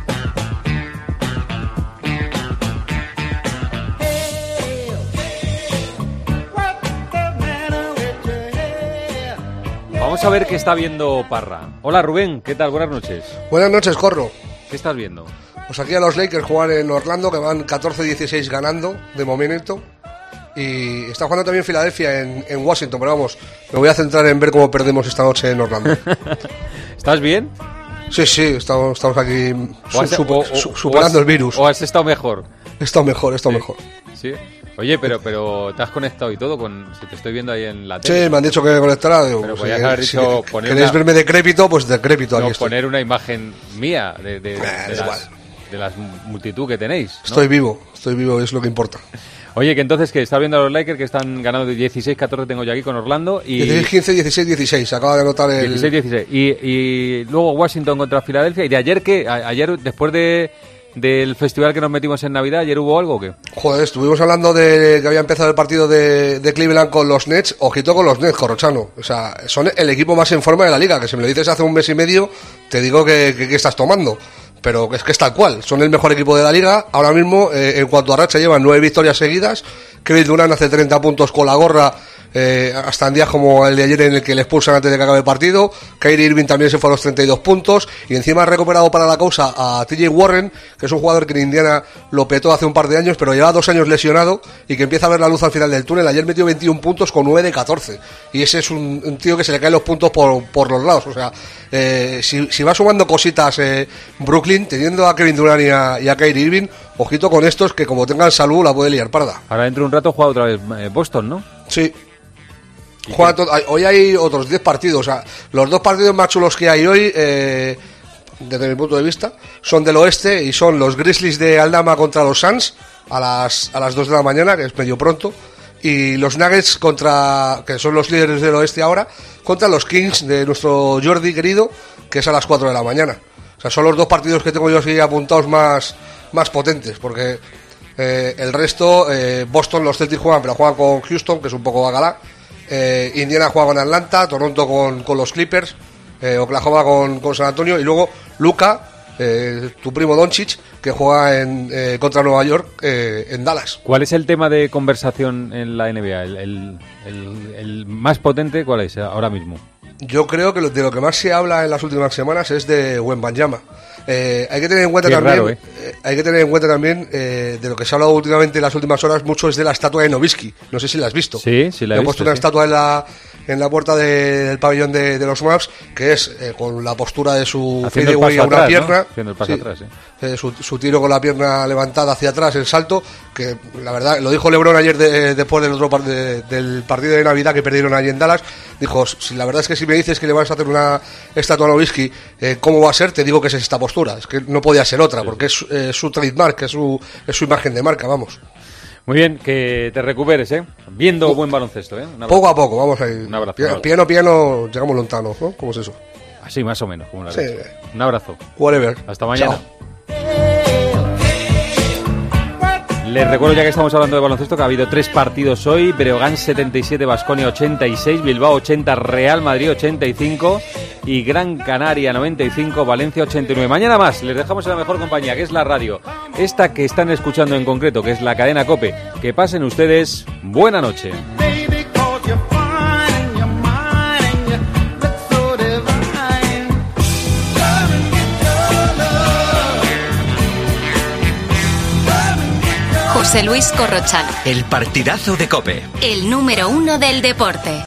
Vamos a ver qué está viendo Parra. Hola Rubén, ¿qué tal? Buenas noches. Buenas noches, Corro. ¿Qué estás viendo? Pues aquí a los Lakers jugar en Orlando, que van catorce dieciséis ganando de momento. Y está jugando también Filadelfia en, en Washington, pero vamos, me voy a centrar en ver cómo perdemos esta noche en Orlando. ¿Estás bien? Sí, sí, estamos, estamos aquí su, has, super, o, o, su, superando o has, el virus. ¿O has estado mejor? He estado mejor, he estado sí. mejor. Sí. Oye, pero pero te has conectado y todo con, si te estoy viendo ahí en la tele. Sí, me han dicho que me conectará. Digo, pero pues, podías si, haber dicho si poner queréis una, verme decrépito, pues decrépito. No, aquí poner estoy. una imagen mía de, de, de, eh, de, las, de las multitud que tenéis, ¿no? Estoy vivo, estoy vivo, es lo que importa. Oye, que entonces que estás viendo a los Lakers que están ganando de dieciséis catorce, tengo yo aquí con Orlando. Y dieciséis quince, dieciséis dieciséis, acaba de anotar el... dieciséis dieciséis. Y, y luego Washington contra Filadelfia. ¿Y de ayer qué? A, ayer, después de... del festival que nos metimos en Navidad, ¿ayer hubo algo o qué? Joder, estuvimos hablando de que había empezado el partido de, de Cleveland con los Nets. Ojito con los Nets, Corrochano. O sea, son el equipo más en forma de la liga, que si me lo dices hace un mes y medio, te digo que, que, que estás tomando. Pero es que es tal cual, son el mejor equipo de la liga. Ahora mismo, eh, en cuanto a racha, llevan nueve victorias seguidas. Kevin Durant hace treinta puntos con la gorra, eh, hasta en días como el de ayer en el que le expulsan antes de que acabe el partido. Kyrie Irving también se fue a los treinta y dos puntos, y encima ha recuperado para la causa a T J Warren, que es un jugador que en Indiana lo petó hace un par de años, pero lleva dos años lesionado y que empieza a ver la luz al final del túnel. Ayer metió veintiún puntos con nueve de catorce, y ese es un, un tío que se le caen los puntos por, por los lados. O sea, eh, si, si va sumando cositas eh, Brooklyn, teniendo a Kevin Durant y a, y a Kyrie Irving, ojito con estos, que como tengan salud la puede liar parda. Ahora dentro de un rato juega otra vez eh, Boston, ¿no? Sí. Juega todo, hoy hay otros diez partidos. O sea, los dos partidos más chulos que hay hoy, eh, desde mi punto de vista. Son del oeste y son los Grizzlies de Aldama contra los Suns a las, a las dos de la mañana, que es medio pronto. Y los Nuggets contra, que son los líderes del oeste ahora, contra los Kings de nuestro Jordi querido, que es a las cuatro de la mañana. O sea, son los dos partidos que tengo yo así apuntados más, más potentes, porque eh, el resto, eh, Boston, los Celtics juegan, pero juegan con Houston, que es un poco bagalá. Eh, Indiana juega con Atlanta, Toronto con, con los Clippers, eh, Oklahoma con, con San Antonio, y luego Luka, eh, tu primo Doncic, que juega en, eh, contra Nueva York eh, en Dallas. ¿Cuál es el tema de conversación en la N B A? ¿El, el, el, el más potente cuál es ahora mismo? Yo creo que lo, de lo que más se habla en las últimas semanas es de Wembanyama. Eh, hay que tener en cuenta Qué también, raro, ¿eh? eh, hay que tener en cuenta también eh, de lo que se ha hablado últimamente en las últimas horas mucho es de la estatua de Nowitzki. No sé si la has visto. Sí, sí la he Le visto. he puesto una sí. estatua en la en la puerta de, del pabellón de, de los Mavs, que es eh, con la postura de su Haciendo el fadeaway paso a una atrás, pierna, ¿no? Haciendo el paso sí, atrás, sí. eh, su, su tiro con la pierna levantada hacia atrás, el salto, que la verdad lo dijo LeBron ayer de, después del otro par de, del partido de Navidad que perdieron allí en Dallas. Dijo, si la verdad es que si me dices que le vas a hacer una estatua a Nowitzki, eh, ¿cómo va a ser? Te digo que es esta postura. Es que no podía ser otra, porque es eh, su trademark, es su, es su imagen de marca, vamos. Muy bien, que te recuperes, ¿eh? Viendo buen baloncesto, ¿eh? Un abrazo. Poco a poco, vamos a ir. Un abrazo. Piano, piano, piano, llegamos lontanos, ¿no? ¿Cómo es eso? Así, más o menos, como la Sí. leche. Un abrazo. Whatever. Hasta mañana. Chao. Les recuerdo, ya que estamos hablando de baloncesto, que ha habido tres partidos hoy: Breogán setenta y siete, Baskonia ochenta y seis, Bilbao ochenta, Real Madrid ochenta y cinco y Gran Canaria noventa y cinco, Valencia ochenta y nueve. Mañana más, les dejamos en la mejor compañía, que es la radio, esta que están escuchando en concreto, que es la cadena COPE. Que pasen ustedes buena noche. José Luis Corrochano, El partidazo de COPE. el número uno del deporte.